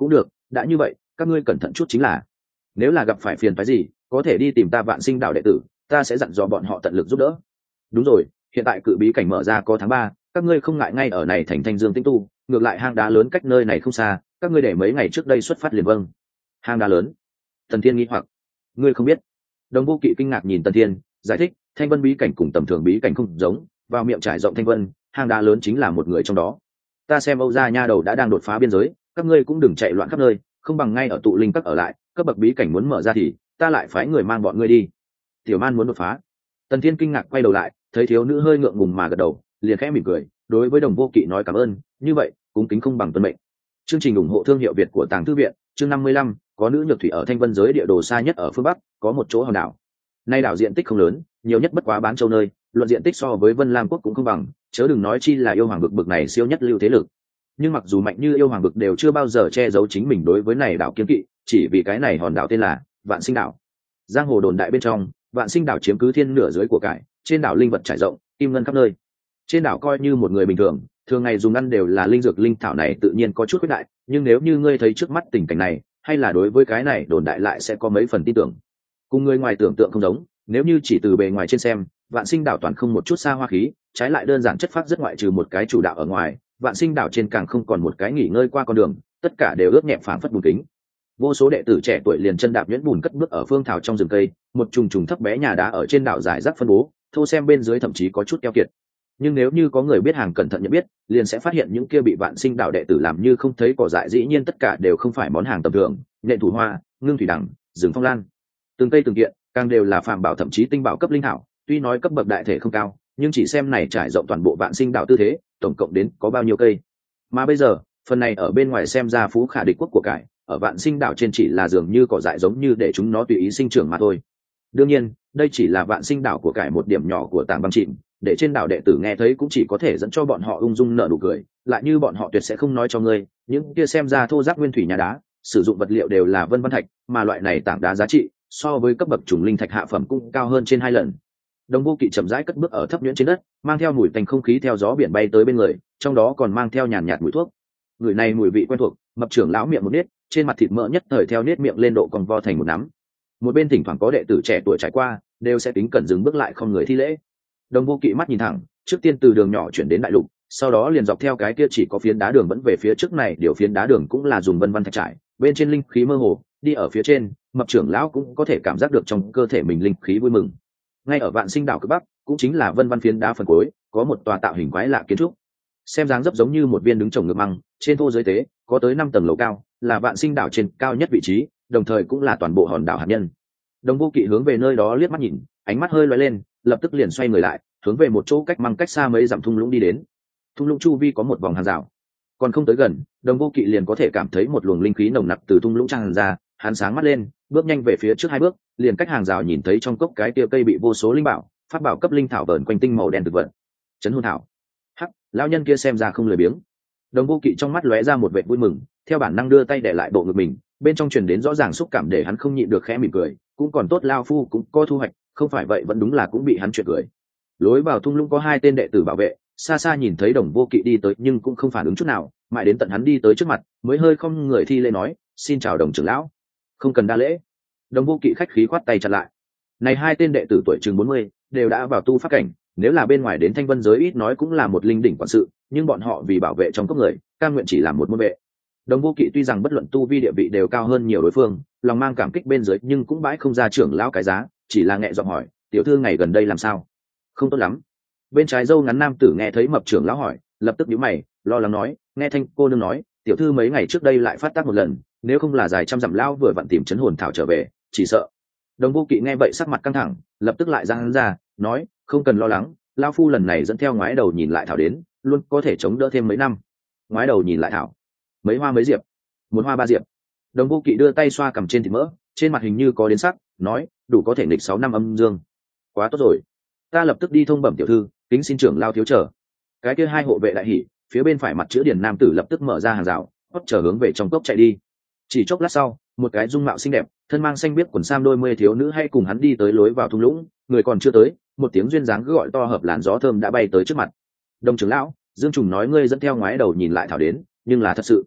cũng được, đã như vậy các ngươi cẩn thận chút chính là. Nếu là gặp phải phiền phái gì có thể đi tìm ta Vạn Sinh Đạo đệ tử, ta sẽ dặn dò bọn họ tận lực giúp đỡ. Đúng rồi, hiện tại cự bí cảnh mở ra có tháng ba, các ngươi không ngại ngay ở này thành Thanh Dương tĩnh tu, ngược lại hang đá lớn cách nơi này không xa, các ngươi để mấy ngày trước đây xuất phát liền. Vâng. Hang đá lớn? Tần Thiên nghi hoặc. Ngươi không biết? Đồng Vô Kỵ kinh ngạc nhìn Tần Thiên, giải thích, Thanh Vân bí cảnh cùng tầm thường bí cảnh không giống, vào miệng trải rộng Thanh Vân, hang đá lớn chính là một người trong đó. Ta xem Âu gia nha đầu đã đang đột phá biên giới, các ngươi cũng đừng chạy loạn khắp nơi, không bằng ngay ở tụ linh các ở lại, cấp bậc bí cảnh muốn mở ra thì ta lại phái người mang bọn ngươi đi. Tiểu Man muốn đột phá. Tần Thiên kinh ngạc quay đầu lại, thấy thiếu nữ hơi ngượng ngùng mà gật đầu, liền khẽ mỉm cười, đối với Đồng Vô Kỵ nói cảm ơn, như vậy cũng kính không bằng tuân mệnh. Chương trình ủng hộ thương hiệu Việt của Tàng Thư viện, chương năm mươi lăm, có nữ nhược thủy ở Thanh Vân giới địa đồ xa nhất ở phương bắc, có một chỗ hòn đảo. Nay đảo diện tích không lớn, nhiều nhất bất quá bán châu nơi, luận diện tích so với Vân Lam quốc cũng không bằng, chớ đừng nói chi là yêu hoàng bực bực này siêu nhất lưu thế lực. Nhưng mặc dù mạnh như yêu hoàng bực đều chưa bao giờ che giấu chính mình đối với này đảo kiêng kỵ, chỉ vì cái này hòn đảo tên là Vạn Sinh đảo. Giang hồ đồn đại bên trong, Vạn Sinh đảo chiếm cứ thiên nửa dưới của cải, trên đảo linh vật trải rộng, kim ngân khắp nơi. Trên đảo coi như một người bình thường, thường ngày dùng ăn đều là linh dược linh thảo này tự nhiên có chút khuyết đại, nhưng nếu như ngươi thấy trước mắt tình cảnh này, hay là đối với cái này đồn đại lại sẽ có mấy phần tin tưởng. Cùng người ngoài tưởng tượng không giống, nếu như chỉ từ bề ngoài trên xem, Vạn Sinh đảo toàn không một chút xa hoa khí, trái lại đơn giản chất phác rất, ngoại trừ một cái chủ đạo ở ngoài, Vạn Sinh đảo trên càng không còn một cái nghỉ ngơi qua con đường, tất cả đều ướt nhẹp phảng phất bùn kính. Vô số đệ tử trẻ tuổi liền chân đạp nhuyễn bùn cất bước ở phương thảo trong rừng cây, một trùng trùng thấp bé nhà đá ở trên đảo giải rác phân bố, thô xem bên dưới thậm chí có chút keo kiệt. Nhưng nếu như có người biết hàng cẩn thận nhận biết, liền sẽ phát hiện những kia bị Vạn Sinh đảo đệ tử làm như không thấy cỏ dại dĩ nhiên tất cả đều không phải món hàng tầm thường, nhện thủ hoa, ngưng thủy đằng, rừng phong lan, từng cây từng kiện, càng đều là phàm bảo thậm chí tinh bảo cấp linh thảo. Tuy nói cấp bậc đại thể không cao, nhưng chỉ xem này trải rộng toàn bộ Vạn Sinh đảo tư thế, tổng cộng đến có bao nhiêu cây. Mà bây giờ, phần này ở bên ngoài xem ra phú khả địch quốc của cải, ở Vạn Sinh đảo trên chỉ là dường như cỏ dại giống như để chúng nó tùy ý sinh trưởng mà thôi. Đương nhiên, đây chỉ là Vạn Sinh đảo của cải một điểm nhỏ của tảng băng chìm, để trên đảo đệ tử nghe thấy cũng chỉ có thể dẫn cho bọn họ ung dung nở nụ cười, lại như bọn họ tuyệt sẽ không nói cho ngươi, những kia xem ra thô ráp nguyên thủy nhà đá, sử dụng vật liệu đều là vân vân thạch, mà loại này tảng đá giá trị so với cấp bậc trùng linh thạch hạ phẩm cũng cao hơn trên hai lần. Đồng Vô Kỵ chậm rãi cất bước ở thấp nhuyễn trên đất, mang theo mùi tanh không khí theo gió biển bay tới bên người, trong đó còn mang theo nhàn nhạt mùi thuốc. Người này mùi vị quen thuộc, mập trưởng lão miệng một nết, trên mặt thịt mỡ nhất thời theo nết miệng lên độ còn vo thành một nắm. Một bên thỉnh thoảng có đệ tử trẻ tuổi trải qua, đều sẽ tính cẩn dừng bước lại không người thi lễ. Đồng Vô Kỵ mắt nhìn thẳng, trước tiên từ đường nhỏ chuyển đến đại lục, sau đó liền dọc theo cái kia chỉ có phiến đá đường vẫn về phía trước này, điều phiến đá đường cũng là dùng vân vân thạch trải, bên trên linh khí mơ hồ, đi ở phía trên, mập trưởng lão cũng có thể cảm giác được trong cơ thể mình linh khí vui mừng. Ngay ở Vạn Sinh đảo cực bắc, cũng chính là vân vân phiến đá phần cuối, có một tòa tạo hình quái lạ kiến trúc, xem dáng dấp giống như một viên đứng trồng ngược măng, trên thô dưới tế, có tới năm tầng lầu cao, là Vạn Sinh đảo trên cao nhất vị trí, đồng thời cũng là toàn bộ hòn đảo hạt nhân. Đồng Vô Kỵ hướng về nơi đó liếc mắt nhìn, ánh mắt hơi lóe lên, lập tức liền xoay người lại, hướng về một chỗ cách măng cách xa mấy dặm thung lũng đi đến. Thung lũng chu vi có một vòng hàng rào, còn không tới gần, Đồng Vô Kỵ liền có thể cảm thấy một luồng linh khí nồng nặc từ thung lũng tràn ra. Hắn sáng mắt lên, bước nhanh về phía trước hai bước, liền cách hàng rào nhìn thấy trong cốc cái tia cây bị vô số linh bảo, pháp bảo cấp linh thảo vờn quanh tinh màu đen thực vật. Chấn hồn thảo. Hắc, lão nhân kia xem ra không lười biếng. Đồng Vô Kỵ trong mắt lóe ra một vệt vui mừng, theo bản năng đưa tay để lại bộ ngực mình, bên trong truyền đến rõ ràng xúc cảm để hắn không nhịn được khẽ mỉm cười, cũng còn tốt lao phu cũng có thu hoạch, không phải vậy vẫn đúng là cũng bị hắn chuyện cười. Lối vào thung lũng có hai tên đệ tử bảo vệ, xa xa nhìn thấy Đồng Vô Kỵ đi tới nhưng cũng không phản ứng chút nào, mãi đến tận hắn đi tới trước mặt, mới hơi không người thi lễ nói, xin chào Đồng trưởng lão. Không cần đa lễ. Đồng Vô Kỵ khách khí khoát tay chặn lại. Này hai tên đệ tử tuổi chừng bốn mươi, đều đã vào tu pháp cảnh, nếu là bên ngoài đến Thanh Vân giới ít nói cũng là một linh đỉnh quản sự, nhưng bọn họ vì bảo vệ trong cốc người, cam nguyện chỉ làm một môn vệ. Đồng Vô Kỵ tuy rằng bất luận tu vi địa vị đều cao hơn nhiều đối phương, lòng mang cảm kích bên dưới, nhưng cũng bãi không ra trưởng lão cái giá, chỉ là nhẹ giọng hỏi, tiểu thư ngày gần đây làm sao? Không tốt lắm. Bên trái râu ngắn nam tử nghe thấy mập trưởng lão hỏi, lập tức nhíu mày, lo lắng nói, nghe Thanh cô nương nói, tiểu thư mấy ngày trước đây lại phát tác một lần, nếu không là dài trăm dặm lão vừa vặn tìm chấn hồn thảo trở về, chỉ sợ. Đồng Vô Kỵ nghe vậy sắc mặt căng thẳng, lập tức lại ra hắn ra, nói, không cần lo lắng, lão phu lần này dẫn theo ngoái đầu nhìn lại thảo đến, luôn có thể chống đỡ thêm mấy năm. Ngoái đầu nhìn lại thảo, mấy hoa mấy diệp, một hoa ba diệp. Đồng Vô Kỵ đưa tay xoa cằm trên thịt mỡ, trên mặt hình như có đến sắc, nói, đủ có thể nghịch sáu năm âm dương. Quá tốt rồi, ta lập tức đi thông bẩm tiểu thư, kính xin trưởng lao thiếu chờ. Cái kia hai hộ vệ đại hỉ, phía bên phải mặt chữ điển nam tử lập tức mở ra hàng rào, hót chờ hướng về trong cốc chạy đi. Chỉ chốc lát sau, một cái dung mạo xinh đẹp, thân mang xanh biếc quần sam đôi mươi thiếu nữ hay cùng hắn đi tới lối vào thung lũng, người còn chưa tới, một tiếng duyên dáng cứ gọi to hợp làn gió thơm đã bay tới trước mặt. Đồng trưởng lão, Dương Trùng nói ngươi dẫn theo ngoái đầu nhìn lại thảo đến, nhưng là thật sự.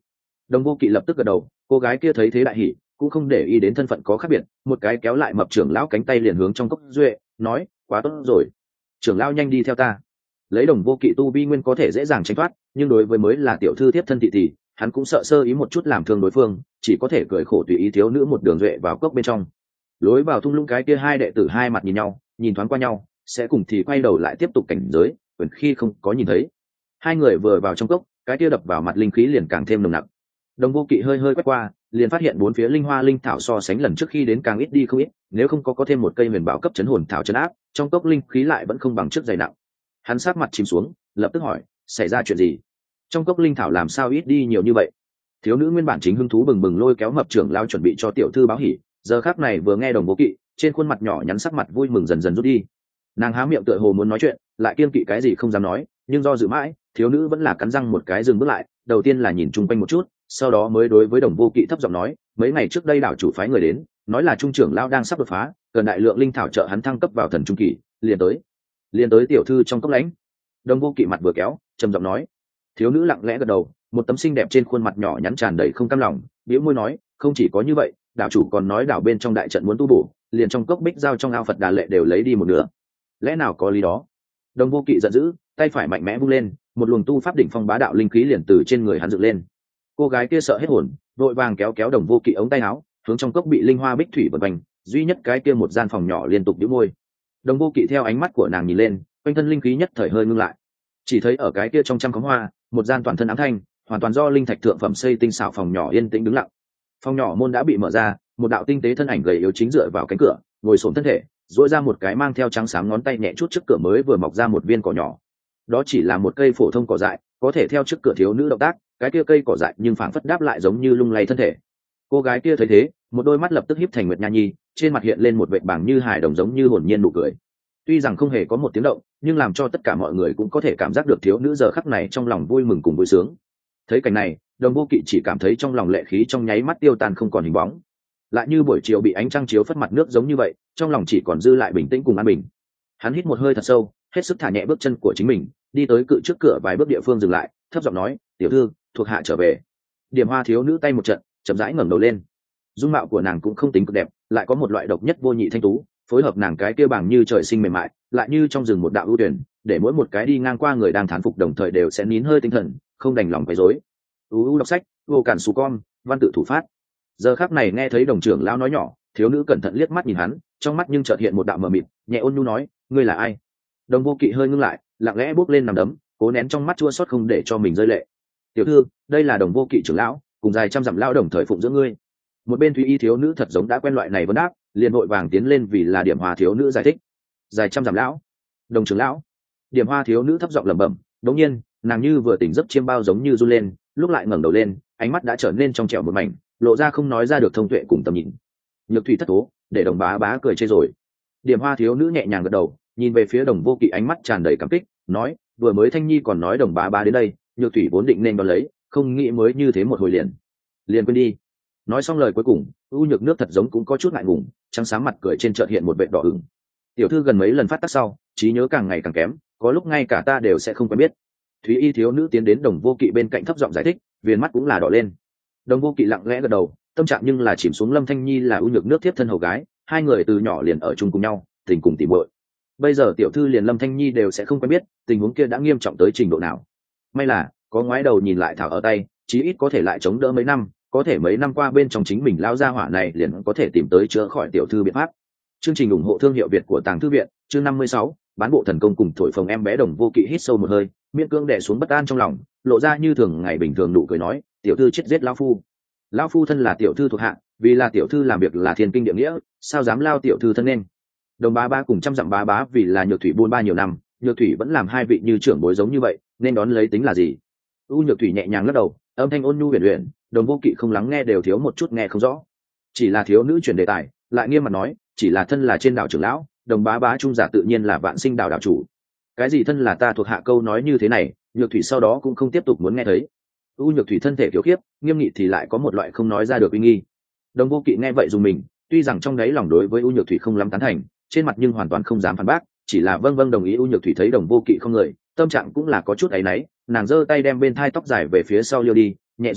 Đồng Vô Kỵ lập tức gật đầu, cô gái kia thấy thế đại hỉ, cũng không để ý đến thân phận có khác biệt, một cái kéo lại mập trưởng lão cánh tay liền hướng trong cốc duệ, nói, quá tốt rồi, trưởng lão nhanh đi theo ta. Lấy Đồng Vô Kỵ tu vi nguyên có thể dễ dàng tránh thoát, nhưng đối với mới là tiểu thư tiếp thân thị tỷ, hắn cũng sợ sơ ý một chút làm thương đối phương, chỉ có thể cười khổ tùy ý thiếu nữ một đường duệ vào cốc bên trong. Lối vào thung lũng cái kia hai đệ tử hai mặt nhìn nhau, nhìn thoáng qua nhau, sẽ cùng thì quay đầu lại tiếp tục cảnh giới, vẫn khi không có nhìn thấy. Hai người vừa vào trong cốc, cái kia đập vào mặt linh khí liền càng thêm nồng nặc. Đồng Vô Kỵ hơi hơi quét qua, liền phát hiện bốn phía linh hoa linh thảo so sánh lần trước khi đến càng ít đi không ít, nếu không có có thêm một cây huyền bảo cấp chấn hồn thảo chấn áp, trong cốc linh khí lại vẫn không bằng trước dày nặng. Hắn sát mặt chìm xuống, lập tức hỏi, xảy ra chuyện gì? Trong cốc linh thảo làm sao ít đi nhiều như vậy? Thiếu nữ nguyên bản chính hứng thú bừng bừng lôi kéo mập trưởng lao chuẩn bị cho tiểu thư báo hỉ, giờ khắc này vừa nghe Đồng Vô Kỵ, trên khuôn mặt nhỏ nhắn sắc mặt vui mừng dần dần rút đi. Nàng há miệng tựa hồ muốn nói chuyện, lại kiêng kỵ cái gì không dám nói, nhưng do dự mãi, thiếu nữ vẫn là cắn răng một cái dừng bước lại, đầu tiên là nhìn chung quanh một chút, sau đó mới đối với Đồng Vô Kỵ thấp giọng nói, mấy ngày trước đây đảo chủ phái người đến, nói là trung trưởng lao đang sắp đột phá, cần đại lượng linh thảo trợ hắn thăng cấp vào thần trung kỳ, liền tới, liền tới tiểu thư trong cốc lãnh. Đồng Vô Kỵ mặt vừa kéo, trầm giọng nói. Thiếu nữ lặng lẽ gật đầu, một tấm xinh đẹp trên khuôn mặt nhỏ nhắn tràn đầy không cam lòng, bĩu môi nói, không chỉ có như vậy, đảo chủ còn nói đảo bên trong đại trận muốn tu bổ, liền trong cốc bích giao trong ao Phật Đà Lệ đều lấy đi một nửa. Lẽ nào có lý đó? Đồng Vô Kỵ giận dữ, tay phải mạnh mẽ vung lên, một luồng tu pháp đỉnh phong bá đạo linh khí liền từ trên người hắn dựng lên. Cô gái kia sợ hết hồn, vội vàng kéo kéo Đồng Vô Kỵ ống tay áo, hướng trong cốc bị linh hoa bích thủy vần quanh, duy nhất cái kia một gian phòng nhỏ liên tục bĩu môi. Đồng Vô Kỵ theo ánh mắt của nàng nhìn lên, quanh thân linh khí nhất thời hơi ngưng lại. Chỉ thấy ở cái kia trong trăm khóm hoa, một gian toàn thân ám thanh, hoàn toàn do linh thạch thượng phẩm xây tinh xảo phòng nhỏ yên tĩnh đứng lặng. Phòng nhỏ môn đã bị mở ra, một đạo tinh tế thân ảnh gầy yếu chính dựa vào cánh cửa, ngồi xổm thân thể, duỗi ra một cái mang theo trắng sáng ngón tay nhẹ chút trước cửa mới vừa mọc ra một viên cỏ nhỏ. Đó chỉ là một cây phổ thông cỏ dại, có thể theo trước cửa thiếu nữ động tác, cái kia cây cỏ dại nhưng phảng phất đáp lại giống như lung lay thân thể. Cô gái kia thấy thế, một đôi mắt lập tức híp thành nguyệt nha nhi, trên mặt hiện lên một vệt bảng như hài đồng giống như hồn nhiên nụ cười. Tuy rằng không hề có một tiếng động, nhưng làm cho tất cả mọi người cũng có thể cảm giác được thiếu nữ giờ khắc này trong lòng vui mừng cùng vui sướng. Thấy cảnh này, Đồng Vô Kỵ chỉ cảm thấy trong lòng lệ khí trong nháy mắt tiêu tan không còn hình bóng, lại như buổi chiều bị ánh trăng chiếu phất mặt nước giống như vậy, trong lòng chỉ còn dư lại bình tĩnh cùng an bình. Hắn hít một hơi thật sâu, hết sức thả nhẹ bước chân của chính mình, đi tới cự trước cửa vài bước địa phương dừng lại, thấp giọng nói, tiểu thư, thuộc hạ trở về. Điểm Hoa thiếu nữ tay một trận, chậm rãi ngẩng đầu lên. Dung mạo của nàng cũng không tính cực đẹp, lại có một loại độc nhất vô nhị thanh tú, phối hợp nàng cái kia bằng như trời sinh mềm mại, lại như trong rừng một đạo ưu tuyển, để mỗi một cái đi ngang qua người đang thán phục đồng thời đều sẽ nín hơi tinh thần, không đành lòng quấy rối. U đọc sách, vô cản su con, văn tự thủ phát. Giờ khắc này nghe thấy đồng trưởng lão nói nhỏ, thiếu nữ cẩn thận liếc mắt nhìn hắn, trong mắt nhưng chợt hiện một đạo mờ mịt, nhẹ ôn nhu nói, ngươi là ai? Đồng Vô Kỵ hơi ngưng lại, lặng lẽ bước lên nằm đấm, cố nén trong mắt chua xót không để cho mình rơi lệ. Tiểu thư, đây là Đồng Vô Kỵ trưởng lão, cùng dài trăm dặm lão đồng thời phụng dưỡng ngươi. Một bên Thúy Y thiếu nữ thật giống đã quen loại này vấn đáp, liền vội vàng tiến lên vì là Điểm Hoa thiếu nữ giải thích. Dài trăm dặm lão, đồng trưởng lão. Điểm Hoa thiếu nữ thấp giọng lẩm bẩm, đống nhiên, nàng như vừa tỉnh giấc chiêm bao giống như run lên, lúc lại ngẩng đầu lên, ánh mắt đã trở nên trong trẻo một mảnh, lộ ra không nói ra được thông tuệ cùng tầm nhìn. Nhược thủy thất tố, để Đồng bá bá cười chê rồi. Điểm Hoa thiếu nữ nhẹ nhàng gật đầu, nhìn về phía Đồng Vô Kỵ ánh mắt tràn đầy cảm kích, nói, vừa mới Thanh Nhi còn nói Đồng bá bá đến đây, Nhược thủy vốn định nên đón lấy, không nghĩ mới như thế một hồi liền, liền quên đi. Nói xong lời cuối cùng, U Nhược nước thật giống cũng có chút ngại ngùng, trắng sáng mặt cười trên chợt hiện một vệt đỏ ửng. Tiểu thư gần mấy lần phát tác sau, trí nhớ càng ngày càng kém, có lúc ngay cả ta đều sẽ không quen biết. Thúy Y thiếu nữ tiến đến Đồng Vô Kỵ bên cạnh thấp giọng giải thích, viền mắt cũng là đỏ lên. Đồng Vô Kỵ lặng lẽ gật đầu, tâm trạng nhưng là chìm xuống. Lâm Thanh Nhi là U Nhược nước tiếp thân hầu gái, hai người từ nhỏ liền ở chung cùng nhau, tình cùng tỉ muội. Bây giờ tiểu thư liền Lâm Thanh Nhi đều sẽ không quen biết, tình huống kia đã nghiêm trọng tới trình độ nào. May là có ngoái đầu nhìn lại thảo ở tay, chí ít có thể lại chống đỡ mấy năm, có thể mấy năm qua bên trong chính mình lao ra hỏa này liền có thể tìm tới chữa khỏi tiểu thư biện pháp. Chương trình ủng hộ thương hiệu Việt của Tàng Thư viện, chương năm mươi sáu, bán bộ thần công cùng thổi phồng. Em bé Đồng Vô Kỵ hít sâu một hơi, miễn cưỡng đè xuống bất an trong lòng, lộ ra như thường ngày bình thường nụ cười nói, tiểu thư chết giết lão phu. Lão phu thân là tiểu thư thuộc hạ, vì là tiểu thư làm việc là thiên kinh địa nghĩa, sao dám lao tiểu thư thân nên. Đồng bá bá cùng trăm dặm bá bá vì là Nhược thủy buôn ba nhiều năm, Nhược thủy vẫn làm hai vị như trưởng bối giống như vậy, nên đón lấy tính là gì? U Nhược thủy nhẹ nhàng lắc đầu, âm thanh ôn nhu huyền huyền, Đồng Vô Kỵ không lắng nghe đều thiếu một chút nghe không rõ. Chỉ là thiếu nữ chuyển đề tài, lại nghiêm mặt nói, chỉ là thân là trên đảo trưởng lão, Đồng bá bá trung giả tự nhiên là vạn sinh đảo đảo chủ. Cái gì thân là ta thuộc hạ câu nói như thế này, Nhược thủy sau đó cũng không tiếp tục muốn nghe thấy. U Nhược thủy thân thể thiếu khiếp, nghiêm nghị thì lại có một loại không nói ra được uy nghi. Đồng Vô Kỵ nghe vậy dùng mình, tuy rằng trong đáy lòng đối với U Nhược thủy không lắm tán thành, trên mặt nhưng hoàn toàn không dám phản bác, chỉ là vâng vâng đồng ý. U Nhược thủy thấy Đồng Vô Kỵ không người, tâm trạng cũng là có chút áy náy, nàng giơ tay đem bên thai tóc dài về phía sau liêu đi, nhẹ giọng nói,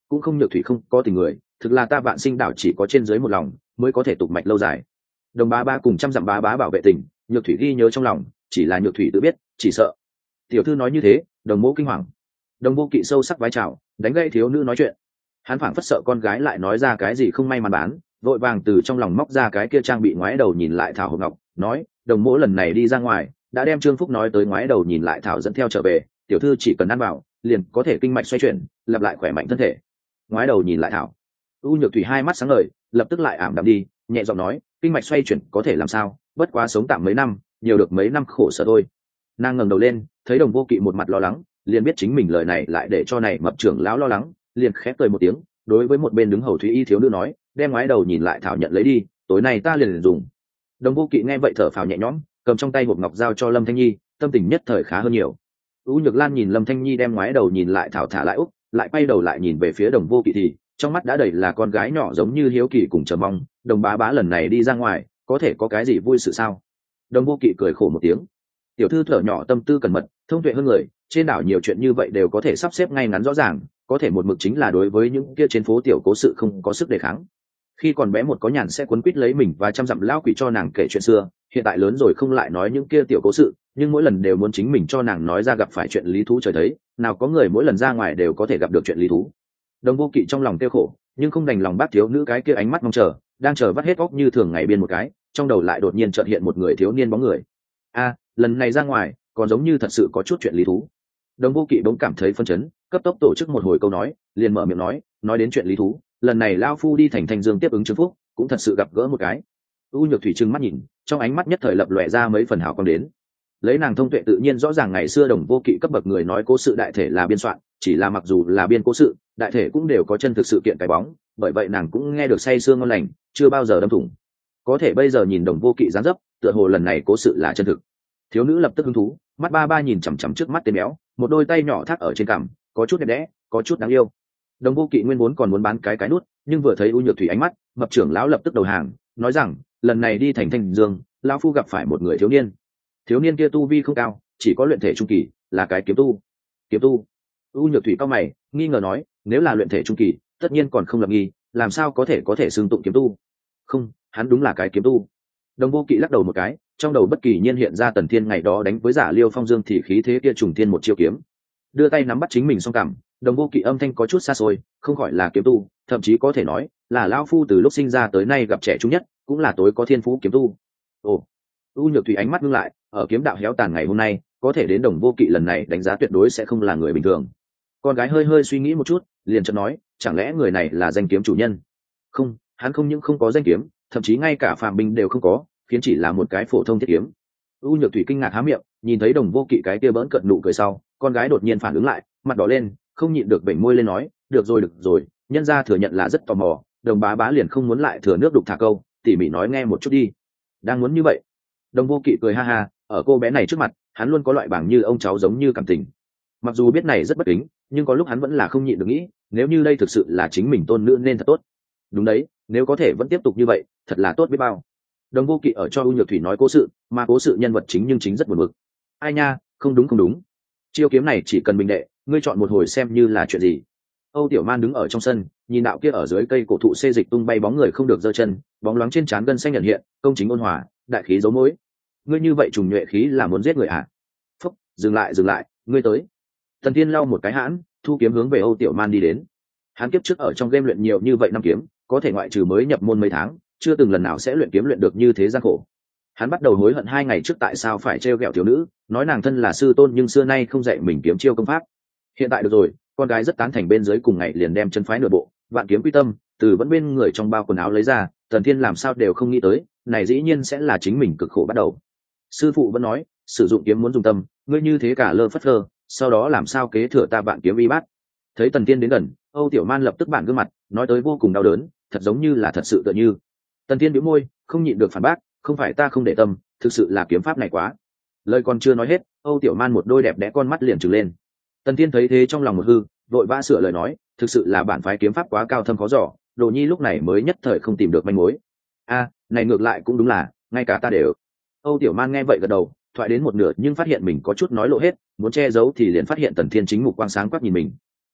cũng không nhược thủy không có tình người, thực là ta vạn sinh đảo chỉ có trên dưới một lòng mới có thể tục mạch lâu dài. Đồng bá bá cùng trăm dặm bá bá bảo vệ tình, nhược thủy ghi nhớ trong lòng, chỉ là nhược thủy tự biết, chỉ sợ. Tiểu thư nói như thế, đồng mẫu kinh hoàng. Đồng vô kỵ sâu sắc vái chào, đánh gãy thiếu nữ nói chuyện. Hắn phảng phất sợ con gái lại nói ra cái gì không may mắn bán, vội vàng từ trong lòng móc ra cái kia trang bị ngoái đầu nhìn lại thảo hộp ngọc, nói đồng mẫu lần này đi ra ngoài đã đem Trương Phúc nói tới ngoái đầu nhìn lại thảo dẫn theo trở về, tiểu thư chỉ cần ăn vào liền có thể kinh mạch xoay chuyển, lặp lại khỏe mạnh thân thể. Ngoái đầu nhìn lại thảo. U Nhược Thủy hai mắt sáng ngời, lập tức lại ảm đạm đi, nhẹ giọng nói kinh mạch xoay chuyển có thể làm sao, bất quá sống tạm mấy năm, nhiều được mấy năm khổ sở thôi. Nàng ngẩng đầu lên, thấy Đồng Vô Kỵ một mặt lo lắng, liền biết chính mình lời này lại để cho này mập trưởng lão lo lắng, liền khép cười một tiếng, đối với một bên đứng hầu Thúy Y thiếu nữ nói, đem ngoái đầu nhìn lại thảo nhận lấy đi, tối nay ta liền, liền dùng. Đồng Vô Kỵ nghe vậy thở phào nhẹ nhõm, cầm trong tay hộp ngọc giao cho Lâm Thanh Nhi, tâm tình nhất thời khá hơn nhiều. U Nhược Lan nhìn Lâm Thanh Nhi đem ngoái đầu nhìn lại thảo thả lại úc, lại quay đầu lại nhìn về phía Đồng Vô Kỵ thì trong mắt đã đầy là con gái nhỏ giống như hiếu kỳ cùng chờ mong. Đồng bá bá lần này đi ra ngoài có thể có cái gì vui sự sao? Đồng Vô Kỵ cười khổ một tiếng, tiểu thư thở nhỏ tâm tư cẩn mật, thông tuệ hơn người, trên đảo nhiều chuyện như vậy đều có thể sắp xếp ngay ngắn rõ ràng, có thể một mực chính là đối với những kia trên phố tiểu cố sự không có sức đề kháng. Khi còn bé một có nhàn sẽ quấn quýt lấy mình và trăm dặm lão quỷ cho nàng kể chuyện xưa, hiện tại lớn rồi không lại nói những kia tiểu cố sự, nhưng mỗi lần đều muốn chính mình cho nàng nói ra gặp phải chuyện lý thú trời thấy, nào có người mỗi lần ra ngoài đều có thể gặp được chuyện lý thú. Đồng Vô Kỵ trong lòng tiêu khổ, nhưng không đành lòng bác thiếu nữ cái kia ánh mắt mong chờ, đang chờ vắt hết óc như thường ngày biên một cái, trong đầu lại đột nhiên chợt hiện một người thiếu niên bóng người. A, lần này ra ngoài, còn giống như thật sự có chút chuyện lý thú. Đồng Vô Kỵ bỗng cảm thấy phân chấn, cấp tốc tổ chức một hồi câu nói, liền mở miệng nói, nói đến chuyện lý thú, lần này lão phu đi thành Thanh Dương tiếp ứng Trương Phúc, cũng thật sự gặp gỡ một cái. U Nhược Thủy trừng mắt nhìn, trong ánh mắt nhất thời lập lòe ra mấy phần hào quang đến. Lấy nàng thông tuệ tự nhiên rõ ràng ngày xưa Đồng Vô Kỵ cấp bậc người nói cố sự đại thể là biên soạn, chỉ là mặc dù là biên cố sự, đại thể cũng đều có chân thực sự kiện cái bóng, bởi vậy nàng cũng nghe được say sương ngon lành, chưa bao giờ đâm thủng. Có thể bây giờ nhìn Đồng Vô Kỵ dáng dấp, tựa hồ lần này cố sự là chân thực. Thiếu nữ lập tức hứng thú, mắt ba ba nhìn chằm chằm trước mắt tên béo, một đôi tay nhỏ thắt ở trên cằm, có chút đẹp đẽ, có chút đáng yêu. Đồng Vô Kỵ nguyên vốn còn muốn bán cái cái nút, nhưng vừa thấy U Nhược Thủy ánh mắt, mập trưởng lão lập tức đầu hàng, nói rằng lần này đi thành Thanh Dương, lão phu gặp phải một người thiếu niên. Thiếu niên kia tu vi không cao, chỉ có luyện thể trung kỳ, là cái kiếm tu. Kiếm tu? U Nhược Thủy cao mày, nghi ngờ nói, nếu là luyện thể trung kỳ, tất nhiên còn không lập nghi, làm sao có thể có thể xưng tụng kiếm tu? Không, hắn đúng là cái kiếm tu. Đồng Vô Kỵ lắc đầu một cái, trong đầu bất kỳ nhiên hiện ra Tần Thiên ngày đó đánh với Giả Liêu Phong Dương thì khí thế kia trùng thiên một chiêu kiếm, đưa tay nắm bắt chính mình song cằm. Đồng Vô Kỵ âm thanh có chút xa xôi, không khỏi là kiếm tu, thậm chí có thể nói là lão phu từ lúc sinh ra tới nay gặp trẻ trung nhất, cũng là tối có thiên phú kiếm tu. Ồ. U Nhược Thủy ánh mắt ngưng lại, ở kiếm đạo héo tàn ngày hôm nay, có thể đến Đồng Vô Kỵ lần này đánh giá tuyệt đối sẽ không là người bình thường. Con gái hơi hơi suy nghĩ một chút, liền chợt nói, chẳng lẽ người này là danh kiếm chủ nhân? Không, hắn không những không có danh kiếm, thậm chí ngay cả phàm binh đều không có, khiến chỉ là một cái phổ thông thiết kiếm. U Nhược Thủy kinh ngạc há miệng, nhìn thấy Đồng Vô Kỵ cái kia bỡn cợt nụ cười sau, con gái đột nhiên phản ứng lại, mặt đỏ lên, không nhịn được vểnh môi lên nói, được rồi được rồi, nhân gia thừa nhận là rất tò mò, Đồng bá bá liền không muốn lại thừa nước đục thả câu, tỉ mỉ nói nghe một chút đi. Đang muốn như vậy. Đồng Vô Kỵ cười ha ha, ở cô bé này trước mặt, hắn luôn có loại bảng như ông cháu giống như cảm tình. Mặc dù biết này rất bất kính, nhưng có lúc hắn vẫn là không nhịn được nghĩ, nếu như đây thực sự là chính mình tôn nữ nên thật tốt. Đúng đấy, nếu có thể vẫn tiếp tục như vậy, thật là tốt biết bao. Đồng Vô Kỵ ở cho U Nhược Thủy nói cố sự, mà cố sự nhân vật chính nhưng chính rất buồn bực. Ai nha, không đúng không đúng. Chiêu kiếm này chỉ cần bình đệ, ngươi chọn một hồi xem như là chuyện gì. Âu Tiểu Man đứng ở trong sân, nhìn đạo kia ở dưới cây cổ thụ xê dịch tung bay bóng người không được giơ chân, bóng loáng trên trán gân xanh nhận hiện, công chính ôn hòa, đại khí dấu mối. Ngươi như vậy trùng nhuệ khí là muốn giết người à? Phúc, dừng lại dừng lại, ngươi tới. Thần Thiên lau một cái hãn, thu kiếm hướng về Âu Tiểu Man đi đến. Hắn kiếp trước ở trong game luyện nhiều như vậy năm kiếm, có thể ngoại trừ mới nhập môn mấy tháng, chưa từng lần nào sẽ luyện kiếm luyện được như thế gian khổ. Hắn bắt đầu hối hận hai ngày trước tại sao phải trêu ghẹo thiếu nữ, nói nàng thân là sư tôn nhưng xưa nay không dạy mình kiếm chiêu công pháp. Hiện tại được rồi, con gái rất tán thành, bên dưới cùng ngày liền đem chân phái nửa bộ, vạn kiếm quy tâm, từ vẫn bên người trong bao quần áo lấy ra. Tần Thiên làm sao đều không nghĩ tới, này dĩ nhiên sẽ là chính mình cực khổ bắt đầu. Sư phụ vẫn nói, sử dụng kiếm muốn dùng tâm, ngươi như thế cả lơ phất lơ, sau đó làm sao kế thừa ta vạn kiếm y bát. Thấy Tần Thiên đến gần, Âu Tiểu Man lập tức bản gương mặt, nói tới vô cùng đau đớn, thật giống như là thật sự tựa như. Tần Thiên bĩu môi, không nhịn được phản bác, không phải ta không để tâm, thực sự là kiếm pháp này quá. Lời còn chưa nói hết, Âu Tiểu Man một đôi đẹp đẽ con mắt liền trừng lên. Tần Thiên thấy thế trong lòng một hư, vội vã sửa lời nói, thực sự là bản phái kiếm pháp quá cao thâm khó dò, Đồ Nhi lúc này mới nhất thời không tìm được manh mối. A, này ngược lại cũng đúng là, ngay cả ta đều. Âu Tiểu Man nghe vậy gật đầu, thoại đến một nửa nhưng phát hiện mình có chút nói lộ hết, muốn che giấu thì liền phát hiện Tần Thiên chính mục quang sáng quắc nhìn mình.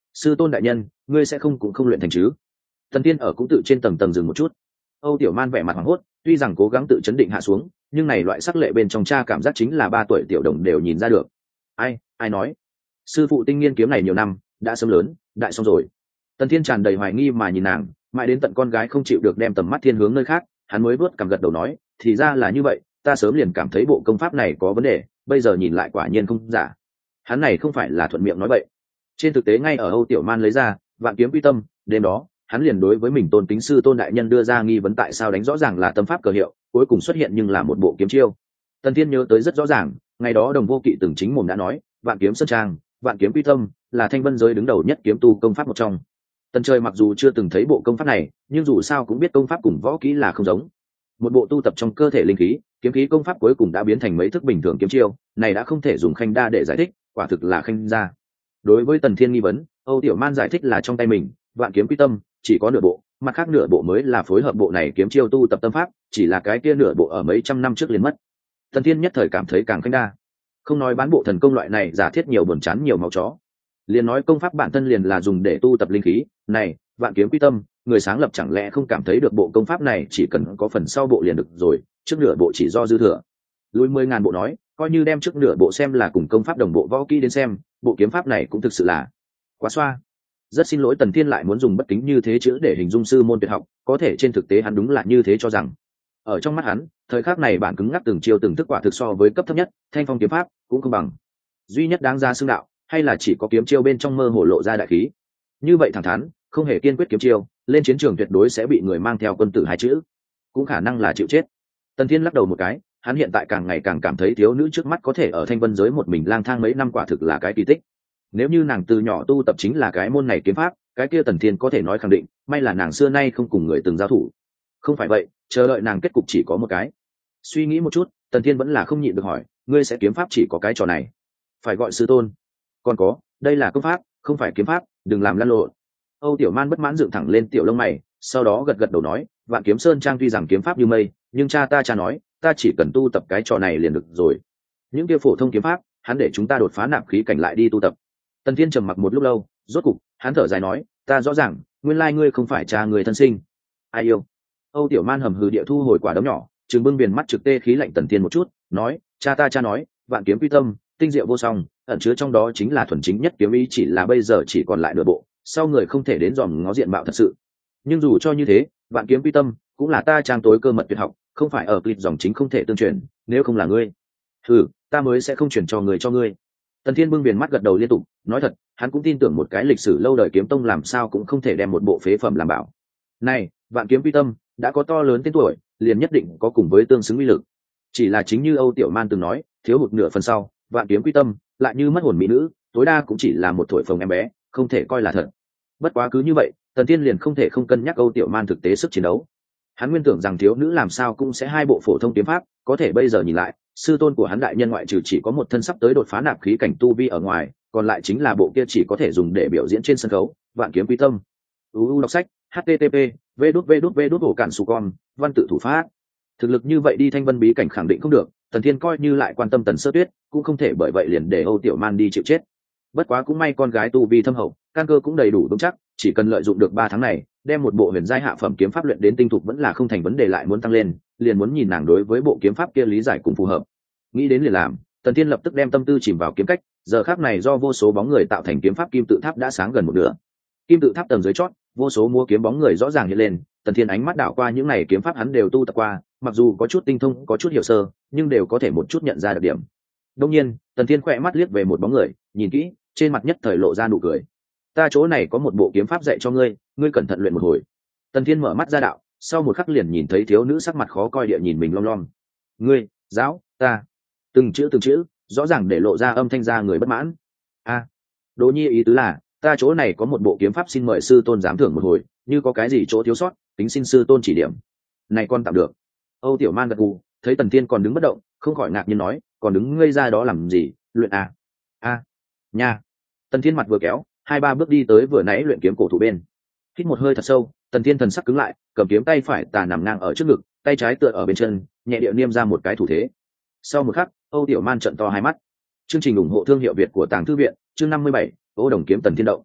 sư tôn đại nhân, ngươi sẽ không cũng không luyện thành chứ? Tần Thiên ở cũng tự trên tầng tầng dừng một chút. Âu Tiểu Man vẻ mặt hoảng hốt, tuy rằng cố gắng tự chấn định hạ xuống, nhưng này loại sắc lệ bên trong cha cảm giác chính là ba tuổi tiểu đồng đều nhìn ra được. Ai, ai nói? Sư phụ tinh nghiên kiếm này nhiều năm, đã sớm lớn, đại xong rồi. Tần Thiên tràn đầy hoài nghi mà nhìn nàng, mãi đến tận con gái không chịu được đem tầm mắt thiên hướng nơi khác, hắn mới bước cằm gật đầu nói, thì ra là như vậy, ta sớm liền cảm thấy bộ công pháp này có vấn đề, bây giờ nhìn lại quả nhiên không giả. Hắn này không phải là thuận miệng nói vậy. Trên thực tế ngay ở Âu Tiểu Man lấy ra vạn kiếm quy tâm, đêm đó hắn liền đối với mình tôn kính sư tôn đại nhân đưa ra nghi vấn tại sao đánh rõ ràng là tâm pháp cờ hiệu, cuối cùng xuất hiện nhưng là một bộ kiếm chiêu. Tần Thiên nhớ tới rất rõ ràng, ngày đó Đồng Vô Kỵ từng chính mồm đã nói, vạn kiếm sơn trang, vạn kiếm quy tâm là thanh vân giới đứng đầu nhất kiếm tu công pháp một trong. Tần Trời mặc dù chưa từng thấy bộ công pháp này, nhưng dù sao cũng biết công pháp cùng võ kỹ là không giống. Một bộ tu tập trong cơ thể linh khí, kiếm khí công pháp cuối cùng đã biến thành mấy thức bình thường kiếm chiêu, này đã không thể dùng khanh đa để giải thích, quả thực là khanh gia. Đối với Tần Thiên nghi vấn, Âu Tiểu Man giải thích là trong tay mình, vạn kiếm quy tâm chỉ có nửa bộ, mặt khác nửa bộ mới là phối hợp bộ này kiếm chiêu tu tập tâm pháp, chỉ là cái kia nửa bộ ở mấy trăm năm trước liền mất. Tần Thiên nhất thời cảm thấy càng khanh đa. Không nói bán bộ thần công loại này giả thiết nhiều buồn chán nhiều máu chó, liền nói công pháp bản thân liền là dùng để tu tập linh khí, này, vạn kiếm quy tâm, người sáng lập chẳng lẽ không cảm thấy được bộ công pháp này chỉ cần có phần sau bộ liền được rồi, trước nửa bộ chỉ do dư thừa. Lùi mười ngàn bộ nói, coi như đem trước nửa bộ xem là cùng công pháp đồng bộ võ kỹ đến xem, bộ kiếm pháp này cũng thực sự là quá xoa. Rất xin lỗi, Tần Thiên lại muốn dùng bất kính như thế chữ để hình dung sư môn tuyệt học, có thể trên thực tế hắn đúng là như thế cho rằng. Ở trong mắt hắn, thời khắc này bản cứng ngắc từng chiêu từng thức quả thực so với cấp thấp nhất thanh phong kiếm pháp cũng không bằng. Duy nhất đáng ra xưng đạo hay là chỉ có kiếm chiêu bên trong mơ hồ lộ ra đại khí. Như vậy thẳng thắn, không hề kiên quyết kiếm chiêu, lên chiến trường tuyệt đối sẽ bị người mang theo quân tử hai chữ, cũng khả năng là chịu chết. Tần Thiên lắc đầu một cái, hắn hiện tại càng ngày càng cảm thấy thiếu nữ trước mắt có thể ở thanh vân giới một mình lang thang mấy năm quả thực là cái kỳ tích. Nếu như nàng từ nhỏ tu tập chính là cái môn này kiếm pháp, cái kia Tần Thiên có thể nói khẳng định, may là nàng xưa nay không cùng người từng giao thủ. Không phải vậy, chờ đợi nàng kết cục chỉ có một cái. Suy nghĩ một chút, Tần Thiên vẫn là không nhịn được hỏi, ngươi sẽ kiếm pháp chỉ có cái trò này? Phải gọi sư tôn. Còn có, đây là công pháp, không phải kiếm pháp, đừng làm lăn lộn. Âu Tiểu Man bất mãn dựng thẳng lên tiểu lông mày, sau đó gật gật đầu nói, vạn kiếm sơn trang tuy rằng kiếm pháp như mây, nhưng cha ta cha nói, ta chỉ cần tu tập cái trò này liền được rồi. Những kia phổ thông kiếm pháp, hắn để chúng ta đột phá nạp khí cảnh lại đi tu tập. Tần Thiên trầm mặc một lúc lâu, rốt cục, hắn thở dài nói, ta rõ ràng, nguyên lai ngươi không phải cha người thân sinh. Ai yêu? Âu Tiểu Man hầm hừ địa thu hồi quả đấm nhỏ, trừng bưng viền mắt trực tê khí lạnh Tần Thiên một chút, nói, cha ta cha nói, vạn kiếm quy tâm, tinh diệu vô song, ẩn chứa trong đó chính là thuần chính nhất kiếm ý, chỉ là bây giờ chỉ còn lại nửa bộ, sau người không thể đến dòm ngó diện mạo thật sự. Nhưng dù cho như thế, vạn kiếm quy tâm cũng là ta trang tối cơ mật tuyệt học, không phải ở clip dòng chính không thể tương truyền, nếu không là ngươi, ừ, ta mới sẽ không truyền cho người cho ngươi. Tần Thiên bưng viền mắt gật đầu liên tục, nói thật, hắn cũng tin tưởng một cái lịch sử lâu đời kiếm tông làm sao cũng không thể đem một bộ phế phẩm làm bảo. Này, vạn kiếm quy tâm đã có to lớn tên tuổi, liền nhất định có cùng với tương xứng uy lực. Chỉ là chính như Âu Tiểu Man từng nói, thiếu hụt nửa phần sau, vạn kiếm quy tâm lại như mất hồn mỹ nữ, tối đa cũng chỉ là một thổi phồng em bé, không thể coi là thật. Bất quá cứ như vậy, Tần Thiên liền không thể không cân nhắc Âu Tiểu Man thực tế sức chiến đấu. Hắn nguyên tưởng rằng thiếu nữ làm sao cũng sẽ hai bộ phổ thông kiếm pháp, có thể bây giờ nhìn lại, sư tôn của hắn đại nhân ngoại trừ chỉ có một thân sắp tới đột phá nạp khí cảnh tu vi ở ngoài, còn lại chính là bộ kia chỉ có thể dùng để biểu diễn trên sân khấu, vạn kiếm quy tâm. uu đọc sách http v đút v đút v đút hổ cản su con văn tự thủ pháp. Thực lực như vậy đi thanh vân bí cảnh khẳng định không được, Tần Thiên coi như lại quan tâm Tần Sơ Tuyết, cũng không thể bởi vậy liền để Âu Tiểu Man đi chịu chết. Bất quá cũng may con gái tu vi thâm hậu, căn cơ cũng đầy đủ vững chắc, chỉ cần lợi dụng được ba tháng này, đem một bộ huyền giai hạ phẩm kiếm pháp luyện đến tinh thục vẫn là không thành vấn đề, lại muốn tăng lên, liền muốn nhìn nàng đối với bộ kiếm pháp kia lý giải cùng phù hợp. Nghĩ đến liền làm, Tần Thiên lập tức đem tâm tư chìm vào kiếm cách, giờ khắc này do vô số bóng người tạo thành kiếm pháp kim tự tháp đã sáng gần một nửa. Kim tự tháp tầng dưới chót, vô số mua kiếm bóng người rõ ràng hiện lên, Tần Thiên ánh mắt đảo qua những này kiếm pháp hắn đều tu tập qua, mặc dù có chút tinh thông, có chút hiểu sơ, nhưng đều có thể một chút nhận ra được điểm. Đương nhiên, Tần Thiên khẽ mắt liếc về một bóng người, nhìn kỹ, trên mặt nhất thời lộ ra nụ cười. Ta chỗ này có một bộ kiếm pháp dạy cho ngươi, ngươi cẩn thận luyện một hồi. Tần Thiên mở mắt ra đạo, sau một khắc liền nhìn thấy thiếu nữ sắc mặt khó coi địa nhìn mình lom lom. Ngươi, giáo, ta. Từng chữ từng chữ, rõ ràng để lộ ra âm thanh ra người bất mãn. A, à, Đỗ Nhi ý tứ là, ta chỗ này có một bộ kiếm pháp xin mời sư tôn giám thưởng một hồi, như có cái gì chỗ thiếu sót, tính xin sư tôn chỉ điểm. Này con tạm được. Âu Tiểu Man gật gù, thấy Tần Thiên còn đứng bất động, không khỏi ngạc nhiên nói, còn đứng ngây ra đó làm gì, luyện à? A, à, nha. Tần Thiên mặt vừa kéo, hai ba bước đi tới vừa nãy luyện kiếm cổ thụ bên. Hít một hơi thật sâu, Tần Thiên thần sắc cứng lại, cầm kiếm tay phải tà nằm ngang ở trước ngực, tay trái tựa ở bên chân, nhẹ điệu niêm ra một cái thủ thế. Sau một khắc, Âu Tiểu Man trợn to hai mắt. Chương trình ủng hộ thương hiệu Việt của Tàng Thư viện, chương năm mươi bảy, Ô Đồng kiếm Tần Thiên động.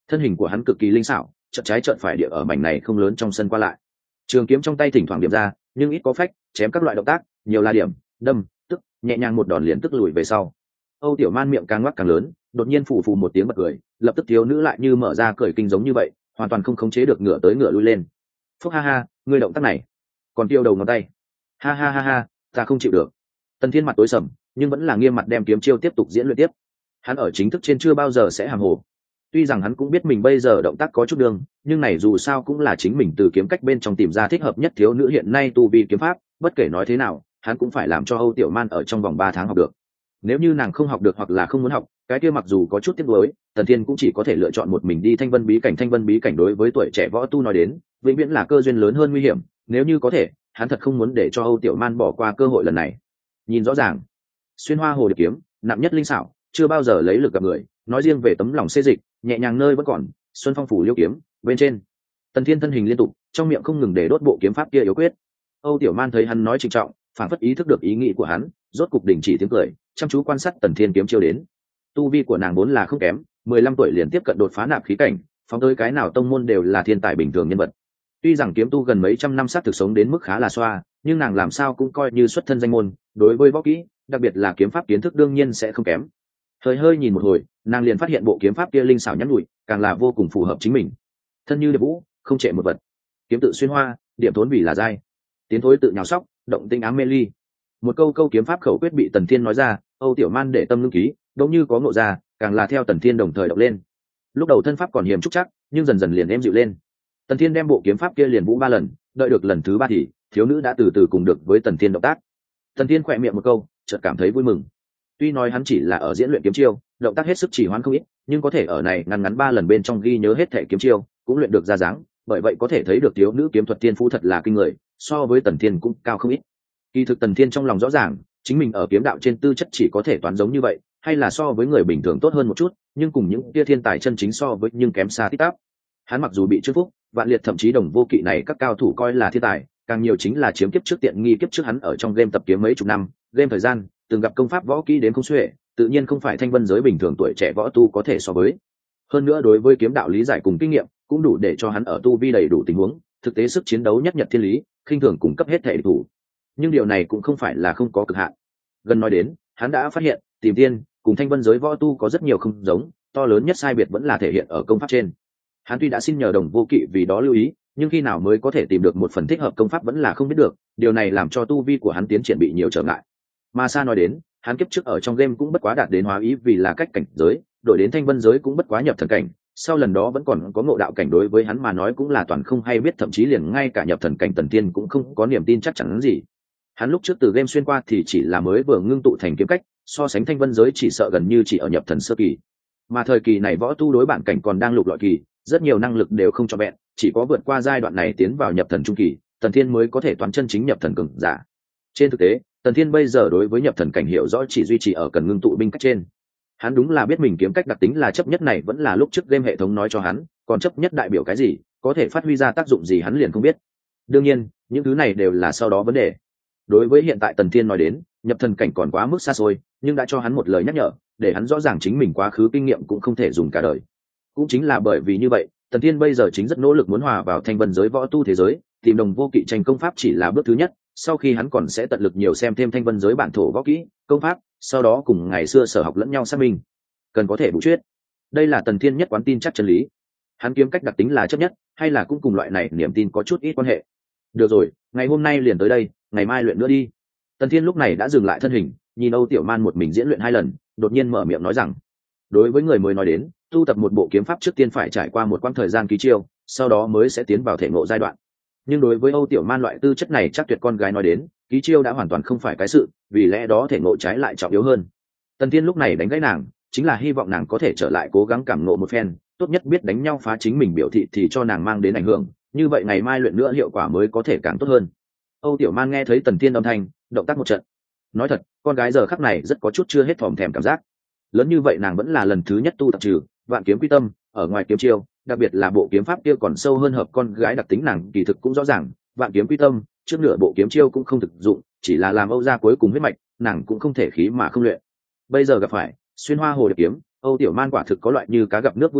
thân hình của hắn cực kỳ linh xảo, chợt trái chợt phải địa ở mảnh này không lớn trong sân qua lại. Trường kiếm trong tay thỉnh thoảng điểm ra, nhưng ít có phách, chém các loại động tác, nhiều là điểm, đâm, tức, nhẹ nhàng một đòn liền tức lùi về sau. Âu Tiểu Man miệng càng ngoác càng lớn, đột nhiên phù phù một tiếng bật cười, lập tức thiếu nữ lại như mở ra cười kinh giống như vậy, hoàn toàn không khống chế được ngựa tới ngựa lui lên. Phúc ha ha, ngươi động tác này, còn tiêu đầu ngón tay. Ha ha ha ha, ta không chịu được. Tần Thiên mặt tối sầm, nhưng vẫn là nghiêm mặt đem kiếm chiêu tiếp tục diễn luyện tiếp. Hắn ở chính thức trên chưa bao giờ sẽ hàm hồ. Tuy rằng hắn cũng biết mình bây giờ động tác có chút đường, nhưng này dù sao cũng là chính mình từ kiếm cách bên trong tìm ra thích hợp nhất thiếu nữ hiện nay tu vi kiếm pháp, bất kể nói thế nào, hắn cũng phải làm cho Âu Tiểu Man ở trong vòng ba tháng học được. Nếu như nàng không học được hoặc là không muốn học, cái kia mặc dù có chút tiếc nuối, Tần Thiên cũng chỉ có thể lựa chọn một mình đi Thanh Vân bí cảnh. Thanh Vân bí cảnh đối với tuổi trẻ võ tu nói đến, vĩnh viễn là cơ duyên lớn hơn nguy hiểm, nếu như có thể, hắn thật không muốn để cho Âu Tiểu Man bỏ qua cơ hội lần này. Nhìn rõ ràng, xuyên hoa hồ điệp kiếm, nặng nhất linh xảo, chưa bao giờ lấy lực gặp người, nói riêng về tấm lòng xê dịch, nhẹ nhàng nơi vẫn còn, xuân phong phủ liêu kiếm, bên trên. Tần Thiên thân hình liên tục, trong miệng không ngừng để đốt bộ kiếm pháp kia yếu quyết. Âu Tiểu Man thấy hắn nói trịnh trọng, phản phất ý thức được ý nghĩ của hắn, rốt cục đình chỉ tiếng cười, chăm chú quan sát Tần Thiên kiếm chiêu đến. Tu vi của nàng vốn là không kém, mười lăm tuổi liền tiếp cận đột phá nạp khí cảnh, phóng tới cái nào tông môn đều là thiên tài bình thường nhân vật. Tuy rằng kiếm tu gần mấy trăm năm sát thực sống đến mức khá là xoa, nhưng nàng làm sao cũng coi như xuất thân danh môn, đối với võ kỹ, đặc biệt là kiếm pháp kiến thức đương nhiên sẽ không kém. Hơi hơi nhìn một hồi, nàng liền phát hiện bộ kiếm pháp kia linh xảo nhắn nhủi, càng là vô cùng phù hợp chính mình. Thân như điệp vũ, không trệ một vật. Kiếm tự xuyên hoa, điểm thốn vì là dai. Tiến thối tự nhào sóc, động tinh ám mê ly. Một câu câu kiếm pháp khẩu quyết bị Tần Thiên nói ra, Âu Tiểu Man để tâm ngưng ký, đống như có ngộ ra, càng là theo Tần Thiên đồng thời động lên. Lúc đầu thân pháp còn hiểm trúc chắc, nhưng dần dần liền êm dịu lên. Tần Thiên đem bộ kiếm pháp kia liền vũ ba lần, đợi được lần thứ ba thì thiếu nữ đã từ từ cùng được với Tần Thiên động tác. Tần Thiên khỏe miệng một câu, chợt cảm thấy vui mừng. Tuy nói hắn chỉ là ở diễn luyện kiếm chiêu, động tác hết sức chỉ hoãn không ít, nhưng có thể ở này ngắn ngắn ba lần bên trong ghi nhớ hết thể kiếm chiêu, cũng luyện được ra dáng, bởi vậy có thể thấy được thiếu nữ kiếm thuật thiên phú thật là kinh người, so với Tần Thiên cũng cao không ít. Kỳ thực Tần Thiên trong lòng rõ ràng, chính mình ở kiếm đạo trên tư chất chỉ có thể toán giống như vậy, hay là so với người bình thường tốt hơn một chút, nhưng cùng những tia thiên tài chân chính so với nhưng kém xa tít tắp. Hắn mặc dù bị Trương Phúc, Vạn Liệt thậm chí Đồng Vô Kỵ này các cao thủ coi là thiên tài, càng nhiều chính là chiếm kiếp trước tiện nghi. Kiếp trước hắn ở trong game tập kiếm mấy chục năm, game thời gian, từng gặp công pháp võ kỹ đến không xuể, tự nhiên không phải thanh vân giới bình thường tuổi trẻ võ tu có thể so với. Hơn nữa đối với kiếm đạo lý giải cùng kinh nghiệm, cũng đủ để cho hắn ở tu vi đầy đủ tình huống, thực tế sức chiến đấu nhất nhật thiên lý, khinh thường cung cấp hết thể địch thủ. Nhưng điều này cũng không phải là không có cực hạn. Gần nói đến, hắn đã phát hiện, tìm tiên cùng thanh vân giới võ tu có rất nhiều không giống, to lớn nhất sai biệt vẫn là thể hiện ở công pháp trên. Hắn tuy đã xin nhờ Đồng Vô Kỵ vì đó lưu ý, nhưng khi nào mới có thể tìm được một phần thích hợp công pháp vẫn là không biết được, điều này làm cho tu vi của hắn tiến triển bị nhiều trở ngại. Mà xa nói đến, hắn kiếp trước ở trong game cũng bất quá đạt đến hóa ý vì là cách cảnh giới, đổi đến thanh vân giới cũng bất quá nhập thần cảnh, sau lần đó vẫn còn có ngộ đạo cảnh, đối với hắn mà nói cũng là toàn không hay biết, thậm chí liền ngay cả nhập thần cảnh Tần Thiên cũng không có niềm tin chắc chắn gì. Hắn lúc trước từ game xuyên qua thì chỉ là mới vừa ngưng tụ thành kiếm cách, so sánh thanh vân giới chỉ sợ gần như chỉ ở nhập thần sơ kỳ. Mà thời kỳ này võ tu đối bản cảnh còn đang lục lọi kỳ, rất nhiều năng lực đều không cho vẹn, chỉ có vượt qua giai đoạn này tiến vào nhập thần trung kỳ, Tần Thiên mới có thể toán chân chính nhập thần cường giả. Trên thực tế, Tần Thiên bây giờ đối với nhập thần cảnh hiểu rõ chỉ duy trì ở cần ngưng tụ binh cách trên. Hắn đúng là biết mình kiếm cách đặc tính là chấp nhất, này vẫn là lúc trước game hệ thống nói cho hắn, còn chấp nhất đại biểu cái gì, có thể phát huy ra tác dụng gì hắn liền không biết. Đương nhiên, những thứ này đều là sau đó vấn đề. Đối với hiện tại Tần Thiên nói đến, nhập thần cảnh còn quá mức xa xôi, nhưng đã cho hắn một lời nhắc nhở, để hắn rõ ràng chính mình quá khứ kinh nghiệm cũng không thể dùng cả đời. Cũng chính là bởi vì như vậy, Tần Thiên bây giờ chính rất nỗ lực muốn hòa vào thanh vân giới võ tu thế giới, tìm Đồng Vô Kỵ tranh công pháp chỉ là bước thứ nhất, sau khi hắn còn sẽ tận lực nhiều xem thêm thanh vân giới bản thổ võ kỹ, công pháp, sau đó cùng ngày xưa sở học lẫn nhau xác minh, cần có thể bù chuyết. Đây là Tần Thiên nhất quán tin chắc chân lý. Hắn kiếm cách đặc tính là chấp nhất, hay là cũng cùng loại này niềm tin có chút ít quan hệ. Được rồi, ngày hôm nay liền tới đây, ngày mai luyện nữa đi. Tần Thiên lúc này đã dừng lại thân hình, nhìn Âu Tiểu Man một mình diễn luyện hai lần, đột nhiên mở miệng nói rằng, đối với người mới nói đến, tu tập một bộ kiếm pháp trước tiên phải trải qua một quãng thời gian ký chiêu, sau đó mới sẽ tiến vào thể ngộ giai đoạn. Nhưng đối với Âu Tiểu Man loại tư chất này chắc tuyệt con gái nói đến, ký chiêu đã hoàn toàn không phải cái sự, vì lẽ đó thể ngộ trái lại trọng yếu hơn. Tần Thiên lúc này đánh gãy nàng, chính là hy vọng nàng có thể trở lại cố gắng cảm ngộ một phen, tốt nhất biết đánh nhau phá chính mình biểu thị thì cho nàng mang đến ảnh hưởng, như vậy ngày mai luyện nữa hiệu quả mới có thể càng tốt hơn. Âu Tiểu Man nghe thấy Tần Thiên âm thanh, động tác một trận. Nói thật, con gái giờ khắc này rất có chút chưa hết thòm thèm cảm giác. Lớn như vậy nàng vẫn là lần thứ nhất tu tập trừ vạn kiếm quy tâm, ở ngoài kiếm chiêu, đặc biệt là bộ kiếm pháp kia còn sâu hơn hợp con gái đặc tính nàng kỳ thực cũng rõ ràng, vạn kiếm quy tâm, trước nửa bộ kiếm chiêu cũng không thực dụng, chỉ là làm Âu gia cuối cùng huyết mạch, nàng cũng không thể khí mà không luyện. Bây giờ gặp phải xuyên hoa hồ điệp kiếm, Âu Tiểu Man quả thực có loại như cá gặp nước vui vẻ,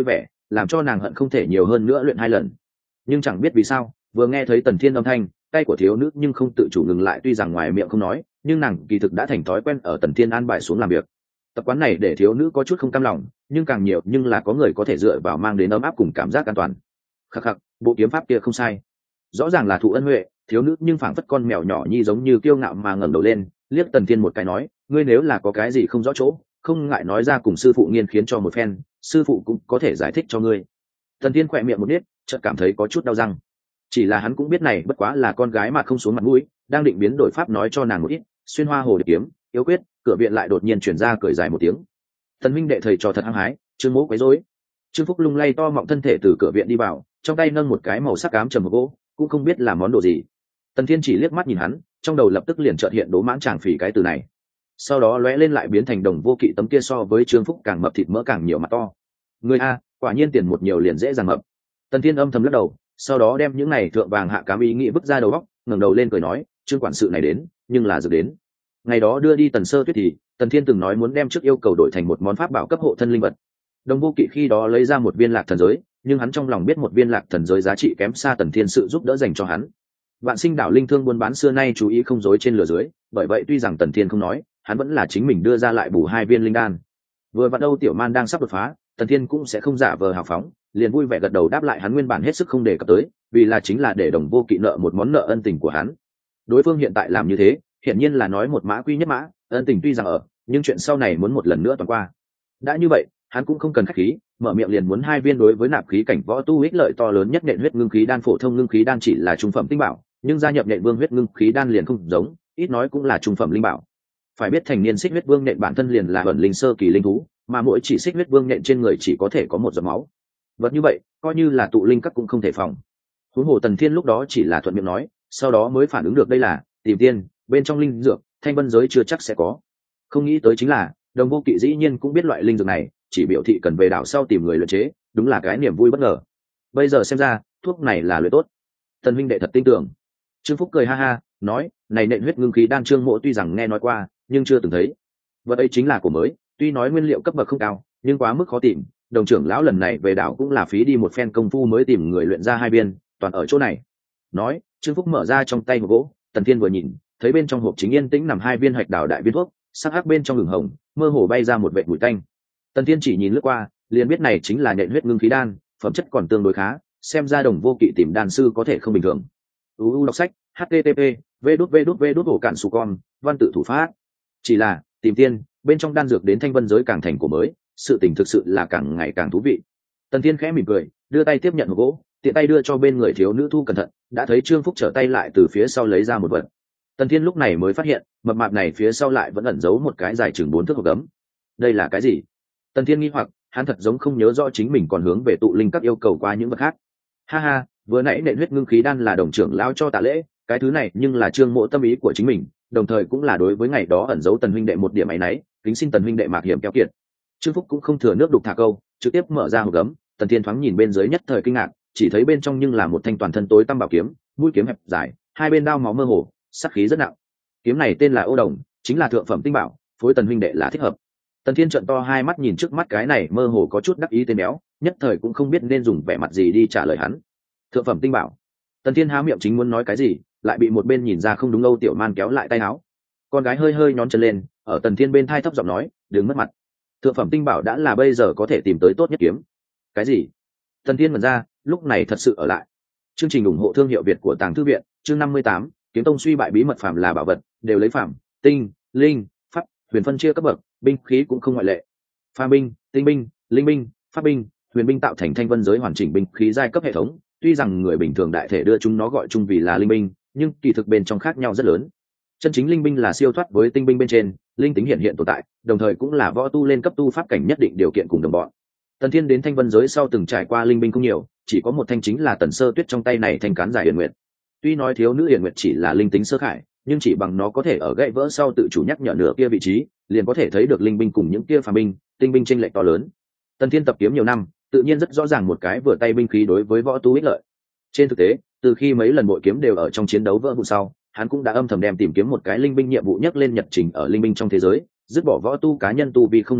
làm cho nàng hận không thể nhiều hơn nữa luyện hai lần. Nhưng chẳng biết vì sao, vừa nghe thấy Tần Thiên âm thanh, tay của thiếu nữ nhưng không tự chủ ngừng lại, tuy rằng ngoài miệng không nói, nhưng nàng kỳ thực đã thành thói quen ở Tần Thiên an bài xuống làm việc. Tập quán này để thiếu nữ có chút không cam lòng, nhưng càng nhiều nhưng là có người có thể dựa vào mang đến ấm áp cùng cảm giác an toàn. Khắc khắc, bộ kiếm pháp kia không sai, rõ ràng là thụ ân huệ. Thiếu nữ nhưng phảng phất con mèo nhỏ nhi giống như kiêu ngạo mà ngẩng đầu lên, liếc Tần Thiên một cái nói, ngươi nếu là có cái gì không rõ chỗ, không ngại nói ra cùng sư phụ nghiên khiến cho một phen, sư phụ cũng có thể giải thích cho ngươi. Tần Thiên khỏe miệng một nít, chợt cảm thấy có chút đau răng. Chỉ là hắn cũng biết này bất quá là con gái mà không xuống mặt mũi, đang định biến đổi pháp nói cho nàng một ít xuyên hoa hồ điệp kiếm yếu quyết, cửa viện lại đột nhiên chuyển ra cười dài một tiếng. Tần minh đệ thầy trò thật hăng hái, Trương Mỗ quấy rối. Trương Phúc lung lay to mọng thân thể từ cửa viện đi vào, trong tay nâng một cái màu sắc cám trầm gỗ, cũng không biết là món đồ gì. Tần Thiên chỉ liếc mắt nhìn hắn, trong đầu lập tức liền chợt hiện đố mãng tràng phỉ cái từ này. Sau đó lóe lên lại biến thành Đồng Vô Kỵ tấm kia so với Trương Phúc càng mập thịt mỡ càng nhiều mặt to. Người a, quả nhiên tiền một nhiều liền dễ dàng mập. Tần Thiên âm thầm lắc đầu, sau đó đem những này thượng vàng hạ cám ý nghĩ bứt ra đầu óc, ngẩng đầu lên cười nói, Trương quản sự này đến, nhưng là dược đến. Ngày đó đưa đi Tần Sơ Tuyết thì Tần Thiên từng nói muốn đem trước yêu cầu đổi thành một món pháp bảo cấp hộ thân linh vật. Đồng Vô Kỵ khi đó lấy ra một viên lạc thần giới, nhưng hắn trong lòng biết một viên lạc thần giới giá trị kém xa Tần Thiên sự giúp đỡ dành cho hắn. Vạn Sinh đảo linh thương buôn bán xưa nay chú ý không dối trên lửa dưới, bởi vậy tuy rằng Tần Thiên không nói, hắn vẫn là chính mình đưa ra lại bù hai viên linh đan. Vừa vặn Âu Tiểu Man đang sắp đột phá, Tần Thiên cũng sẽ không giả vờ hào phóng, liền vui vẻ gật đầu đáp lại hắn nguyên bản hết sức không đề cập tới, vì là chính là để Đồng Vô Kỵ nợ một món nợ ân tình của hắn. Đối phương hiện tại làm như thế, hiển nhiên là nói một mã quy nhất mã, ân tình tuy rằng ở, nhưng chuyện sau này muốn một lần nữa toàn qua. Đã như vậy, hắn cũng không cần khách khí, mở miệng liền muốn hai viên đối với nạp khí cảnh võ tu ích lợi to lớn nhất nện huyết ngưng khí đan. Phổ thông ngưng khí đan chỉ là trung phẩm tinh bảo, nhưng gia nhập nện vương huyết ngưng khí đan liền không giống, ít nói cũng là trung phẩm linh bảo. Phải biết thành niên xích huyết vương nện bản thân liền là ẩn linh sơ kỳ linh thú, mà mỗi chỉ xích huyết vương nện trên người chỉ có thể có một giọt máu. Vật như vậy, coi như là tụ linh các cũng không thể phòng. Huống hồ Tần Thiên lúc đó chỉ là thuận miệng nói, sau đó mới phản ứng được đây là tìm tiên, bên trong linh dược, thanh vân giới chưa chắc sẽ có. Không nghĩ tới chính là Đồng Vô Kỵ dĩ nhiên cũng biết loại linh dược này, chỉ biểu thị cần về đảo sau tìm người luyện chế, đúng là cái niềm vui bất ngờ. Bây giờ xem ra, thuốc này là luyện tốt. Tần huynh đệ thật tin tưởng. Trương Phúc cười ha ha, nói, này nện huyết ngưng khí đan Trương Mộ tuy rằng nghe nói qua, nhưng chưa từng thấy. Vật ấy chính là của mới, tuy nói nguyên liệu cấp bậc không cao, nhưng quá mức khó tìm. Đồng trưởng lão lần này về đảo cũng là phí đi một phen công phu mới tìm người luyện ra hai viên, toàn ở chỗ này. Nói, Trương Phúc mở ra trong tay hộp gỗ, Tần Thiên vừa nhìn, thấy bên trong hộp chính yên tĩnh nằm hai viên hạch đào đại viên thuốc, sắc hắc bên trong ửng hồng, mơ hồ bay ra một vệt mùi tanh. Tần Thiên chỉ nhìn lướt qua, liền biết này chính là nện huyết ngưng khí đan, phẩm chất còn tương đối khá, xem ra Đồng Vô Kỵ tìm đan sư có thể không bình thường. u u đọc sách h t t p v đút v đút v đút hổ cản su con văn tự thủ pháp. Chỉ là tìm tiên, bên trong đan dược đến thanh vân giới càng thành của mới, sự tình thực sự là càng ngày càng thú vị. Tần Thiên khẽ mỉm cười, đưa tay tiếp nhận hộp gỗ, tiện tay đưa cho bên người thiếu nữ thu cẩn thận, đã thấy Trương Phúc trở tay lại từ phía sau lấy ra một vật. Tần Thiên lúc này mới phát hiện, mập mạp này phía sau lại vẫn ẩn giấu một cái dài chừng bốn thước hộp gấm. Đây là cái gì? Tần Thiên nghi hoặc, hắn thật giống không nhớ rõ chính mình còn hướng về tụ linh các yêu cầu qua những vật khác. Ha ha, vừa nãy nện huyết ngưng khí đan là đồng trưởng lao cho tạ lễ, cái thứ này nhưng là Trương Mộ tâm ý của chính mình, đồng thời cũng là đối với ngày đó ẩn giấu Tần huynh đệ một điểm ấy nấy, kính xin Tần huynh đệ mạc hiểm keo kiệt. Trương Phúc cũng không thừa nước đục thả câu, trực tiếp mở ra hộp gấm. Tần Thiên thoáng nhìn bên dưới nhất thời kinh ngạc, chỉ thấy bên trong nhưng là một thanh toàn thân tối tăm bảo kiếm, mũi kiếm hẹp dài, hai bên đao máu mơ hồ, sắc khí rất nặng. Kiếm này tên là Ô Đồng, chính là thượng phẩm tinh bảo, phối Tần huynh đệ là thích hợp. Tần Thiên trợn to hai mắt nhìn trước mắt cái này mơ hồ có chút đắc ý tên béo, nhất thời cũng không biết nên dùng vẻ mặt gì đi trả lời hắn. Thượng phẩm tinh bảo. Tần Thiên há miệng chính muốn nói cái gì, lại bị một bên nhìn ra không đúng Âu Tiểu Man kéo lại tay áo. Con gái hơi hơi nhón chân lên, ở Tần Thiên bên thai thấp giọng nói, đừng mất mặt. Thượng phẩm tinh bảo đã là bây giờ có thể tìm tới tốt nhất kiếm. Cái gì? Tần Thiên mở ra, lúc này thật sự ở lại. Chương trình ủng hộ thương hiệu Việt của Tàng Thư viện, chương năm mươi tám, kiếm tông suy bại bí mật phàm là bảo vật, đều lấy phàm, tinh, linh, pháp, huyền phân chia cấp bậc, binh khí cũng không ngoại lệ. Phàm binh, tinh binh, linh binh, pháp binh, huyền binh tạo thành thanh vân giới hoàn chỉnh binh khí giai cấp hệ thống. Tuy rằng người bình thường đại thể đưa chúng nó gọi chung vì là linh binh, nhưng kỳ thực bên trong khác nhau rất lớn. Chân chính linh binh là siêu thoát với tinh binh bên trên, linh tính hiện hiện tồn tại, đồng thời cũng là võ tu lên cấp tu pháp cảnh nhất định điều kiện cùng đồng bọn. Tần Thiên đến thanh vân giới sau từng trải qua linh binh không nhiều, chỉ có một thanh chính là Tần Sơ Tuyết trong tay này thanh cán dài Yển Nguyệt. Tuy nói thiếu nữ Yển Nguyệt chỉ là linh tính sơ khải, nhưng chỉ bằng nó có thể ở gãy vỡ sau tự chủ nhắc nhở nửa kia vị trí, liền có thể thấy được linh binh cùng những kia phàm binh, tinh binh chênh lệch to lớn. Tần Thiên tập kiếm nhiều năm, tự nhiên rất rõ ràng một cái vừa tay binh khí đối với võ tu ích lợi. Trên thực tế, từ khi mấy lần bội kiếm đều ở trong chiến đấu vỡ vụn sau, hắn cũng đã âm thầm đem tìm kiếm một cái linh binh nhiệm vụ nhắc lên nhật trình ở linh binh trong thế giới, dứt bỏ võ tu cá nhân tu vì không nói chuyện,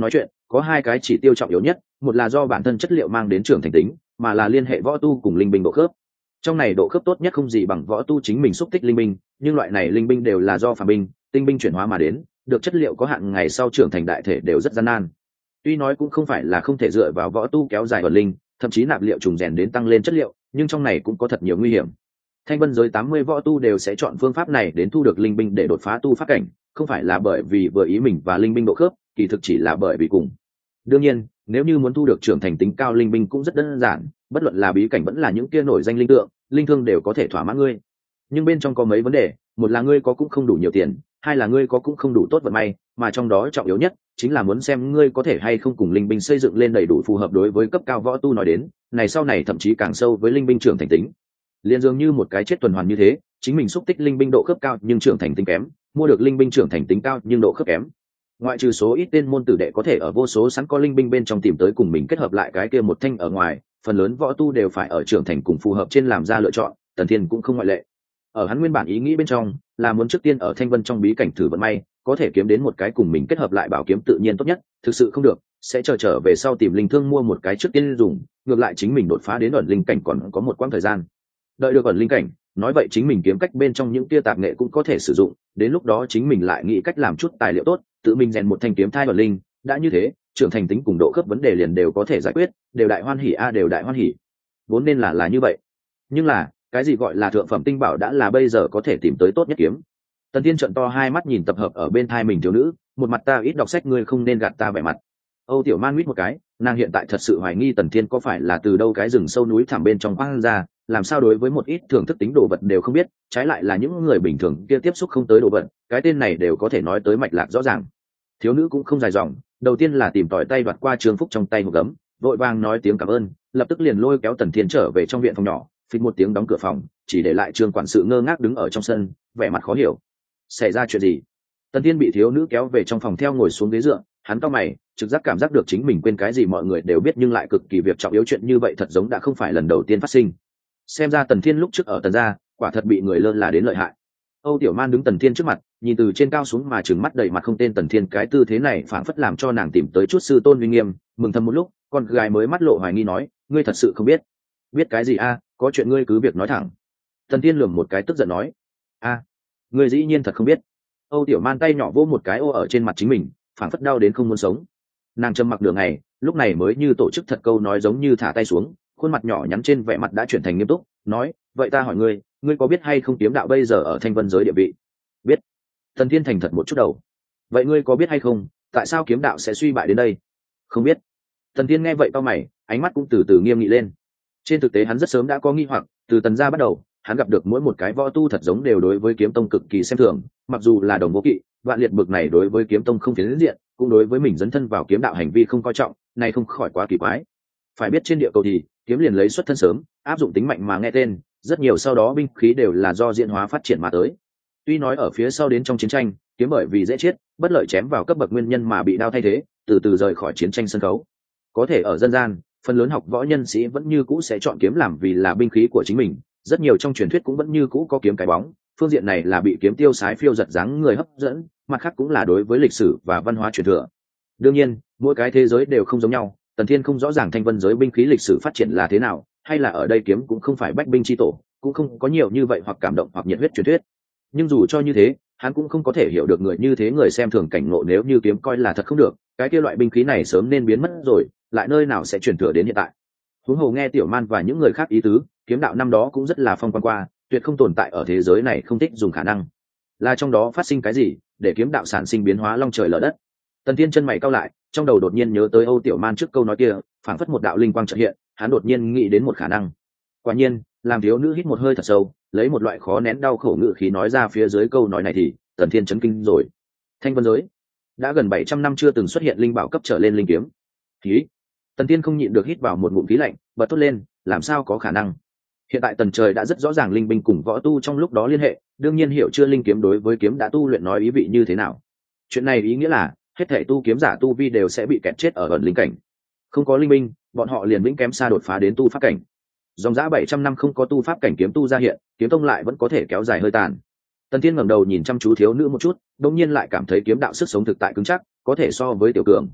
có hai cái chỉ tiêu trọng yếu nhất, một là do bản thân chất liệu mang đến trưởng thành tính, mà là liên hệ võ tu cùng linh binh độ khớp. Trong này độ khớp tốt nhất không gì bằng võ tu chính mình xúc tích linh binh, nhưng loại này linh binh đều là do phàm binh, tinh binh chuyển hóa mà đến, được chất liệu có hạn ngày sau trưởng thành đại thể đều rất gian nan. Tuy nói cũng không phải là không thể dựa vào võ tu kéo dài ẩn linh, thậm chí nạp liệu trùng rèn đến tăng lên chất liệu, nhưng trong này cũng có thật nhiều nguy hiểm. Thanh vân giới tám mươi võ tu đều sẽ chọn phương pháp này đến thu được linh binh để đột phá tu pháp cảnh, không phải là bởi vì vừa ý mình và linh binh độ khớp, kỳ thực chỉ là bởi vì cùng. Đương nhiên, nếu như muốn thu được trưởng thành tính cao linh binh cũng rất đơn giản, bất luận là bí cảnh vẫn là những kia nổi danh linh tượng, linh thương đều có thể thỏa mãn ngươi. Nhưng bên trong có mấy vấn đề, một là ngươi có cũng không đủ nhiều tiền, hai là ngươi có cũng không đủ tốt vận may, mà trong đó trọng yếu nhất chính là muốn xem ngươi có thể hay không cùng linh binh xây dựng lên đầy đủ phù hợp đối với cấp cao võ tu nói đến, này sau này thậm chí càng sâu với linh binh trưởng thành tính. Liên dường như một cái chết tuần hoàn như thế, chính mình xúc tích linh binh độ khớp cao nhưng trưởng thành tính kém, mua được linh binh trưởng thành tính cao nhưng độ khớp kém. Ngoại trừ số ít tên môn tử đệ có thể ở vô số sẵn có linh binh bên trong tìm tới cùng mình kết hợp lại cái kia một thanh ở ngoài, phần lớn võ tu đều phải ở trưởng thành cùng phù hợp trên làm ra lựa chọn, Tần Thiên cũng không ngoại lệ. Ở hắn nguyên bản ý nghĩ bên trong là muốn trước tiên ở thanh vân trong bí cảnh thử vận may, có thể kiếm đến một cái cùng mình kết hợp lại bảo kiếm tự nhiên tốt nhất, thực sự không được sẽ chờ trở về sau tìm linh thương mua một cái trước tiên dùng, ngược lại chính mình đột phá đến ẩn linh cảnh còn có một quãng thời gian. Đợi được ẩn linh cảnh, nói vậy chính mình kiếm cách bên trong những tia tạp nghệ cũng có thể sử dụng, đến lúc đó chính mình lại nghĩ cách làm chút tài liệu tốt, tự mình rèn một thanh kiếm thai ẩn linh, đã như thế, trưởng thành tính cùng độ khớp vấn đề liền đều có thể giải quyết, đều đại hoan hỉ a đều đại hoan hỉ. Vốn nên là là như vậy. Nhưng là, cái gì gọi là thượng phẩm tinh bảo đã là bây giờ có thể tìm tới tốt nhất kiếm. Tần Thiên trợn to hai mắt nhìn tập hợp ở bên thai mình thiếu nữ, một mặt ta ít đọc sách ngươi không nên gạt ta vẻ mặt. Âu Tiểu Man nguyết một cái, nàng hiện tại thật sự hoài nghi Tần Thiên có phải là từ đâu cái rừng sâu núi thẳm bên trong quang ra, làm sao đối với một ít thưởng thức tính đồ vật đều không biết, trái lại là những người bình thường kia tiếp xúc không tới đồ vật, cái tên này đều có thể nói tới mạch lạc rõ ràng. Thiếu nữ cũng không dài dòng, đầu tiên là tìm tòi tay đoạt qua Trương Phúc trong tay một gấm, vội vàng nói tiếng cảm ơn, lập tức liền lôi kéo Tần Thiên trở về trong viện phòng nhỏ, phịch một tiếng đóng cửa phòng, chỉ để lại Trương quản sự ngơ ngác đứng ở trong sân, vẻ mặt khó hiểu. Xảy ra chuyện gì? Tần Thiên bị thiếu nữ kéo về trong phòng theo ngồi xuống ghế dựa, hắn cau mày, trực giác cảm giác được chính mình quên cái gì mọi người đều biết nhưng lại cực kỳ việc trọng yếu chuyện như vậy thật giống đã không phải lần đầu tiên phát sinh. Xem ra Tần Thiên lúc trước ở Tần gia, quả thật bị người lơ là đến lợi hại. Âu Tiểu Man đứng Tần Thiên trước mặt, nhìn từ trên cao xuống mà trừng mắt đầy mặt không tên Tần Thiên, cái tư thế này phảng phất làm cho nàng tìm tới chút sư tôn uy nghiêm, mừng thầm một lúc, con gái mới mắt lộ hoài nghi nói, ngươi thật sự không biết? Biết cái gì a? Có chuyện ngươi cứ việc nói thẳng. Tần Thiên lườm một cái tức giận nói, a, ngươi dĩ nhiên thật không biết. Âu Tiểu Man tay nhỏ vỗ một cái ô ở trên mặt chính mình, phảng phất đau đến không muốn sống. Nàng trầm mặc đường này, lúc này mới như tổ chức thật câu nói giống như thả tay xuống, khuôn mặt nhỏ nhắn trên vẻ mặt đã chuyển thành nghiêm túc, nói, vậy ta hỏi ngươi, ngươi có biết hay không kiếm đạo bây giờ ở thanh vân giới địa vị? Biết. Tần Thiên thành thật một chút đầu. Vậy ngươi có biết hay không, tại sao kiếm đạo sẽ suy bại đến đây? Không biết. Tần Thiên nghe vậy cau mày, ánh mắt cũng từ từ nghiêm nghị lên. Trên thực tế hắn rất sớm đã có nghi hoặc, từ Tần gia bắt đầu, hắn gặp được mỗi một cái võ tu thật giống đều đối với kiếm tông cực kỳ xem thường, mặc dù là đồng vô kỵ, vạn liệt bực này đối với kiếm tông không phiến diện, cũng đối với mình dấn thân vào kiếm đạo hành vi không coi trọng, này không khỏi quá kỳ quái. Phải biết trên địa cầu thì kiếm liền lấy xuất thân sớm, áp dụng tính mạnh mà nghe tên, rất nhiều sau đó binh khí đều là do diễn hóa phát triển mà tới. Tuy nói ở phía sau đến trong chiến tranh, kiếm bởi vì dễ chết, bất lợi chém vào cấp bậc nguyên nhân mà bị đao thay thế, từ từ rời khỏi chiến tranh sân khấu. Có thể ở dân gian, phần lớn học võ nhân sĩ vẫn như cũ sẽ chọn kiếm làm vì là binh khí của chính mình, rất nhiều trong truyền thuyết cũng vẫn như cũ có kiếm cái bóng, phương diện này là bị kiếm tiêu sái phiêu giật dáng người hấp dẫn, mặt khác cũng là đối với lịch sử và văn hóa truyền thừa. Đương nhiên, mỗi cái thế giới đều không giống nhau, Tần Thiên không rõ ràng thanh vân giới binh khí lịch sử phát triển là thế nào, hay là ở đây kiếm cũng không phải bách binh chi tổ, cũng không có nhiều như vậy hoặc cảm động hoặc nhiệt huyết truyền thuyết. Nhưng dù cho như thế, hắn cũng không có thể hiểu được người như thế người xem thường cảnh ngộ, nếu như kiếm coi là thật không được, cái kia loại binh khí này sớm nên biến mất rồi, lại nơi nào sẽ truyền thừa đến hiện tại. Huống hồ nghe Tiểu Man và những người khác ý tứ, kiếm đạo năm đó cũng rất là phong quang qua, tuyệt không tồn tại ở thế giới này không thích dùng khả năng. Là trong đó phát sinh cái gì, để kiếm đạo sản sinh biến hóa long trời lở đất. Tần Thiên chân mày cau lại, trong đầu đột nhiên nhớ tới Âu Tiểu Man trước câu nói kia, phảng phất một đạo linh quang chợt hiện, hắn đột nhiên nghĩ đến một khả năng. Quả nhiên, làm thiếu nữ hít một hơi thật sâu, lấy một loại khó nén đau khổ ngữ khí nói ra phía dưới câu nói này thì, Tần Thiên chấn kinh rồi. Thanh vân giới đã gần bảy trăm năm chưa từng xuất hiện linh bảo cấp trở lên linh kiếm. Khí. Tần Thiên không nhịn được hít vào một ngụm khí lạnh, bật thốt lên, làm sao có khả năng? Hiện tại Tần Trời đã rất rõ ràng linh binh cùng võ tu trong lúc đó liên hệ, đương nhiên hiểu chưa linh kiếm đối với kiếm đã tu luyện nói ý vị như thế nào. Chuyện này ý nghĩa là hết thể tu kiếm giả tu vi đều sẽ bị kẹt chết ở ẩn linh cảnh. Không có linh binh, bọn họ liền vĩnh kém xa đột phá đến tu pháp cảnh. Dòng dã bảy trăm năm không có tu pháp cảnh kiếm tu ra hiện, kiếm tông lại vẫn có thể kéo dài hơi tàn. Tần Thiên ngẩng đầu nhìn chăm chú thiếu nữ một chút, đột nhiên lại cảm thấy kiếm đạo sức sống thực tại cứng chắc, có thể so với tiểu cường.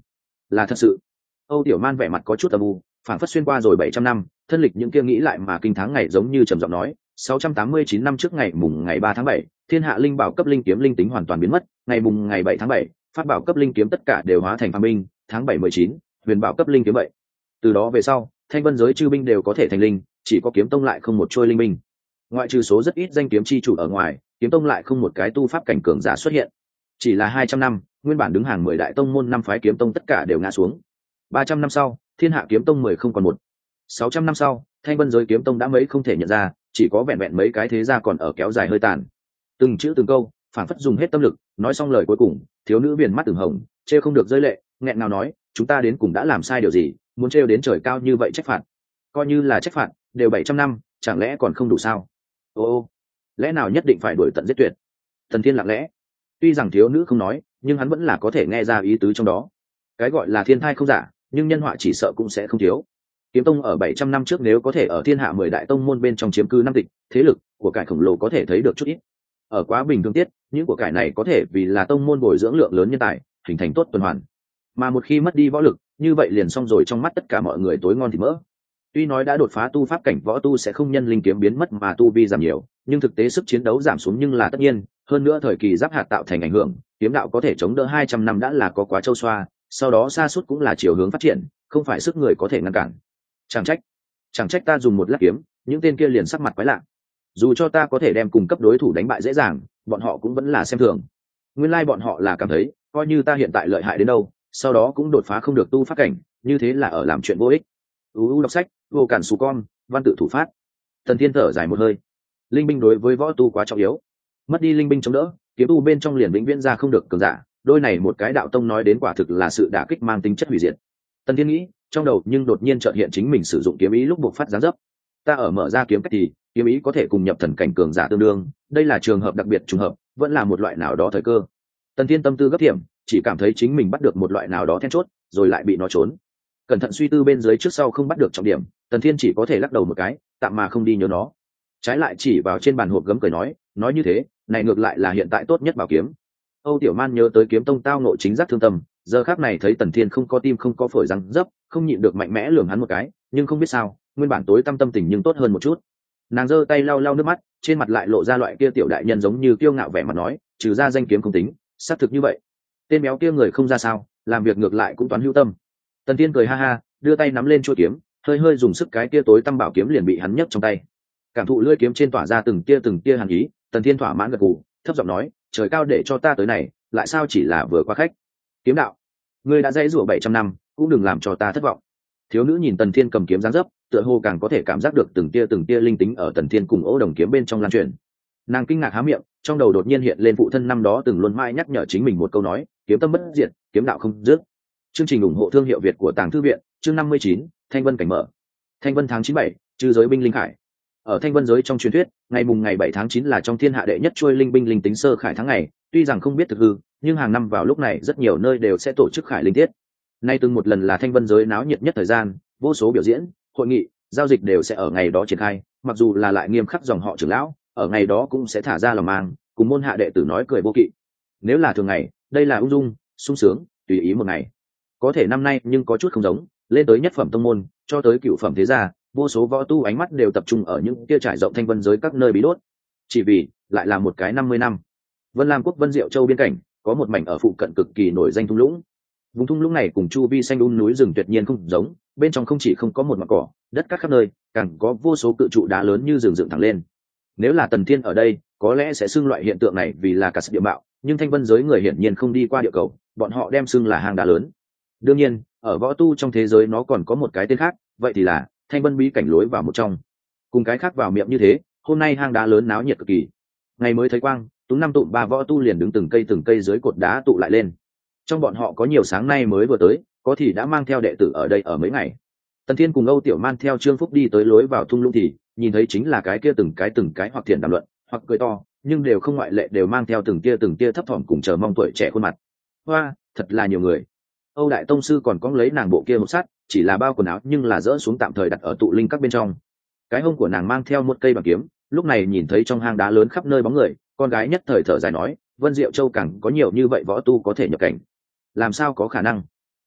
là thật sự. Âu Tiểu Man vẻ mặt có chút âm u, phảng phất xuyên qua rồi bảy trăm năm, thân lịch những kia nghĩ lại mà kinh tháng ngày giống như trầm giọng nói, sáu trăm tám mươi chín năm trước ngày mùng ngày ba tháng bảy, thiên hạ linh bảo cấp linh kiếm linh tính hoàn toàn biến mất, ngày mùng ngày bảy tháng bảy, pháp bảo cấp linh kiếm tất cả đều hóa thành phàm binh, tháng bảy mười chín, huyền bảo cấp linh kiếm vậy. Từ đó về sau, thanh vân giới chư binh đều có thể thành linh, chỉ có kiếm tông lại không một trôi linh binh. Ngoại trừ số rất ít danh kiếm chi chủ ở ngoài, kiếm tông lại không một cái tu pháp cảnh cường giả xuất hiện. Chỉ là hai trăm năm, nguyên bản đứng hàng mười đại tông môn năm phái kiếm tông tất cả đều ngã xuống. ba trăm năm sau, thiên hạ kiếm tông mười không còn một. sáu trăm năm sau, thanh vân giới kiếm tông đã mấy không thể nhận ra, chỉ có vẹn vẹn mấy cái thế gia còn ở kéo dài hơi tàn. Từng chữ từng câu, phản phất dùng hết tâm lực, nói xong lời cuối cùng, thiếu nữ viền mắt từng hồng, trêu không được rơi lệ, nghẹn ngào nói, chúng ta đến cùng đã làm sai điều gì, muốn trêu đến trời cao như vậy trách phạt. Coi như là trách phạt, đều bảy trăm năm, chẳng lẽ còn không đủ sao? Ô ô, lẽ nào nhất định phải đuổi tận giết tuyệt? Thần Thiên lặng lẽ, tuy rằng thiếu nữ không nói, nhưng hắn vẫn là có thể nghe ra ý tứ trong đó. Cái gọi là thiên thai không giả, nhưng nhân họa chỉ sợ cũng sẽ không thiếu. Kiếm tông ở bảy trăm năm trước nếu có thể ở thiên hạ mười đại tông môn bên trong chiếm cư năm tịch, thế lực của cải khổng lồ có thể thấy được chút ít. Ở quá bình thường tiết, những của cải này có thể vì là tông môn bồi dưỡng lượng lớn nhân tài, hình thành tốt tuần hoàn. Mà một khi mất đi võ lực, như vậy liền xong rồi, trong mắt tất cả mọi người tối ngon thì mỡ. Tuy nói đã đột phá tu pháp cảnh võ tu sẽ không nhân linh kiếm biến mất mà tu vi giảm nhiều, nhưng thực tế sức chiến đấu giảm xuống nhưng là tất nhiên, hơn nữa thời kỳ giáp hạt tạo thành ảnh hưởng, kiếm đạo có thể chống đỡ hai trăm năm đã là có quá châu xoa, sau đó sa sút cũng là chiều hướng phát triển, không phải sức người có thể ngăn cản. Chẳng trách, chẳng trách ta dùng một lát kiếm, những tên kia liền sắc mặt quái lạ. Dù cho ta có thể đem cùng cấp đối thủ đánh bại dễ dàng, bọn họ cũng vẫn là xem thường. Nguyên lai like bọn họ là cảm thấy, coi như ta hiện tại lợi hại đến đâu, sau đó cũng đột phá không được tu pháp cảnh, như thế là ở làm chuyện vô ích. U đọc sách, vô cản xù con, văn tự thủ phát. Thần Thiên thở dài một hơi. Linh binh đối với võ tu quá trọng yếu, mất đi linh binh chống đỡ, kiếm tu bên trong liền vĩnh viễn ra không được cường giả. Đôi này một cái đạo tông nói đến quả thực là sự đả kích mang tính chất hủy diệt. Tần Thiên nghĩ, trong đầu nhưng đột nhiên chợt hiện chính mình sử dụng kiếm ý lúc buộc phát giáng dấp. Ta ở mở ra kiếm cách thì kiếm ý có thể cùng nhập thần cảnh cường giả tương đương, đây là trường hợp đặc biệt trùng hợp, vẫn là một loại nào đó thời cơ. Tần Thiên tâm tư gấp thiểm, chỉ cảm thấy chính mình bắt được một loại nào đó then chốt, rồi lại bị nó trốn. Cẩn thận suy tư bên dưới trước sau không bắt được trọng điểm, Tần Thiên chỉ có thể lắc đầu một cái, tạm mà không đi nhớ nó. Trái lại chỉ vào trên bàn hộp gấm cười nói, nói như thế, này ngược lại là hiện tại tốt nhất bảo kiếm. Âu Tiểu Man nhớ tới kiếm tông tao ngộ chính giác thương tâm, giờ khắc này thấy Tần Thiên không có tim không có phổi răng dấp, không nhịn được mạnh mẽ lườm hắn một cái, nhưng không biết sao, nguyên bản tối tâm tâm tình nhưng tốt hơn một chút. Nàng giơ tay lau lau nước mắt, trên mặt lại lộ ra loại kia tiểu đại nhân giống như kiêu ngạo vẻ mặt nói, trừ ra danh kiếm không tính, xác thực như vậy. Tên béo kia người không ra sao, làm việc ngược lại cũng toán hữu tâm. Tần Thiên cười ha ha, đưa tay nắm lên chuôi kiếm, hơi hơi dùng sức cái kia tối tâm bảo kiếm liền bị hắn nhấc trong tay. Cảm thụ lưỡi kiếm trên tỏa ra từng tia từng tia hàn ý, Tần Thiên thỏa mãn gật gù, thấp giọng nói, trời cao để cho ta tới này, lại sao chỉ là vừa qua khách. Kiếm đạo, ngươi đã dãy rủa bảy trăm năm, cũng đừng làm cho ta thất vọng. Thiếu nữ nhìn Tần Thiên cầm kiếm giáng dấp, tựa hồ càng có thể cảm giác được từng tia từng tia linh tính ở Tần Thiên cùng Ô Đồng kiếm bên trong lan truyền. Nàng kinh ngạc há miệng, trong đầu đột nhiên hiện lên phụ thân năm đó từng luôn mãi nhắc nhở chính mình một câu nói, kiếm tâm bất diệt, kiếm đạo không dứt. Chương trình ủng hộ thương hiệu Việt của Tàng Thư viện, chương năm mươi chín, Thanh Vân cảnh mở. Thanh Vân tháng chín bảy, trừ giới binh linh khải. Ở Thanh Vân giới trong truyền thuyết, ngày mùng ngày bảy tháng chín là trong thiên hạ đệ nhất chuôi linh binh linh tính sơ khải tháng ngày, tuy rằng không biết thực hư, nhưng hàng năm vào lúc này rất nhiều nơi đều sẽ tổ chức khải linh tiết. Nay từng một lần là Thanh Vân giới náo nhiệt nhất thời gian, vô số biểu diễn, hội nghị, giao dịch đều sẽ ở ngày đó triển khai, mặc dù là lại nghiêm khắc dòng họ trưởng lão, ở ngày đó cũng sẽ thả ra lòng mang, cùng môn hạ đệ tử nói cười vô kỵ. Nếu là thường ngày, đây là ung dung, sung sướng, tùy ý một ngày. Có thể năm nay nhưng có chút không giống, lên tới nhất phẩm tông môn, cho tới cựu phẩm thế gia, vô số võ tu ánh mắt đều tập trung ở những kia trải rộng Thanh Vân giới các nơi bí đốt. Chỉ vì, lại là một cái năm mươi năm. Vân Lam quốc Vân Diệu Châu biên cảnh, có một mảnh ở phụ cận cực kỳ nổi danh thung lũng. Vùng thung lũng này cùng chu vi xanh um núi rừng tuyệt nhiên không giống, bên trong không chỉ không có một mặt cỏ, đất cát khắp nơi, càng có vô số cự trụ đá lớn như rừng dựng thẳng lên. Nếu là Tần Thiên ở đây, có lẽ sẽ xưng loại hiện tượng này vì là cả sự địa mạo, nhưng Thanh Vân giới người hiển nhiên không đi qua địa cầu, bọn họ đem xưng là hang đá lớn. Đương nhiên, ở võ tu trong thế giới nó còn có một cái tên khác, vậy thì là Thanh Vân bí cảnh lối vào một trong. Cùng cái khác vào miệng như thế, hôm nay hang đá lớn náo nhiệt cực kỳ. Ngày mới thấy quang, tú năm tụm ba võ tu liền đứng từng cây từng cây dưới cột đá tụ lại lên. Trong bọn họ có nhiều sáng nay mới vừa tới, có thì đã mang theo đệ tử ở đây ở mấy ngày. Tần Thiên cùng Âu Tiểu Man theo Trương Phúc đi tới lối vào thung lũng thì nhìn thấy chính là cái kia từng cái từng cái hoặc thiền đàm luận, hoặc cười to, nhưng đều không ngoại lệ đều mang theo từng tia từng tia thấp thỏm cùng chờ mong tuổi trẻ khuôn mặt. Hoa, thật là nhiều người. Âu đại tông sư còn có lấy nàng bộ kia hộp sắt, chỉ là bao quần áo nhưng là dỡ xuống tạm thời đặt ở tụ linh các bên trong. Cái hông của nàng mang theo một cây bằng kiếm, lúc này nhìn thấy trong hang đá lớn khắp nơi bóng người, con gái nhất thời thở dài nói, Vân Diệu Châu càng có nhiều như vậy võ tu có thể nhập cảnh. Làm sao có khả năng?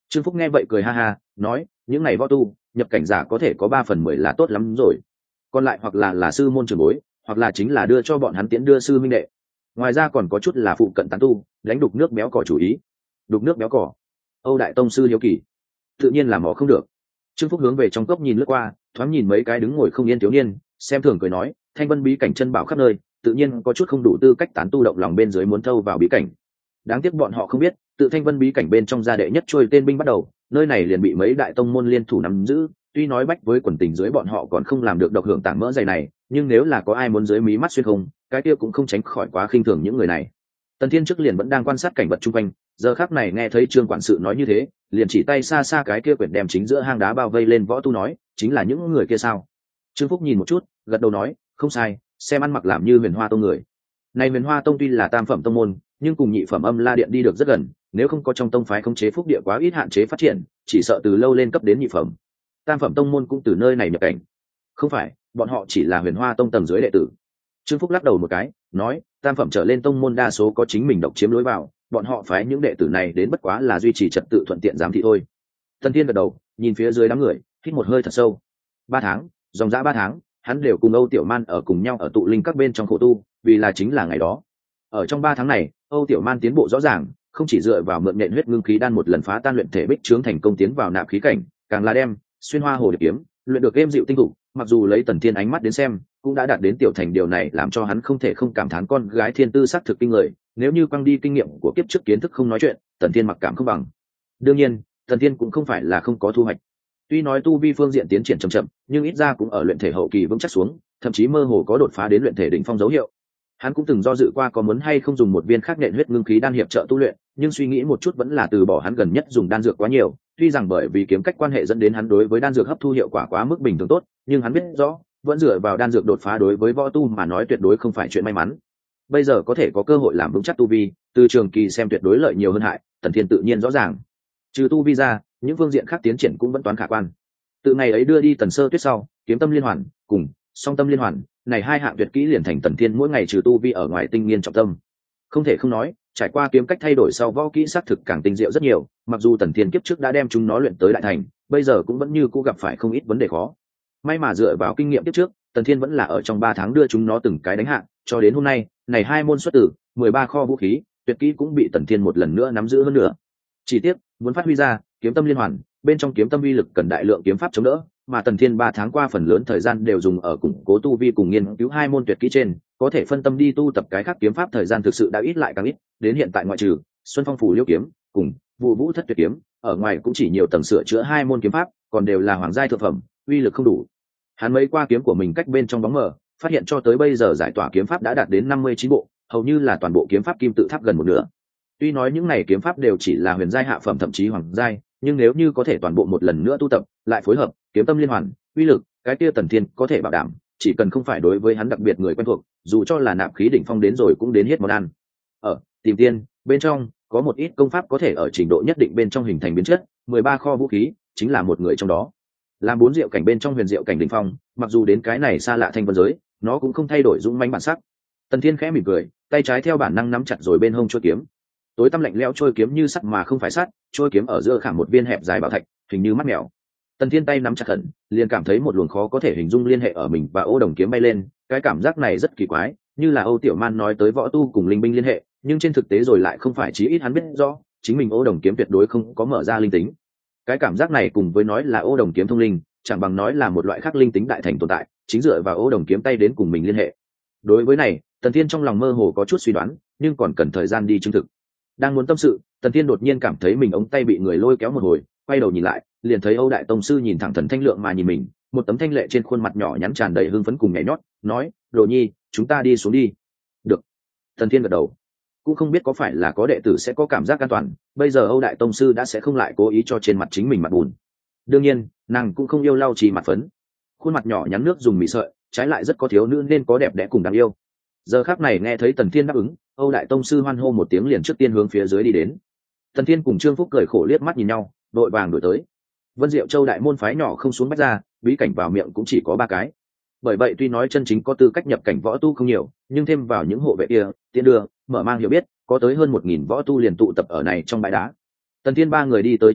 Trương Phúc nghe vậy cười ha ha, nói, những này võ tu nhập cảnh giả có thể có ba phần mười là tốt lắm rồi, còn lại hoặc là là sư môn trưởng bối, hoặc là chính là đưa cho bọn hắn tiễn đưa sư minh đệ. Ngoài ra còn có chút là phụ cận tán tu đánh đục nước béo cỏ chủ ý. Đục nước béo cỏ? Âu đại tông sư hiếu kỳ. Tự nhiên là mỏ không được. Trương Phúc hướng về trong cốc nhìn lướt qua, thoáng nhìn mấy cái đứng ngồi không yên thiếu niên, xem thường cười nói, thanh vân bí cảnh chân bảo khắp nơi, tự nhiên có chút không đủ tư cách tán tu động lòng bên dưới muốn thâu vào bí cảnh. Đáng tiếc bọn họ không biết, tự thanh vân bí cảnh bên trong gia đệ nhất trôi tên binh bắt đầu, nơi này liền bị mấy đại tông môn liên thủ nắm giữ. Tuy nói bách với quần tình dưới bọn họ còn không làm được độc hưởng tảng mỡ dày này, nhưng nếu là có ai muốn dưới mí mắt xuyên không, cái kia cũng không tránh khỏi quá khinh thường những người này. Tần Thiên trước liền vẫn đang quan sát cảnh vật chung quanh, giờ khắc này nghe thấy Trương quản sự nói như thế, liền chỉ tay xa xa cái kia quyển đem chính giữa hang đá bao vây lên võ tu nói, chính là những người kia sao? Trương Phúc nhìn một chút, gật đầu nói, không sai, xem ăn mặc làm như Huyền Hoa tông người. Này Huyền Hoa tông tuy là tam phẩm tông môn, nhưng cùng nhị phẩm Âm La điện đi được rất gần, nếu không có trong tông phái khống chế phúc địa quá ít hạn chế phát triển, chỉ sợ từ lâu lên cấp đến nhị phẩm. Tam phẩm tông môn cũng từ nơi này nhập cảnh. Không phải, bọn họ chỉ là Huyền Hoa tông tầng dưới đệ tử. Trương Phúc lắc đầu một cái, nói, tam phẩm trở lên tông môn đa số có chính mình độc chiếm lối vào, bọn họ phái những đệ tử này đến bất quá là duy trì trật tự thuận tiện giám thị thôi. Tần Thiên gật đầu, nhìn phía dưới đám người, hít một hơi thật sâu. Ba tháng, dòng dã ba tháng, hắn đều cùng Âu Tiểu Man ở cùng nhau ở tụ linh các bên trong khổ tu, vì là chính là ngày đó. Ở trong ba tháng này, Âu Tiểu Man tiến bộ rõ ràng, không chỉ dựa vào mượn nhện huyết ngưng khí đan một lần phá tan luyện thể bích trướng thành công tiến vào nạp khí cảnh, càng là đem xuyên hoa hồ điệp kiếm luyện được êm dịu tinh thủ. Mặc dù lấy Tần Thiên ánh mắt đến xem, cũng đã đạt đến tiểu thành, điều này làm cho hắn không thể không cảm thán con gái thiên tư sắc thực kinh người. Nếu như quăng đi kinh nghiệm của kiếp trước kiến thức không nói chuyện, Tần Thiên mặc cảm không bằng. Đương nhiên, Tần Thiên cũng không phải là không có thu hoạch. Tuy nói tu vi phương diện tiến triển chậm chậm, nhưng ít ra cũng ở luyện thể hậu kỳ vững chắc xuống, thậm chí mơ hồ có đột phá đến luyện thể đỉnh phong dấu hiệu. Hắn cũng từng do dự qua có muốn hay không dùng một viên khác nện huyết ngưng khí đan hiệp trợ tu luyện, nhưng suy nghĩ một chút vẫn là từ bỏ. Hắn gần nhất dùng đan dược quá nhiều, tuy rằng bởi vì kiếm cách quan hệ dẫn đến hắn đối với đan dược hấp thu hiệu quả quá mức bình thường tốt, nhưng hắn biết rõ, vẫn dựa vào đan dược đột phá đối với võ tu mà nói tuyệt đối không phải chuyện may mắn. Bây giờ có thể có cơ hội làm vững chắc tu vi, từ trường kỳ xem tuyệt đối lợi nhiều hơn hại, Tần Thiên tự nhiên rõ ràng. Trừ tu vi ra, những phương diện khác tiến triển cũng vẫn toán khả quan. Từ ngày ấy đưa đi Tần Sơ Tuyết sau, kiếm tâm liên hoàn cùng song tâm liên hoàn, này hai hạng tuyệt kỹ liền thành Tần Thiên mỗi ngày trừ tu vi ở ngoài tinh nghiên trọng tâm. Không thể không nói, trải qua kiếm cách thay đổi sau võ kỹ xác thực càng tinh diệu rất nhiều, mặc dù Tần Thiên kiếp trước đã đem chúng nó luyện tới đại thành, bây giờ cũng vẫn như cũ gặp phải không ít vấn đề khó. May mà dựa vào kinh nghiệm kiếp trước, Tần Thiên vẫn là ở trong ba tháng đưa chúng nó từng cái đánh hạ, cho đến hôm nay, này hai môn xuất tử, mười ba kho vũ khí, tuyệt kỹ cũng bị Tần Thiên một lần nữa nắm giữ hơn nữa. Chỉ tiếc, muốn phát huy ra kiếm tâm liên hoàn, bên trong kiếm tâm uy lực cần đại lượng kiếm pháp chống đỡ, mà Tần Thiên ba tháng qua phần lớn thời gian đều dùng ở củng cố tu vi cùng nghiên cứu hai môn tuyệt kỹ trên, có thể phân tâm đi tu tập cái khác kiếm pháp thời gian thực sự đã ít lại càng ít, đến hiện tại ngoại trừ Xuân Phong Phủ Liêu kiếm cùng Vụ Vũ Thất Tuyệt kiếm, ở ngoài cũng chỉ nhiều tầng sửa chữa hai môn kiếm pháp, còn đều là hoàng giai thượng phẩm, uy lực không đủ. Hắn mấy qua kiếm của mình cách bên trong bóng mờ, phát hiện cho tới bây giờ giải tỏa kiếm pháp đã đạt đến năm mươi chín bộ, hầu như là toàn bộ kiếm pháp kim tự tháp gần một nửa. Tuy nói những này kiếm pháp đều chỉ là huyền giai hạ phẩm thậm chí hoàng giai, nhưng nếu như có thể toàn bộ một lần nữa tu tập, lại phối hợp kiếm tâm liên hoàn, uy lực, cái kia Tần Thiên có thể bảo đảm, chỉ cần không phải đối với hắn đặc biệt người quen thuộc, dù cho là nạp khí đỉnh phong đến rồi cũng đến hết món ăn. Ở tìm tiên bên trong có một ít công pháp có thể ở trình độ nhất định bên trong hình thành biến chất, mười ba kho vũ khí chính là một người trong đó. Làm bốn diệu cảnh bên trong huyền diệu cảnh đỉnh phong, mặc dù đến cái này xa lạ thanh vân giới, nó cũng không thay đổi dũng mãnh bản sắc. Tần Thiên khẽ mỉm cười, tay trái theo bản năng nắm chặt rồi bên hông chuôi kiếm. Tối tăm lạnh lẽo trôi kiếm như sắt mà không phải sắt, trôi kiếm ở giữa khảm một viên hẹp dài bảo thạch, hình như mắt mèo. Tần Thiên tay nắm chặt khẩn, liền cảm thấy một luồng khó có thể hình dung liên hệ ở mình và Ô Đồng kiếm bay lên, cái cảm giác này rất kỳ quái, như là Âu Tiểu Man nói tới võ tu cùng linh binh liên hệ, nhưng trên thực tế rồi lại không phải, chí ít hắn biết rõ, chính mình Ô Đồng kiếm tuyệt đối không có mở ra linh tính. Cái cảm giác này cùng với nói là Ô Đồng kiếm thông linh, chẳng bằng nói là một loại khác linh tính đại thành tồn tại, chính dựa vào Ô Đồng kiếm tay đến cùng mình liên hệ. Đối với này, Tần Thiên trong lòng mơ hồ có chút suy đoán, nhưng còn cần thời gian đi chứng thực. Đang muốn tâm sự, Tần Thiên đột nhiên cảm thấy mình ống tay bị người lôi kéo một hồi, quay đầu nhìn lại, liền thấy Âu đại tông sư nhìn thẳng Thần Thanh Lượng mà nhìn mình, một tấm thanh lệ trên khuôn mặt nhỏ nhắn tràn đầy hưng phấn cùng nhảy nhót, nói: "Đồ Nhi, chúng ta đi xuống đi." "Được." Tần Thiên gật đầu. Cũng không biết có phải là có đệ tử sẽ có cảm giác an toàn, bây giờ Âu đại tông sư đã sẽ không lại cố ý cho trên mặt chính mình mặt bùn. Đương nhiên, nàng cũng không yêu lau chùi mặt phấn. Khuôn mặt nhỏ nhắn nước dùng mì sợi, trái lại rất có thiếu nữ nên có đẹp đẽ cùng đáng yêu. Giờ khắc này nghe thấy Tần Thiên đáp ứng, Âu đại tông sư hoan hô một tiếng liền trước tiên hướng phía dưới đi đến. Tần Thiên cùng Trương Phúc cười khổ liếc mắt nhìn nhau, đội vàng đuổi tới. Vân Diệu Châu đại môn phái nhỏ không xuống bách ra, bí cảnh vào miệng cũng chỉ có ba cái. Bởi vậy tuy nói chân chính có tư cách nhập cảnh võ tu không nhiều, nhưng thêm vào những hộ vệ kia, tiến đường, mở mang hiểu biết, có tới hơn một nghìn võ tu liền tụ tập ở này trong bãi đá. Tần Thiên ba người đi tới trong cốc,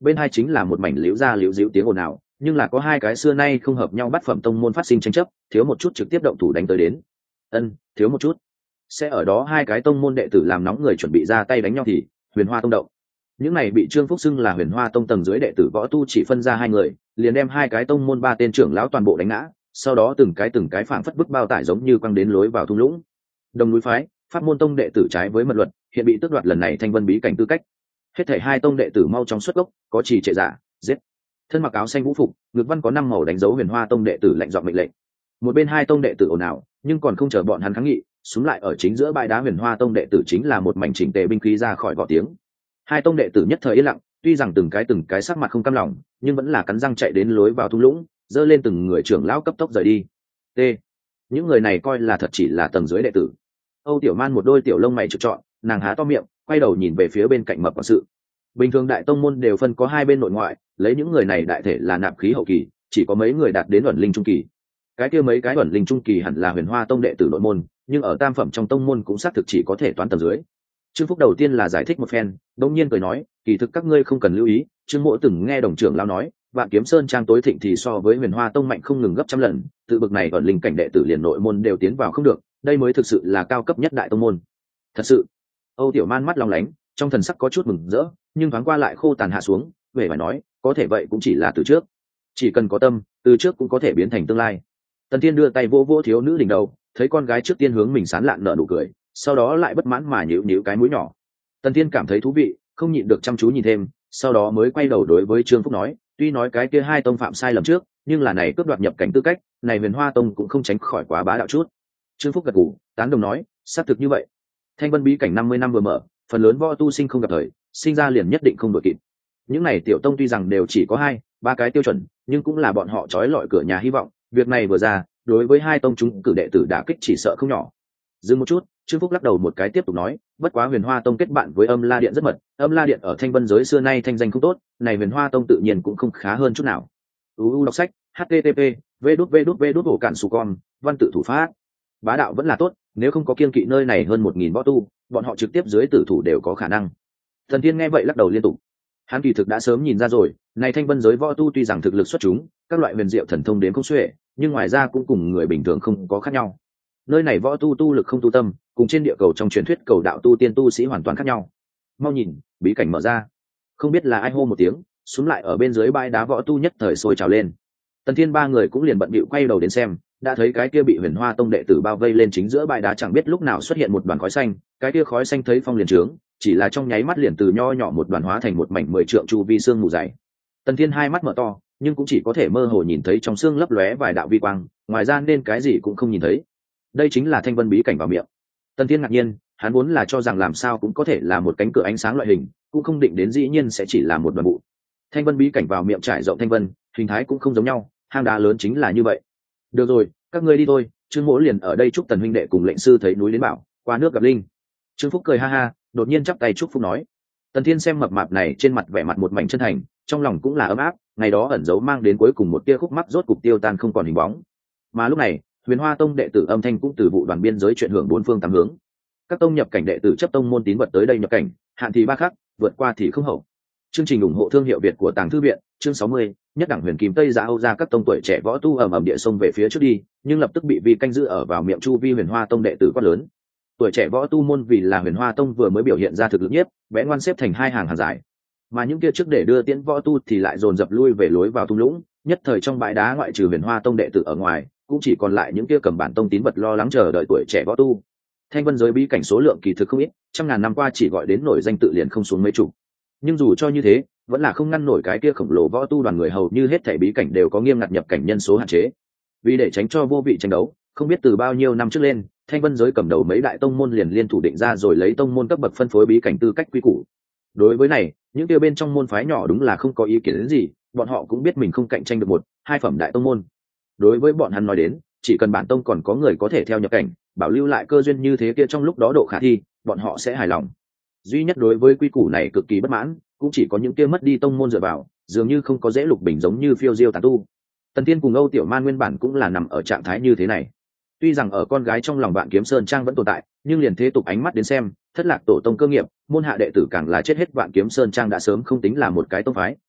bên hai chính là một mảnh liễu ra liễu díu tiếng ồn ào, nhưng là có hai cái xưa nay không hợp nhau bát phẩm tông môn phát sinh tranh chấp, thiếu một chút trực tiếp động thủ đánh tới đến. Ân, thiếu một chút. Sẽ ở đó hai cái tông môn đệ tử làm nóng người chuẩn bị ra tay đánh nhau thì Huyền Hoa tông động. Những này bị Trương Phúc xưng là Huyền Hoa tông tầng dưới đệ tử võ tu chỉ phân ra hai người, liền đem hai cái tông môn ba tên trưởng lão toàn bộ đánh ngã, sau đó từng cái từng cái phảng phất bức bao tải giống như quăng đến lối vào thung lũng. Đồng núi phái, pháp môn tông đệ tử trái với mật luật, hiện bị tước đoạt lần này thanh vân bí cảnh tư cách. Hết thảy hai tông đệ tử mau chóng xuất gốc, có trì trệ giả, giết. Thân mặc áo xanh vũ phục, ngực văn có năm màu đánh dấu Huyền Hoa tông đệ tử lệnh giọng mệnh lệnh. Một bên hai tông đệ tử ồn ào, nhưng còn không chờ bọn hắn kháng nghị, xuống lại ở chính giữa bãi đá Huyền Hoa tông đệ tử chính là một mảnh chỉnh tề binh khí ra khỏi vỏ tiếng. Hai tông đệ tử nhất thời yên lặng, tuy rằng từng cái từng cái sắc mặt không cam lòng, nhưng vẫn là cắn răng chạy đến lối vào thung lũng, dơ lên từng người trưởng lão cấp tốc rời đi. T. Những người này coi là thật chỉ là tầng dưới đệ tử. Âu Tiểu Man một đôi tiểu lông mày trực trọn, nàng há to miệng, quay đầu nhìn về phía bên cạnh mập quản sự. Bình thường đại tông môn đều phân có hai bên nội ngoại, lấy những người này đại thể là nạp khí hậu kỳ, chỉ có mấy người đạt đến ẩn linh trung kỳ. Cái kia mấy cái ẩn linh trung kỳ hẳn là Huyền Hoa tông đệ tử nội môn, nhưng ở tam phẩm trong tông môn cũng xác thực chỉ có thể toán tầng dưới. Trương Phúc đầu tiên là giải thích một phen, đống nhiên cười nói, kỳ thực các ngươi không cần lưu ý, Trương Mỗ từng nghe đồng trưởng lão nói, Vạn Kiếm Sơn trang tối thịnh thì so với Huyền Hoa tông mạnh không ngừng gấp trăm lần, tự bực này ẩn linh cảnh đệ tử liền nội môn đều tiến vào không được, đây mới thực sự là cao cấp nhất đại tông môn. Thật sự. Âu Tiểu Man mắt long lánh, trong thần sắc có chút mừng rỡ, nhưng thoáng qua lại khô tàn hạ xuống, về phải nói, có thể vậy cũng chỉ là từ trước. Chỉ cần có tâm, từ trước cũng có thể biến thành tương lai. Tần Thiên đưa tay vỗ vỗ thiếu nữ đỉnh đầu, thấy con gái trước tiên hướng mình sán lạn nở nụ cười, sau đó lại bất mãn mà nhíu nhíu cái mũi nhỏ. Tần Thiên cảm thấy thú vị, không nhịn được chăm chú nhìn thêm, sau đó mới quay đầu đối với Trương Phúc nói, tuy nói cái kia hai tông phạm sai lầm trước, nhưng là này cướp đoạt nhập cảnh tư cách, này Huyền Hoa tông cũng không tránh khỏi quá bá đạo chút. Trương Phúc gật gù, tán đồng nói, xác thực như vậy. Thanh vân bí cảnh năm mươi năm vừa mở, phần lớn võ tu sinh không gặp thời, sinh ra liền nhất định không đội kịp. Những này tiểu tông tuy rằng đều chỉ có hai, ba cái tiêu chuẩn, nhưng cũng là bọn họ trói lọi cửa nhà hy vọng. Việc này vừa ra, đối với hai tông chúng cử đệ tử đả kích chỉ sợ không nhỏ. Dừng một chút, Trương Phúc lắc đầu một cái tiếp tục nói, bất quá Huyền Hoa tông kết bạn với Âm La điện rất mật, Âm La điện ở Thanh Vân giới xưa nay thanh danh không tốt, này Huyền Hoa tông tự nhiên cũng không khá hơn chút nào. u u đọc sách http v đút v đút v đút hổ cản su con văn tự thủ pháp bá đạo vẫn là tốt, nếu không có kiên kỵ nơi này hơn một nghìn võ tu, bọn họ trực tiếp dưới tử thủ đều có khả năng. Thần Thiên nghe vậy lắc đầu liên tục. Hắn kỳ thực đã sớm nhìn ra rồi, này Thanh Vân giới võ tu tuy rằng thực lực xuất chúng, các loại huyền diệu thần thông đến không xuể, nhưng ngoài ra cũng cùng người bình thường không có khác nhau. Nơi này võ tu tu lực không tu tâm, cùng trên địa cầu trong truyền thuyết cầu đạo tu tiên tu sĩ hoàn toàn khác nhau. Mau nhìn, bí cảnh mở ra. Không biết là ai hô một tiếng, xuống lại ở bên dưới bãi đá võ tu nhất thời sôi trào lên. Tần Thiên ba người cũng liền bận bịu quay đầu đến xem, đã thấy cái kia bị Huyền Hoa tông đệ tử bao vây lên chính giữa bãi đá, chẳng biết lúc nào xuất hiện một đoàn khói xanh, cái kia khói xanh thấy phong liền trướng, chỉ là trong nháy mắt liền từ nho nhỏ một đoàn hóa thành một mảnh mười trượng chu vi xương mù dày. Tần Thiên hai mắt mở to, nhưng cũng chỉ có thể mơ hồ nhìn thấy trong xương lấp lóe vài đạo vi quang, ngoài ra nên cái gì cũng không nhìn thấy. Đây chính là Thanh Vân bí cảnh vào miệng. Tần Thiên ngạc nhiên, hắn vốn là cho rằng làm sao cũng có thể là một cánh cửa ánh sáng loại hình, cũng không định đến dĩ nhiên sẽ chỉ là một đoàn bụi. Thanh Vân bí cảnh vào miệng trải rộng thanh vân, hình thái cũng không giống nhau, hang đá lớn chính là như vậy. Được rồi, các ngươi đi thôi, Trương Mỗ liền ở đây chúc Tần huynh đệ cùng lệnh sư thấy núi đến bảo, qua nước gặp linh. Trương Phúc cười ha ha, đột nhiên chắp tay chúc phúc nói. Tần Thiên xem mập mạp này trên mặt vẻ mặt một mảnh chân thành, trong lòng cũng là ấm áp, ngày đó ẩn giấu mang đến cuối cùng một tia khúc mắc rốt cục tiêu tan không còn hình bóng. Mà lúc này, Huyền Hoa tông đệ tử âm thanh cũng từ vụ đoàn biên giới chuyển hưởng bốn phương tám hướng. Các tông nhập cảnh đệ tử chấp tông môn tín vật tới đây nhập cảnh, hạn thì ba khắc, vượt qua thì không hậu. Chương trình ủng hộ thương hiệu Việt của Tàng Thư viện, chương sáu mươi, nhất đẳng huyền kim Tây Dạ Âu ra các tông tuổi trẻ võ tu ầm ầm địa sông về phía trước đi, nhưng lập tức bị vi canh giữ ở vào miệng chu vi Huyền Hoa tông đệ tử quát lớn. Tuổi trẻ võ tu môn vì là Huyền Hoa tông vừa mới biểu hiện ra thực lực nhiếp, vẽ ngoan xếp thành hai hàng hàng dài. Mà những kia trước để đưa tiễn võ tu thì lại dồn dập lui về lối vào thung lũng, nhất thời trong bãi đá ngoại trừ Huyền Hoa tông đệ tử ở ngoài, cũng chỉ còn lại những kia cầm bản tông tín vật lo lắng chờ đợi tuổi trẻ võ tu. Thanh Vân giới bí cảnh số lượng kỳ thực không ít, trăm ngàn năm qua chỉ gọi đến nổi danh tự liền không xuống mấy chục. Nhưng dù cho như thế, vẫn là không ngăn nổi cái kia khổng lồ võ tu đoàn người, hầu như hết thảy bí cảnh đều có nghiêm ngặt nhập cảnh nhân số hạn chế. Vì để tránh cho vô vị tranh đấu, không biết từ bao nhiêu năm trước lên, Thanh Vân giới cầm đầu mấy đại tông môn liền liên thủ định ra rồi lấy tông môn cấp bậc phân phối bí cảnh tư cách quy củ. Đối với này, những kia bên trong môn phái nhỏ đúng là không có ý kiến đến gì, bọn họ cũng biết mình không cạnh tranh được một, hai phẩm đại tông môn. Đối với bọn hắn nói đến, chỉ cần bản tông còn có người có thể theo nhập cảnh, bảo lưu lại cơ duyên như thế kia trong lúc đó độ khả thi, bọn họ sẽ hài lòng. Duy nhất đối với quy củ này cực kỳ bất mãn, cũng chỉ có những kia mất đi tông môn dựa vào, dường như không có dễ lục bình giống như phiêu diêu tán tu. Tần Tiên cùng Âu Tiểu Man nguyên bản cũng là nằm ở trạng thái như thế này. Tuy rằng ở con gái trong lòng Vạn Kiếm Sơn Trang vẫn tồn tại, nhưng liền thế tục ánh mắt đến xem, thất lạc tổ tông cơ nghiệp, môn hạ đệ tử càng là chết hết, Vạn Kiếm Sơn Trang đã sớm không tính là một cái tông phái,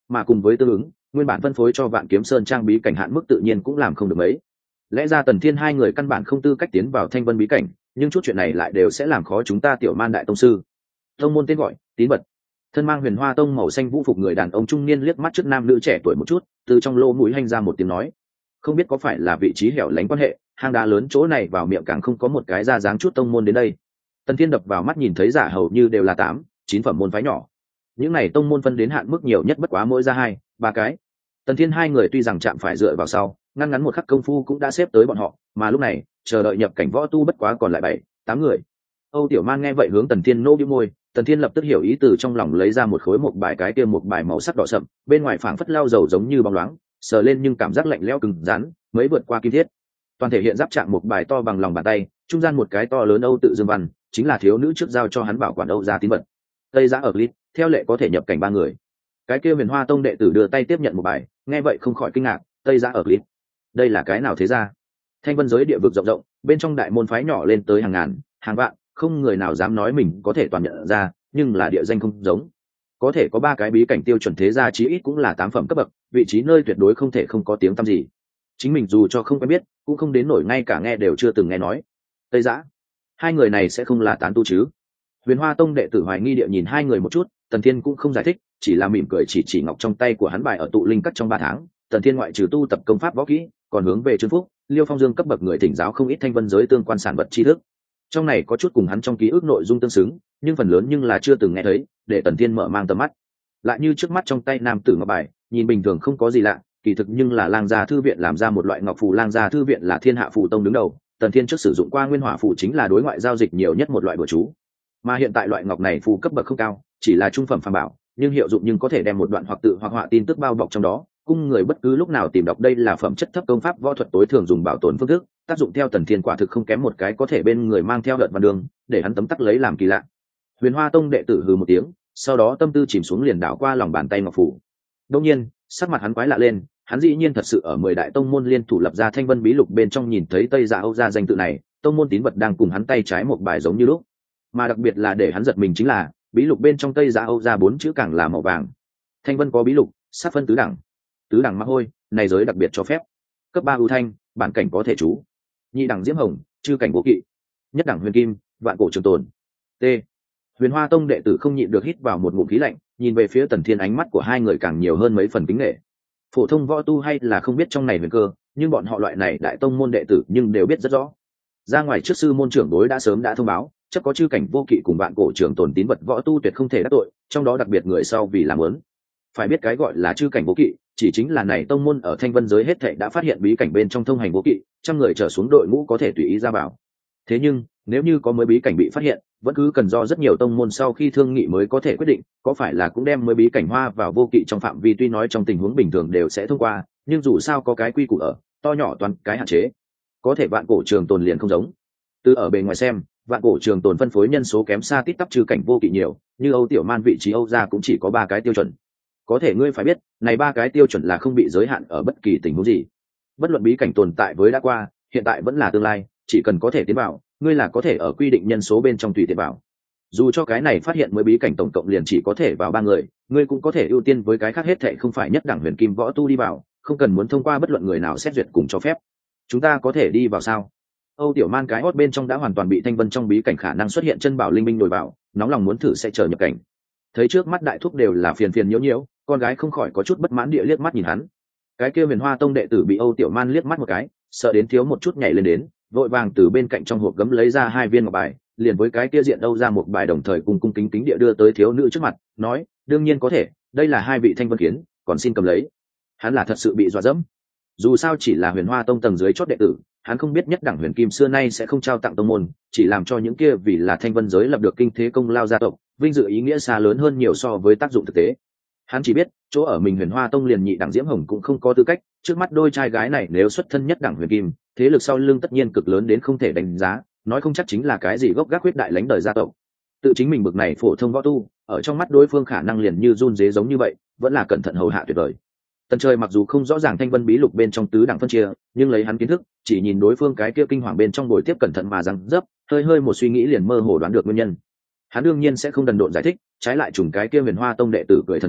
mà cùng với tương ứng nguyên bản phân phối cho Vạn Kiếm Sơn trang bí cảnh hạn mức tự nhiên cũng làm không được mấy. Lẽ ra Tần Thiên hai người căn bản không tư cách tiến vào Thanh Vân bí cảnh, nhưng chút chuyện này lại đều sẽ làm khó chúng ta Tiểu Man đại tông sư. Tông môn tên gọi Tín Vật. Thân mang Huyền Hoa tông màu xanh vũ phục người đàn ông trung niên liếc mắt trước nam nữ trẻ tuổi một chút, từ trong lỗ mũi hanh ra một tiếng nói, không biết có phải là vị trí hẻo lánh quan hệ, hang đá lớn chỗ này vào miệng càng không có một cái ra dáng chút tông môn đến đây. Tần Thiên đập vào mắt nhìn thấy giả hầu như đều là tám chín phẩm môn phái nhỏ, những này tông môn phân đến hạn mức nhiều nhất bất quá mỗi ra hai ba cái. Tần Thiên hai người tuy rằng chạm phải dựa vào sau, ngăn ngắn một khắc công phu cũng đã xếp tới bọn họ, mà lúc này chờ đợi nhập cảnh võ tu bất quá còn lại bảy tám người. Âu Tiểu Man nghe vậy hướng Tần Thiên nô bĩu môi, Tần Thiên lập tức hiểu ý, từ trong lòng lấy ra một khối một bài cái kia một bài màu sắc đỏ sậm, bên ngoài phảng phất lao dầu giống như bóng loáng, sờ lên nhưng cảm giác lạnh lẽo cứng rắn, mới vượt qua kim thiết. Toàn thể hiện giáp trạng một bài to bằng lòng bàn tay, trung gian một cái to lớn Âu tự dương văn, chính là thiếu nữ trước giao cho hắn bảo quản Âu gia tín vật. Tây Giã ở Lít, theo lệ có thể nhập cảnh ba người. Cái kia Huyền Hoa tông đệ tử đưa tay tiếp nhận một bài, nghe vậy không khỏi kinh ngạc, Tây Giã ở Lít, đây là cái nào thế ra? Thanh Vân giới địa vực rộng rộng, bên trong đại môn phái nhỏ lên tới hàng ngàn, hàng vạn, không người nào dám nói mình có thể toàn nhận ra, nhưng là địa danh không giống. Có thể có ba cái bí cảnh tiêu chuẩn thế gia chí ít cũng là tám phẩm cấp bậc, vị trí nơi tuyệt đối không thể không có tiếng tăm gì. Chính mình dù cho không quen biết, cũng không đến nổi ngay cả nghe đều chưa từng nghe nói. Tây Giã, hai người này sẽ không là tán tu chứ? Huyền Hoa tông đệ tử hoài nghi địa nhìn hai người một chút, Tần Thiên cũng không giải thích, chỉ là mỉm cười chỉ chỉ ngọc trong tay của hắn bài ở tụ linh cắt trong ba tháng. Tần Thiên ngoại trừ tu tập công pháp võ kỹ, còn hướng về Trương Phúc, Liêu Phong Dương cấp bậc người thỉnh giáo không ít Thanh Vân giới tương quan sản vật tri thức. Trong này có chút cùng hắn trong ký ức nội dung tương xứng, nhưng phần lớn nhưng là chưa từng nghe thấy, để Tần Thiên mở mang tầm mắt. Lại như trước mắt trong tay nam tử ngọc bài, nhìn bình thường không có gì lạ, kỳ thực nhưng là Lang gia thư viện làm ra một loại ngọc phù. Lang gia thư viện là thiên hạ phù tông đứng đầu, Tần Thiên trước sử dụng qua nguyên hỏa phù chính là đối ngoại giao dịch nhiều nhất một loại bừa chú. Mà hiện tại loại ngọc này phù cấp bậc không cao, chỉ là trung phẩm phàm bảo, nhưng hiệu dụng nhưng có thể đem một đoạn hoặc tự hoặc họa tin tức bao bọc trong đó, cung người bất cứ lúc nào tìm đọc. Đây là phẩm chất thấp công pháp võ thuật tối thường dùng bảo tồn phương thức, tác dụng theo Tần Thiên quả thực không kém một cái có thể bên người mang theo đợt văn đường, để hắn tấm tắc lấy làm kỳ lạ. Huyền Hoa tông đệ tử hừ một tiếng, sau đó tâm tư chìm xuống liền đảo qua lòng bàn tay ngọc phủ. Đương nhiên, sắc mặt hắn quái lạ lên, hắn dĩ nhiên thật sự ở mười đại tông môn liên thủ lập ra Thanh Vân bí lục bên trong nhìn thấy Tây Dạ Âu gia danh tự này, tông môn tín vật đang cùng hắn tay trái một bài giống như lúc. Mà đặc biệt là để hắn giật mình chính là, bí lục bên trong Tây Dạ Âu gia bốn chữ càng là màu vàng. Thanh Vân có bí lục, sát phân tứ đẳng. Tứ đẳng ma hôi, này giới đặc biệt cho phép. Cấp ba ưu thanh, bản cảnh có thể chú. Nhị đẳng diễm hồng, chư cảnh vô kỵ. Nhất đẳng huyền kim, vạn cổ trường tồn. T. Huyền Hoa tông đệ tử không nhịn được hít vào một ngụm khí lạnh, nhìn về phía Tần Thiên, ánh mắt của hai người càng nhiều hơn mấy phần kính nể. Phổ thông võ tu hay là không biết trong này huyền cơ, nhưng bọn họ loại này đại tông môn đệ tử nhưng đều biết rất rõ. Ra ngoài trước sư môn trưởng đối đã sớm đã thông báo, chắc có chư cảnh vô kỵ cùng vạn cổ trường tồn tín vật võ tu tuyệt không thể đắc tội, trong đó đặc biệt người sau vì làm lớn. Phải biết cái gọi là chư cảnh vô kỵ, chỉ chính là này tông môn ở Thanh Vân giới hết thảy đã phát hiện bí cảnh bên trong thông hành vô kỵ, trăm người trở xuống đội ngũ có thể tùy ý ra vào. Thế nhưng, nếu như có mới bí cảnh bị phát hiện, vẫn cứ cần do rất nhiều tông môn sau khi thương nghị mới có thể quyết định, có phải là cũng đem mới bí cảnh hoa vào vô kỵ trong phạm vi. Tuy nói trong tình huống bình thường đều sẽ thông qua, nhưng dù sao có cái quy củ ở, to nhỏ toàn cái hạn chế. Có thể vạn cổ trường tồn liền không giống. Từ ở bề ngoài xem, vạn cổ trường tồn phân phối nhân số kém xa tít tắp trừ cảnh vô kỵ nhiều, như Âu Tiểu Man vị trí Âu gia cũng chỉ có ba cái tiêu chuẩn. Có thể ngươi phải biết, này ba cái tiêu chuẩn là không bị giới hạn ở bất kỳ tình huống gì. Bất luận bí cảnh tồn tại với đã qua, hiện tại vẫn là tương lai, chỉ cần có thể tiến vào, ngươi là có thể ở quy định nhân số bên trong tùy tiện vào. Dù cho cái này phát hiện mới bí cảnh tổng cộng liền chỉ có thể vào ba người, ngươi cũng có thể ưu tiên với cái khác hết thệ không phải nhất đẳng huyền kim võ tu đi vào, không cần muốn thông qua bất luận người nào xét duyệt cùng cho phép. Chúng ta có thể đi vào sao? Âu Tiểu Man cái hót bên trong đã hoàn toàn bị Thanh Vân trong bí cảnh khả năng xuất hiện chân bảo linh minh nổi vào, nóng lòng muốn thử sẽ chờ nhập cảnh. Thấy trước mắt đại thúc đều là phiền phiền nhiễu nhiễu, con gái không khỏi có chút bất mãn địa liếc mắt nhìn hắn. Cái kia Huyền Hoa tông đệ tử bị Âu Tiểu Man liếc mắt một cái, sợ đến thiếu một chút nhảy lên đến, vội vàng từ bên cạnh trong hộp gấm lấy ra hai viên ngọc bài, liền với cái kia diện đâu ra một bài đồng thời cùng cung kính kính địa đưa tới thiếu nữ trước mặt, nói: đương nhiên có thể, đây là hai vị Thanh Vân kiến, còn xin cầm lấy. Hắn là thật sự bị dọa dẫm. Dù sao chỉ là Huyền Hoa tông tầng dưới chót đệ tử, hắn không biết nhất đẳng huyền kim xưa nay sẽ không trao tặng tông môn, chỉ làm cho những kia vì là Thanh Vân giới lập được kinh thế công lao gia tộc, vinh dự ý nghĩa xa lớn hơn nhiều so với tác dụng thực tế. Hắn chỉ biết, chỗ ở mình Huyền Hoa tông liền nhị đẳng diễm hồng cũng không có tư cách, trước mắt đôi trai gái này nếu xuất thân nhất đẳng huyền kim, thế lực sau lưng tất nhiên cực lớn đến không thể đánh giá, nói không chắc chính là cái gì gốc gác huyết đại lãnh đời gia tộc. Tự chính mình bực này phổ thông võ tu, ở trong mắt đối phương khả năng liền như run dế giống như vậy, vẫn là cẩn thận hầu hạ tuyệt vời. Tần Trời mặc dù không rõ ràng Thanh Vân bí lục bên trong tứ đẳng phân chia, nhưng lấy hắn kiến thức, chỉ nhìn đối phương cái kia kinh hoàng bên trong bồi tiếp cẩn thận mà răng dấp, hơi hơi một suy nghĩ liền mơ hồ đoán được nguyên nhân. Hắn đương nhiên sẽ không đần độn giải thích, trái lại trùng cái kia Huyền Hoa tông đệ tử cười thần bí,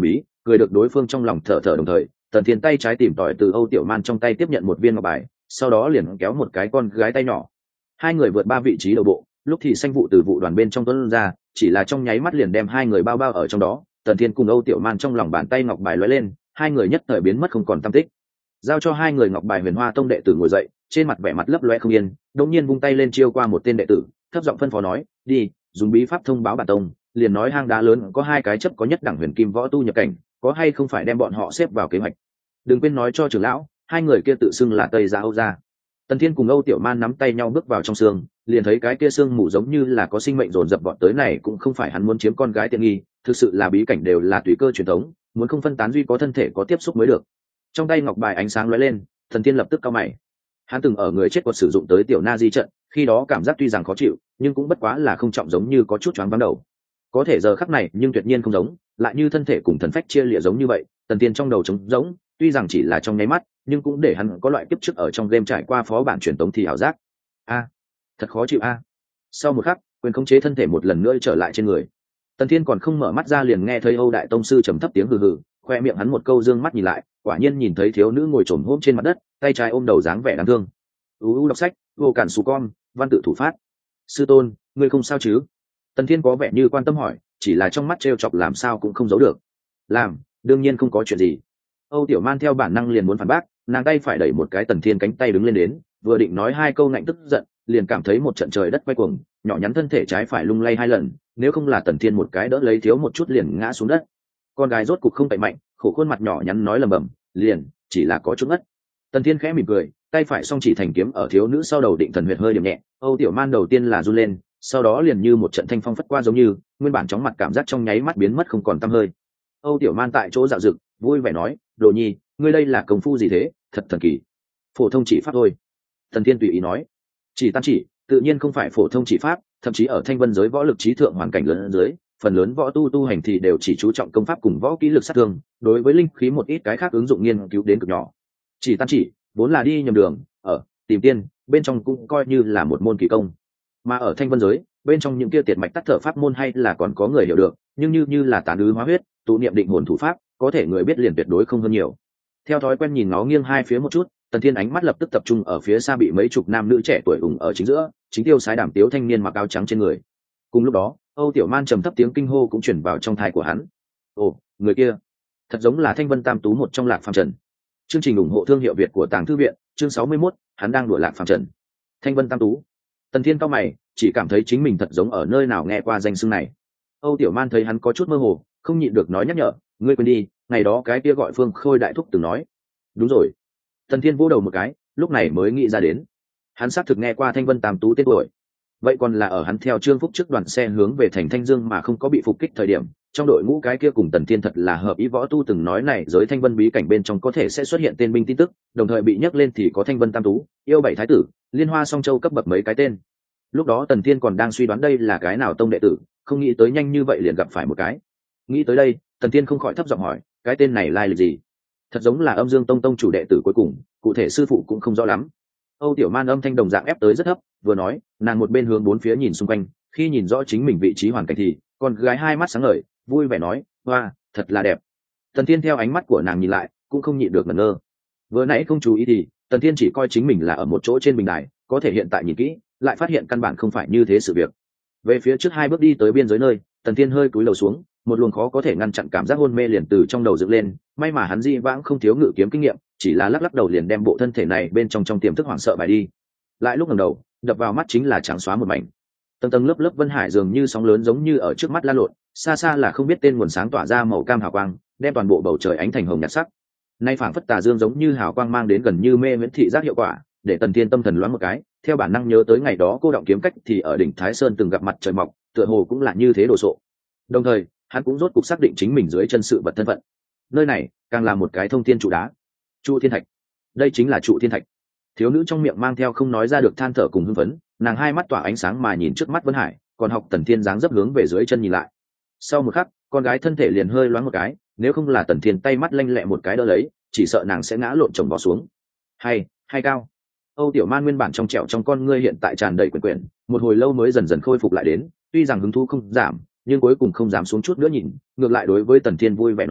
cười được đối phương trong lòng thở thở. Đồng thời Tần Thiên tay trái tìm tòi từ Âu Tiểu Man trong tay tiếp nhận một viên ngọc bài, sau đó liền kéo một cái con gái tay nhỏ. Hai người vượt ba vị trí đầu bộ, lúc thì xanh vụ từ vụ đoàn bên trong tuôn ra, chỉ là trong nháy mắt liền đem hai người bao bao ở trong đó. Tần Thiên cùng Âu Tiểu Man trong lòng bàn tay ngọc bài lóe lên, hai người nhất thời biến mất không còn tăm tích. Giao cho hai người ngọc bài, Huyền Hoa Tông đệ tử ngồi dậy, trên mặt vẻ mặt lấp loe không yên, đột nhiên vung tay lên chiêu qua một tên đệ tử, thấp giọng phân phó nói: "Đi, dùng bí pháp thông báo bản tông, liền nói hang đá lớn có hai cái chấp có nhất đẳng huyền kim võ tu nhập cảnh, có hay không phải đem bọn họ xếp vào kế hoạch. Đừng quên nói cho trưởng lão, hai người kia tự xưng là Tây Gia Âu gia." Tần Thiên cùng Âu Tiểu Man nắm tay nhau bước vào trong sương, liền thấy cái kia sương mù giống như là có sinh mệnh dồn dập vọt tới. Này cũng không phải hắn muốn chiếm con gái tiện nghi, thực sự là bí cảnh đều là tùy cơ truyền thống, muốn không phân tán duy có thân thể có tiếp xúc mới được. Trong tay ngọc bài ánh sáng lóe lên, Tần Thiên lập tức cau mày. Hắn từng ở người chết quật sử dụng tới tiểu na di trận, khi đó cảm giác tuy rằng khó chịu, nhưng cũng bất quá là không trọng, giống như có chút choáng váng đầu. Có thể giờ khắc này nhưng tuyệt nhiên không giống, lại như thân thể cùng thần phách chia lìa giống như vậy. Tần Thiên trong đầu trống rỗng, tuy rằng chỉ là trong nháy mắt, nhưng cũng để hắn có loại kiếp trước ở trong game trải qua phó bản truyền tống thì ảo giác. A, thật khó chịu a. Sau một khắc, quyền khống chế thân thể một lần nữa trở lại trên người. Tần Thiên còn không mở mắt ra liền nghe thấy Âu đại tông sư trầm thấp tiếng hừ hừ, khoe miệng hắn một câu dương mắt nhìn lại, quả nhiên nhìn thấy thiếu nữ ngồi trồm hôm trên mặt đất, tay trái ôm đầu dáng vẻ đáng thương. U đọc sách, vô cản xù con, văn tự thủ phát. Sư tôn, ngươi không sao chứ? Tần Thiên có vẻ như quan tâm hỏi, chỉ là trong mắt trêu chọc làm sao cũng không giấu được. Làm, đương nhiên không có chuyện gì. Âu Tiểu Man theo bản năng liền muốn phản bác, nàng tay phải đẩy một cái Tần Thiên cánh tay đứng lên đến, vừa định nói hai câu ngạnh tức giận, liền cảm thấy một trận trời đất quay cuồng, nhỏ nhắn thân thể trái phải lung lay hai lần, nếu không là Tần Thiên một cái đỡ lấy thiếu một chút liền ngã xuống đất. Con gái rốt cục không cậy mạnh, khổ khuôn mặt nhỏ nhắn nói lầm bầm, liền chỉ là có chút ngất. Tần Thiên khẽ mỉm cười, tay phải song chỉ thành kiếm ở thiếu nữ sau đầu định thần huyệt hơi điểm nhẹ. Âu Tiểu Man đầu tiên là run lên, sau đó liền như một trận thanh phong phất qua, giống như nguyên bản chóng mặt cảm giác trong nháy mắt biến mất không còn tăm hơi. Âu Tiểu Man tại chỗ dạo dực, vui vẻ nói: "Đồ nhi, ngươi đây là công phu gì thế, thật thần kỳ." "Phổ thông chỉ pháp thôi." Tần Thiên tùy ý nói. Chỉ tam chỉ tự nhiên không phải phổ thông chỉ pháp, thậm chí ở thanh vân giới võ lực trí thượng hoàn cảnh lớn dưới, phần lớn võ tu tu hành thì đều chỉ chú trọng công pháp cùng võ kỹ lực sát thương, đối với linh khí một ít cái khác ứng dụng nghiên cứu đến cực nhỏ. Chỉ tam chỉ vốn là đi nhầm đường, ở tìm tiên bên trong cũng coi như là một môn kỳ công, mà ở thanh vân giới bên trong những kia tiệt mạch tắt thở pháp môn hay là còn có người hiểu được, nhưng như như là tán ứ hóa huyết, tụ niệm định hồn thủ pháp, có thể người biết liền tuyệt đối không hơn nhiều. Theo thói quen nhìn nó nghiêng hai phía một chút, Tần Thiên ánh mắt lập tức tập trung ở phía xa bị mấy chục nam nữ trẻ tuổi ủng ở chính giữa, chính tiêu sái đảm tiếu thanh niên mặc áo trắng trên người. Cùng lúc đó, Âu Tiểu Man trầm thấp tiếng kinh hô cũng truyền vào trong tai của hắn. Ồ, người kia, thật giống là Thanh Vân Tam Tú một trong Lạc Phàm Trần. Chương trình ủng hộ thương hiệu Việt của Tàng Thư viện, chương sáu mươi mốt, hắn đang đuổi Lạc Phàm Trần. Thanh Vân Tam Tú. Tần Thiên cau mày, chỉ cảm thấy chính mình thật giống ở nơi nào nghe qua danh xưng này. Âu Tiểu Man thấy hắn có chút mơ hồ, không nhịn được nói nhắc nhở, ngươi quên đi, ngày đó cái kia gọi Phương Khôi đại thúc từng nói. Đúng rồi. Tần Thiên vỗ đầu một cái, lúc này mới nghĩ ra đến. Hắn xác thực nghe qua Thanh Vân Tam Tú tên tuổi. Vậy còn là ở hắn theo Trương Phúc trước đoàn xe hướng về thành Thanh Dương mà không có bị phục kích thời điểm, trong đội ngũ cái kia cùng Tần Thiên thật là hợp ý võ tu từng nói này giới Thanh Vân bí cảnh bên trong có thể sẽ xuất hiện tên binh tin tức, đồng thời bị nhắc lên thì có Thanh Vân Tam Tú, yêu bảy thái tử, Liên Hoa Song Châu cấp bậc mấy cái tên. Lúc đó Tần Thiên còn đang suy đoán đây là cái nào tông đệ tử, không nghĩ tới nhanh như vậy liền gặp phải một cái. Nghĩ tới đây, Tần Thiên không khỏi thấp giọng hỏi, cái tên này lai lịch gì? Thật giống là Âm Dương Tông tông chủ đệ tử cuối cùng, cụ thể sư phụ cũng không rõ lắm. Âu Tiểu Man âm thanh đồng dạng ép tới rất thấp, vừa nói, nàng một bên hướng bốn phía nhìn xung quanh, khi nhìn rõ chính mình vị trí hoàn cảnh thì, con gái hai mắt sáng ngời, vui vẻ nói, hoa, thật là đẹp. Tần Thiên theo ánh mắt của nàng nhìn lại, cũng không nhịn được ngẩn ngơ. Vừa nãy không chú ý thì, Tần Thiên chỉ coi chính mình là ở một chỗ trên bình đài, có thể hiện tại nhìn kỹ, lại phát hiện căn bản không phải như thế sự việc. Về phía trước hai bước đi tới biên giới nơi, Tần Thiên hơi cúi đầu xuống, một luồng khó có thể ngăn chặn cảm giác hôn mê liền từ trong đầu dựng lên. May mà hắn di vãng không thiếu ngự kiếm kinh nghiệm, chỉ là lắc lắc đầu liền đem bộ thân thể này bên trong trong tiềm thức hoảng sợ bài đi. Lại lúc ngẩng đầu, đập vào mắt chính là trắng xóa một mảnh, tầng tầng lớp lớp vân hải dường như sóng lớn giống như ở trước mắt lan lộn, xa xa là không biết tên nguồn sáng tỏa ra màu cam hào quang, đem toàn bộ bầu trời ánh thành hồng nhạt sắc. Nay phảng phất tà dương giống như hào quang mang đến gần như mê miễn thị giác hiệu quả, để Tần Thiên tâm thần loáng một cái, theo bản năng nhớ tới ngày đó cô động kiếm cách thì ở đỉnh Thái Sơn từng gặp mặt trời mọc, tựa hồ cũng là như thế đồ sộ. Đồng thời, hắn cũng rốt cục xác định chính mình dưới chân sự vật thân phận. Nơi này càng là một cái thông thiên trụ đá, trụ thiên thạch. Đây chính là trụ thiên thạch. Thiếu nữ trong miệng mang theo không nói ra được than thở cùng hưng phấn, nàng hai mắt tỏa ánh sáng mà nhìn trước mắt Vân Hải, còn học Tần Thiên dáng dấp hướng về dưới chân nhìn lại. Sau một khắc, con gái thân thể liền hơi loáng một cái, nếu không là Tần Thiên tay mắt lanh lẹ một cái đỡ lấy, chỉ sợ nàng sẽ ngã lộn chồng bò xuống. Hay, hay cao. Âu Tiểu Man nguyên bản trong trẻo trong con ngươi hiện tại tràn đầy quyển quyển, một hồi lâu mới dần dần khôi phục lại đến, tuy rằng hứng thú không giảm, nhưng cuối cùng không dám xuống chút nữa nhìn, ngược lại đối với Tần Thiên vui vẻ nói,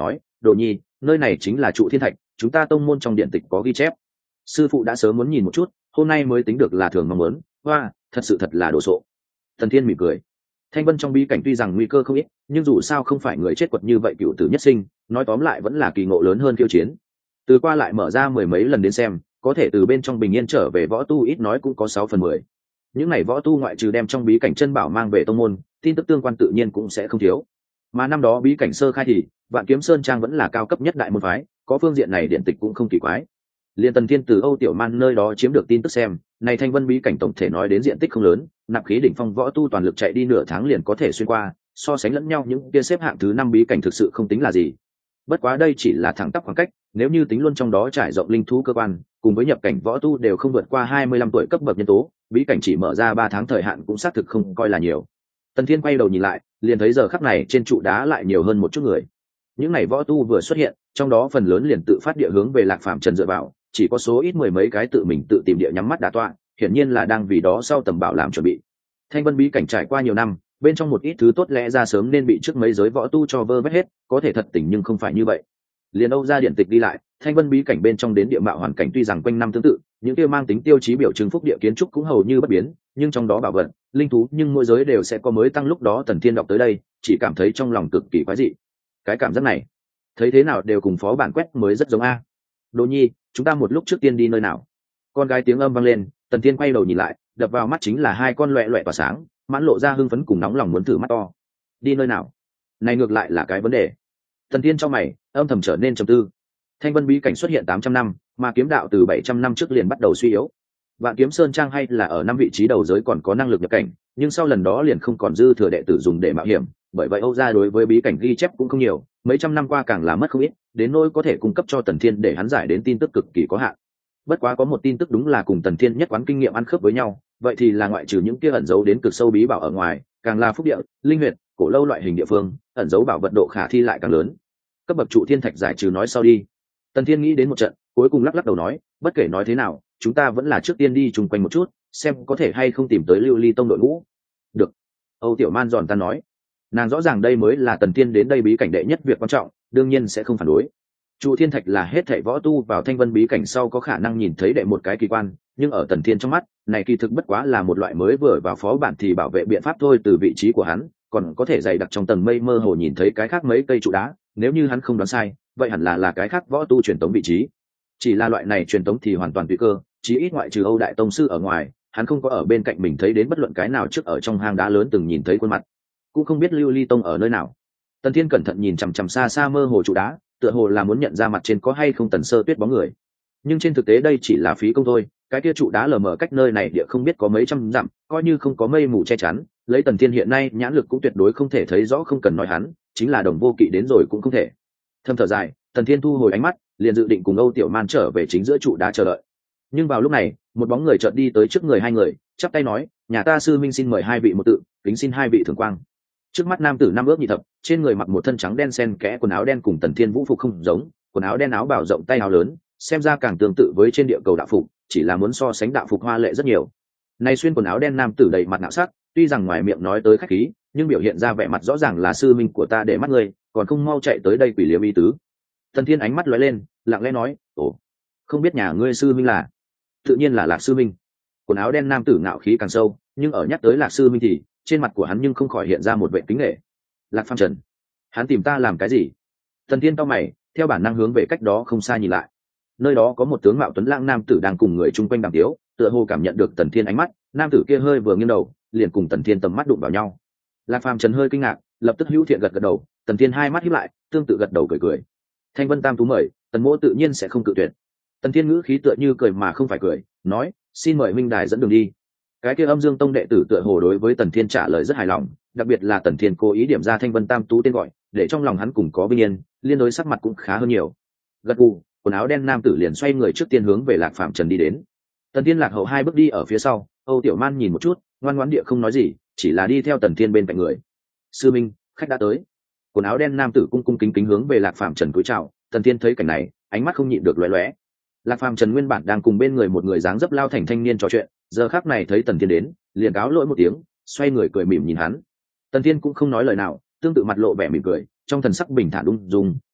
đồ nhi, nơi này chính là trụ thiên thạch, chúng ta tông môn trong điện tịch có ghi chép. Sư phụ đã sớm muốn nhìn một chút, hôm nay mới tính được là thường mong muốn. Hoa, thật sự thật là đồ sộ. Tần Thiên mỉm cười. Thanh vân trong bí cảnh tuy rằng nguy cơ không ít, nhưng dù sao không phải người chết quật như vậy cựu tử nhất sinh, nói tóm lại vẫn là kỳ ngộ lớn hơn khiêu chiến. Từ qua lại mở ra mười mấy lần đến xem, có thể từ bên trong bình yên trở về võ tu ít nói cũng có sáu phần mười. Những này võ tu ngoại trừ đem trong bí cảnh chân bảo mang về tông môn, tin tức tương quan tự nhiên cũng sẽ không thiếu. Mà năm đó bí cảnh sơ khai thì Vạn Kiếm Sơn Trang vẫn là cao cấp nhất đại môn phái, có phương diện này điện tịch cũng không kỳ quái. Liên Tần Thiên từ Âu Tiểu Man nơi đó chiếm được tin tức xem, này Thanh Vân bí cảnh tổng thể nói đến diện tích không lớn, nạp khí đỉnh phong võ tu toàn lực chạy đi nửa tháng liền có thể xuyên qua, so sánh lẫn nhau những kia xếp hạng thứ năm bí cảnh thực sự không tính là gì. Bất quá đây chỉ là thẳng tắp khoảng cách, nếu như tính luôn trong đó trải rộng linh thú cơ quan, cùng với nhập cảnh võ tu đều không vượt qua hai mươi lăm tuổi cấp bậc nhân tố, bí cảnh chỉ mở ra ba tháng thời hạn cũng xác thực không coi là nhiều. Tần Thiên quay đầu nhìn lại, liền thấy giờ khắc này trên trụ đá lại nhiều hơn một chút người. Những này võ tu vừa xuất hiện, trong đó phần lớn liền tự phát địa hướng về Lạc Phàm Trần dựa vào, chỉ có số ít mười mấy cái tự mình tự tìm địa nhắm mắt đả tọa, hiển nhiên là đang vì đó sau tầm bảo làm chuẩn bị. Thanh Vân bí cảnh trải qua nhiều năm, bên trong một ít thứ tốt lẽ ra sớm nên bị trước mấy giới võ tu cho vơ vét hết, có thể thật tình nhưng không phải như vậy. Liền Âu gia điện tịch đi lại, Thanh Vân bí cảnh bên trong đến địa mạo hoàn cảnh tuy rằng quanh năm tương tự, những kia mang tính tiêu chí biểu trưng phúc địa kiến trúc cũng hầu như bất biến, nhưng trong đó bảo vật, linh thú nhưng mỗi giới đều sẽ có mới tăng. Lúc đó Tần Thiên đọc tới đây, chỉ cảm thấy trong lòng cực kỳ quái dị. Cái cảm giác này, thấy thế nào đều cùng phó bản quét mới rất giống a. Đỗ Nhi, chúng ta một lúc trước tiên đi nơi nào? Con gái tiếng âm vang lên, Tần Thiên quay đầu nhìn lại, đập vào mắt chính là hai con loẹt loẹt tỏa sáng, mãn lộ ra hưng phấn cùng nóng lòng muốn thử mắt to. Đi nơi nào? Này ngược lại là cái vấn đề. Tần Thiên trong mày, âm thầm trở nên trầm tư. Thanh Vân bí cảnh xuất hiện tám trăm năm, mà kiếm đạo từ bảy trăm năm trước liền bắt đầu suy yếu. Vạn Kiếm Sơn Trang hay là ở năm vị trí đầu giới còn có năng lực nhập cảnh, nhưng sau lần đó liền không còn dư thừa đệ tử dùng để mạo hiểm, bởi vậy Âu gia đối với bí cảnh ghi chép cũng không nhiều, mấy trăm năm qua càng là mất không ít, đến nỗi có thể cung cấp cho Tần Thiên để hắn giải đến tin tức cực kỳ có hạn. Bất quá có một tin tức đúng là cùng Tần Thiên nhất quán kinh nghiệm ăn khớp với nhau, vậy thì là ngoại trừ những kia ẩn giấu đến cực sâu bí bảo ở ngoài, càng là phúc địa, linh huyệt, cổ lâu loại hình địa phương, ẩn giấu bảo vật độ khả thi lại càng lớn. Cấp bậc trụ thiên thạch giải trừ nói sau đi. Tần Thiên nghĩ đến một trận, cuối cùng lắc lắc đầu nói, bất kể nói thế nào, chúng ta vẫn là trước tiên đi chung quanh một chút, xem có thể hay không tìm tới Lưu Ly tông đội ngũ. Được. Âu Tiểu Man giòn ta nói, nàng rõ ràng đây mới là Tần Thiên đến đây bí cảnh đệ nhất việc quan trọng, đương nhiên sẽ không phản đối. Trụ thiên thạch là hết thảy võ tu vào Thanh Vân bí cảnh sau có khả năng nhìn thấy đệ một cái kỳ quan, nhưng ở Tần Thiên trong mắt, này kỳ thực bất quá là một loại mới vừa vào phó bản thì bảo vệ biện pháp thôi. Từ vị trí của hắn, còn có thể dày đặc trong tầng mây mơ hồ nhìn thấy cái khác mấy cây trụ đá, nếu như hắn không đoán sai, vậy hẳn là là cái khác võ tu truyền tống vị trí. Chỉ là loại này truyền tống thì hoàn toàn tùy cơ, chí ít ngoại trừ Âu đại tông sư ở ngoài, hắn không có ở bên cạnh mình thấy đến bất luận cái nào trước ở trong hang đá lớn từng nhìn thấy khuôn mặt, cũng không biết Lưu Ly tông ở nơi nào. Tần Thiên cẩn thận nhìn chằm chằm xa xa mơ hồ trụ đá, tựa hồ là muốn nhận ra mặt trên có hay không Tần Sơ Tuyết bóng người, nhưng trên thực tế đây chỉ là phí công thôi. Cái kia trụ đá lờ mờ cách nơi này địa không biết có mấy trăm dặm, coi như không có mây mù che chắn, lấy Tần Thiên hiện nay nhãn lực cũng tuyệt đối không thể thấy rõ, không cần nói hắn chính là đồng vô kỵ đến rồi cũng không thể. Thâm thở dài, Tần Thiên thu hồi ánh mắt, liền dự định cùng Âu Tiểu Man trở về chính giữa trụ đá chờ đợi. Nhưng vào lúc này, một bóng người chợt đi tới trước người hai người, chắp tay nói, nhà ta sư minh xin mời hai vị một tự, kính xin hai vị thưởng quang. Trước mắt nam tử năm ước nhị thập, trên người mặc một thân trắng đen xen kẽ quần áo đen cùng Tần Thiên vũ phục không giống, quần áo đen áo bào rộng tay áo lớn, xem ra càng tương tự với trên địa cầu đạo phục, chỉ là muốn so sánh đạo phục hoa lệ rất nhiều. Nay xuyên quần áo đen nam tử đầy mặt ngạo sắc, tuy rằng ngoài miệng nói tới khách khí, nhưng biểu hiện ra vẻ mặt rõ ràng là sư minh của ta để mắt ngươi, còn không mau chạy tới đây quỷ liếm y tứ. Tần Thiên ánh mắt lóe lên, lặng lẽ nói, ồ, không biết nhà ngươi sư minh là? Tự nhiên là Lạc sư minh. Quần áo đen nam tử ngạo khí càng sâu, nhưng ở nhắc tới Lạc sư minh thì trên mặt của hắn nhưng không khỏi hiện ra một vẻ kính nể. Lạc Phàm Trần, hắn tìm ta làm cái gì? Tần Thiên cau mày, theo bản năng hướng về cách đó không xa nhìn lại. Nơi đó có một tướng mạo tuấn lãng nam tử đang cùng người chung quanh đàm tiếu, tựa hồ cảm nhận được Tần Thiên ánh mắt, nam tử kia hơi vừa nghiêng đầu, liền cùng Tần Thiên tầm mắt đụng vào nhau. Lạc Phàm Trần hơi kinh ngạc, lập tức hữu thiện gật gật đầu, Tần Thiên hai mắt híp lại, tương tự gật đầu cười cười. Thanh Vân Tam tú mời, Tần Mỗ tự nhiên sẽ không cự tuyệt. Tần Thiên ngữ khí tựa như cười mà không phải cười, nói, xin mời minh đài dẫn đường đi. Cái kia Âm Dương Tông đệ tử tựa hồ đối với Tần Thiên trả lời rất hài lòng, đặc biệt là Tần Thiên cố ý điểm ra Thanh Vân Tam tú tên gọi, để trong lòng hắn cùng có vinh yên, liên đối sắc mặt cũng khá hơn nhiều. Gật gù, quần áo đen nam tử liền xoay người trước tiên hướng về Lạc Phàm Trần đi đến. Tần Thiên lạc hậu hai bước đi ở phía sau, Âu Tiểu Man nhìn một chút, ngoan ngoãn địa không nói gì, chỉ là đi theo Tần Thiên bên cạnh người. Sư minh, khách đã tới. Quần áo đen nam tử cung cung kính kính hướng về Lạc Phàm Trần cúi chào. Tần Thiên thấy cảnh này, ánh mắt không nhịn được lóe lóe. Lạc Phàm Trần nguyên bản đang cùng bên người một người dáng dấp lao thành thanh niên trò chuyện, giờ khắc này thấy Tần Thiên đến, liền cáo lỗi một tiếng, xoay người cười mỉm nhìn hắn. Tần Thiên cũng không nói lời nào, tương tự mặt lộ vẻ mỉm cười, trong thần sắc bình thản ung dung,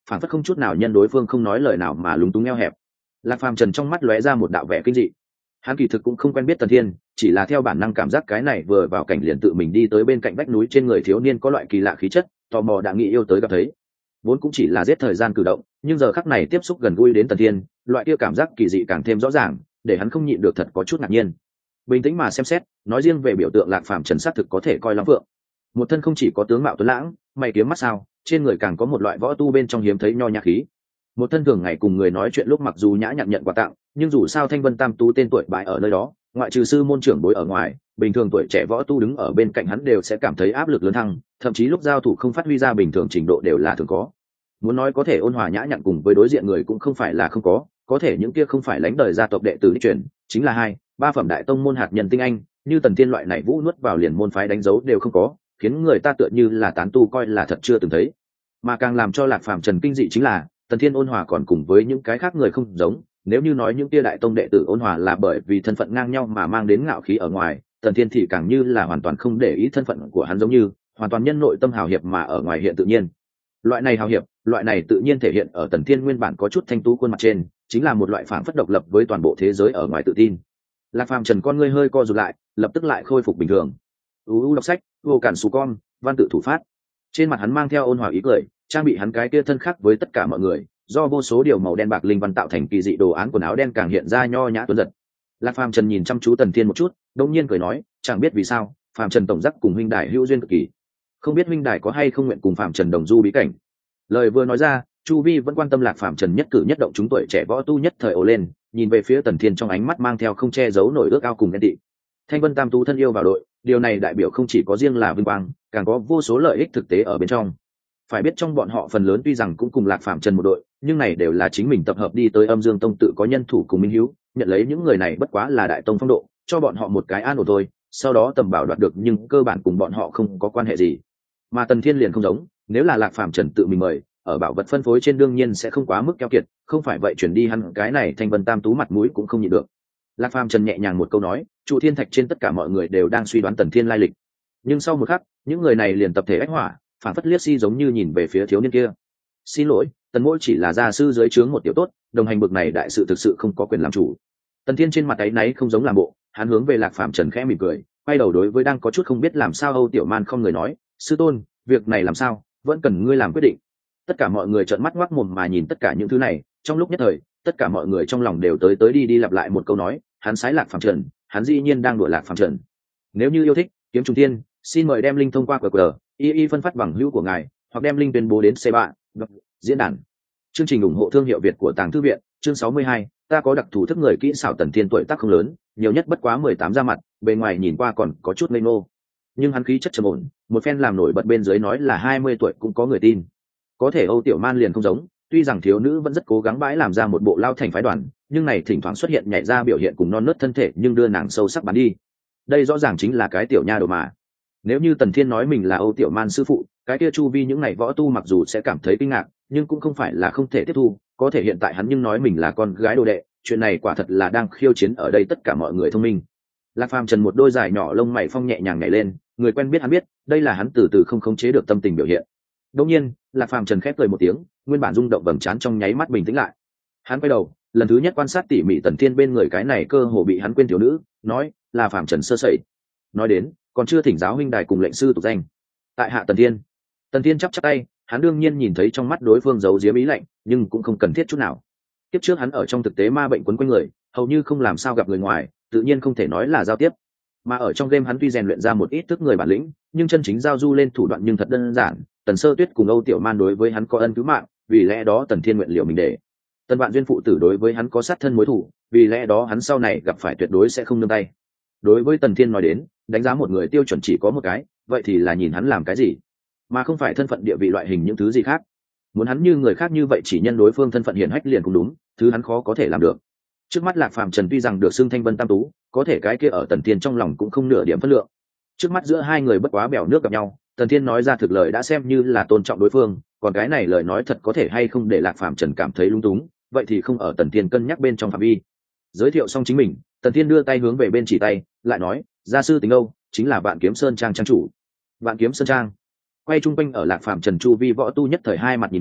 phản phất không chút nào nhân đối phương không nói lời nào mà lúng túng eo hẹp. Lạc Phàm Trần trong mắt lóe ra một đạo vẻ kinh dị. Hắn kỳ thực cũng không quen biết Tần Thiên, chỉ là theo bản năng cảm giác cái này vừa vào cảnh liền tự mình đi tới bên cạnh vách núi trên người thiếu niên có loại kỳ lạ khí chất, tò mò đã nghĩ yêu tới gặp thấy. Vốn cũng chỉ là giết thời gian cử động, nhưng giờ khắc này tiếp xúc gần gũi đến Tần Thiên, loại kia cảm giác kỳ dị càng thêm rõ ràng, để hắn không nhịn được thật có chút ngạc nhiên. Bình tĩnh mà xem xét, nói riêng về biểu tượng Lạc Phàm Trần xác thực có thể coi lắm vượng. Một thân không chỉ có tướng mạo tuấn lãng, mày kiếm mắt sao, trên người càng có một loại võ tu bên trong hiếm thấy nho nhã khí. Một thân thường ngày cùng người nói chuyện lúc mặc dù nhã nhặn nhận quà tặng, nhưng dù sao Thanh Vân Tam Tú tên tuổi bại ở nơi đó, ngoại trừ sư môn trưởng bối ở ngoài, bình thường tuổi trẻ võ tu đứng ở bên cạnh hắn đều sẽ cảm thấy áp lực lớn thăng, thậm chí lúc giao thủ không phát huy ra bình thường trình độ đều là thường có. Muốn nói có thể ôn hòa nhã nhặn cùng với đối diện người cũng không phải là không có, có thể những kia không phải lãnh đời gia tộc đệ tử đi chuyển, chính là hai, ba phẩm đại tông môn hạt nhân tinh anh, như Tần Thiên loại này vũ nuốt vào liền môn phái đánh dấu đều không có, khiến người ta tựa như là tán tu coi là thật chưa từng thấy. Mà càng làm cho Lạc Phàm Trần kinh dị chính là Tần Thiên ôn hòa còn cùng với những cái khác người không giống. Nếu như nói những tia đại tông đệ tử ôn hòa là bởi vì thân phận ngang nhau mà mang đến ngạo khí ở ngoài, Tần Thiên thì càng như là hoàn toàn không để ý thân phận của hắn, giống như hoàn toàn nhân nội tâm hào hiệp mà ở ngoài hiện tự nhiên. Loại này hào hiệp, loại này tự nhiên thể hiện ở Tần Thiên nguyên bản có chút thanh tú khuôn mặt trên, chính là một loại phản phất độc lập với toàn bộ thế giới ở ngoài tự tin. Lạc Phàm Trần con ngươi hơi co rụt lại, lập tức lại khôi phục bình thường. U u đọc sách, vô cản xù con, văn tự thủ phát. Trên mặt hắn mang theo ôn hòa ý cười, trang bị hắn cái kia thân khác với tất cả mọi người, do vô số điều màu đen bạc linh văn tạo thành kỳ dị đồ án quần áo đen càng hiện ra nho nhã tuấn giật. Lạc Phàm Trần nhìn chăm chú Tần Thiên một chút, đột nhiên cười nói, chẳng biết vì sao, Phàm Trần tổng giác cùng huynh đài hữu duyên cực kỳ, không biết huynh đài có hay không nguyện cùng Phàm Trần đồng du bí cảnh. Lời vừa nói ra, chu vi vẫn quan tâm Lạc Phàm Trần nhất cử nhất động chúng tuổi trẻ võ tu nhất thời ồ lên, nhìn về phía Tần Thiên trong ánh mắt mang theo không che giấu nổi ước ao cùng ghen tị. Thanh Vân Tam Tú thân yêu vào đội, điều này đại biểu không chỉ có riêng là vinh quang, càng có vô số lợi ích thực tế ở bên trong. Phải biết trong bọn họ phần lớn tuy rằng cũng cùng Lạc Phàm Trần một đội, nhưng này đều là chính mình tập hợp đi tới Âm Dương Tông tự có nhân thủ cùng minh hữu, nhận lấy những người này bất quá là đại tông phong độ, cho bọn họ một cái an ổn thôi, sau đó tầm bảo đoạt được nhưng cơ bản cùng bọn họ không có quan hệ gì. Mà Tần Thiên liền không giống, nếu là Lạc Phàm Trần tự mình mời, ở bảo vật phân phối trên đương nhiên sẽ không quá mức keo kiệt, không phải vậy chuyển đi hắn cái này Thanh Vân Tam Tú mặt mũi cũng không nhịn được. Lạc Phàm Trần nhẹ nhàng một câu nói, trụ thiên thạch trên tất cả mọi người đều đang suy đoán Tần Thiên lai lịch, nhưng sau một khắc, những người này liền tập thể ách hỏa, phản phất liếc si giống như nhìn về phía thiếu niên kia. Xin lỗi, Tần Mỗi chỉ là gia sư dưới trướng một tiểu tốt, đồng hành bực này đại sự thực sự không có quyền làm chủ. Tần Thiên trên mặt áy náy không giống làm bộ, hắn hướng về Lạc Phàm Trần khẽ mỉm cười, quay đầu đối với đang có chút không biết làm sao Âu Tiểu Man không người nói, sư tôn, việc này làm sao, vẫn cần ngươi làm quyết định. Tất cả mọi người trợn mắt ngoác mồm mà nhìn tất cả những thứ này, trong lúc nhất thời, tất cả mọi người trong lòng đều tới tới đi đi lặp lại một câu nói, hắn sái Lạc Phàm Trần, hắn dĩ nhiên đang đùa Lạc Phàm Trần. Nếu như yêu thích, kiếm trùng thiên, xin mời đem link thông qua qr cờ y y phân phát bằng hữu của ngài, hoặc đem link tuyên bố đến c ba diễn đàn. Chương trình ủng hộ thương hiệu Việt của Tàng Thư Viện, chương sáu mươi hai, ta có đặc thù thức người kỹ xảo. Tần Thiên tuổi tác không lớn, nhiều nhất bất quá mười tám ra mặt, bề ngoài nhìn qua còn có chút ngây ngô, nhưng hắn khí chất trầm ổn, một phen làm nổi bật bên dưới nói là hai mươi tuổi cũng có người tin. Có thể Âu Tiểu Man liền không giống, tuy rằng thiếu nữ vẫn rất cố gắng bãi làm ra một bộ lao thành phái đoàn, nhưng này thỉnh thoảng xuất hiện nhảy ra biểu hiện cùng non nớt thân thể nhưng đưa nàng sâu sắc bắn đi. Đây rõ ràng chính là cái tiểu nha đầu mà. Nếu như Tần Thiên nói mình là Âu Tiểu Man sư phụ, cái kia chu vi những ngày võ tu mặc dù sẽ cảm thấy kinh ngạc, nhưng cũng không phải là không thể tiếp thu. Có thể hiện tại hắn nhưng nói mình là con gái đồ đệ, chuyện này quả thật là đang khiêu chiến ở đây tất cả mọi người thông minh. Lạc Phàm Trần một đôi dài nhỏ lông mày phong nhẹ nhàng nhảy lên, người quen biết hắn biết, đây là hắn từ từ không khống chế được tâm tình biểu hiện. Đương nhiên, Lạc Phàm Trần khép cười một tiếng, nguyên bản rung động vầng trán trong nháy mắt bình tĩnh lại. Hắn quay đầu, lần thứ nhất quan sát tỉ mỉ Tần Thiên bên người cái này cơ hồ bị hắn quên thiếu nữ, nói, là Phàm Trần sơ sẩy. Nói đến, còn chưa thỉnh giáo huynh đài cùng lệnh sư tục danh. Tại hạ Tần Thiên. Tần Thiên chắp chắp tay, hắn đương nhiên nhìn thấy trong mắt đối phương giấu giếm ý lạnh, nhưng cũng không cần thiết chút nào. Tiếp trước hắn ở trong thực tế ma bệnh quấn quanh người, hầu như không làm sao gặp người ngoài, tự nhiên không thể nói là giao tiếp. Mà ở trong game hắn tuy rèn luyện ra một ít thức người bản lĩnh, nhưng chân chính giao du lên thủ đoạn nhưng thật đơn giản. Tần Sơ Tuyết cùng Âu Tiểu Man đối với hắn có ân cứu mạng, vì lẽ đó Tần Thiên nguyện liệu mình để. Tần Vạn Duyên phụ tử đối với hắn có sát thân mối thù, vì lẽ đó hắn sau này gặp phải tuyệt đối sẽ không nương tay. Đối với Tần Thiên nói đến, đánh giá một người tiêu chuẩn chỉ có một cái, vậy thì là nhìn hắn làm cái gì, mà không phải thân phận địa vị loại hình những thứ gì khác. Muốn hắn như người khác như vậy chỉ nhân đối phương thân phận hiển hách liền cũng đúng, thứ hắn khó có thể làm được. Trước mắt Lạc Phàm Trần tuy rằng được xưng Thanh Vân Tam Tú, có thể cái kia ở Tần Thiên trong lòng cũng không nửa điểm phân lượng. Trước mắt giữa hai người bất quá bèo nước gặp nhau, Tần Thiên nói ra thực lời đã xem như là tôn trọng đối phương, còn cái này lời nói thật có thể hay không để Lạc Phàm Trần cảm thấy lung túng, vậy thì không ở Tần Thiên cân nhắc bên trong phạm vi. Giới thiệu xong chính mình, Tần Thiên đưa tay hướng về bên chỉ tay, lại nói, gia sư Tính Âu, chính là Vạn Kiếm Sơn Trang trang chủ. Vạn Kiếm Sơn Trang. Quay trung quanh ở Lạc Phàm Trần chu vi võ tu nhất thời hai mặt nhìn nhau,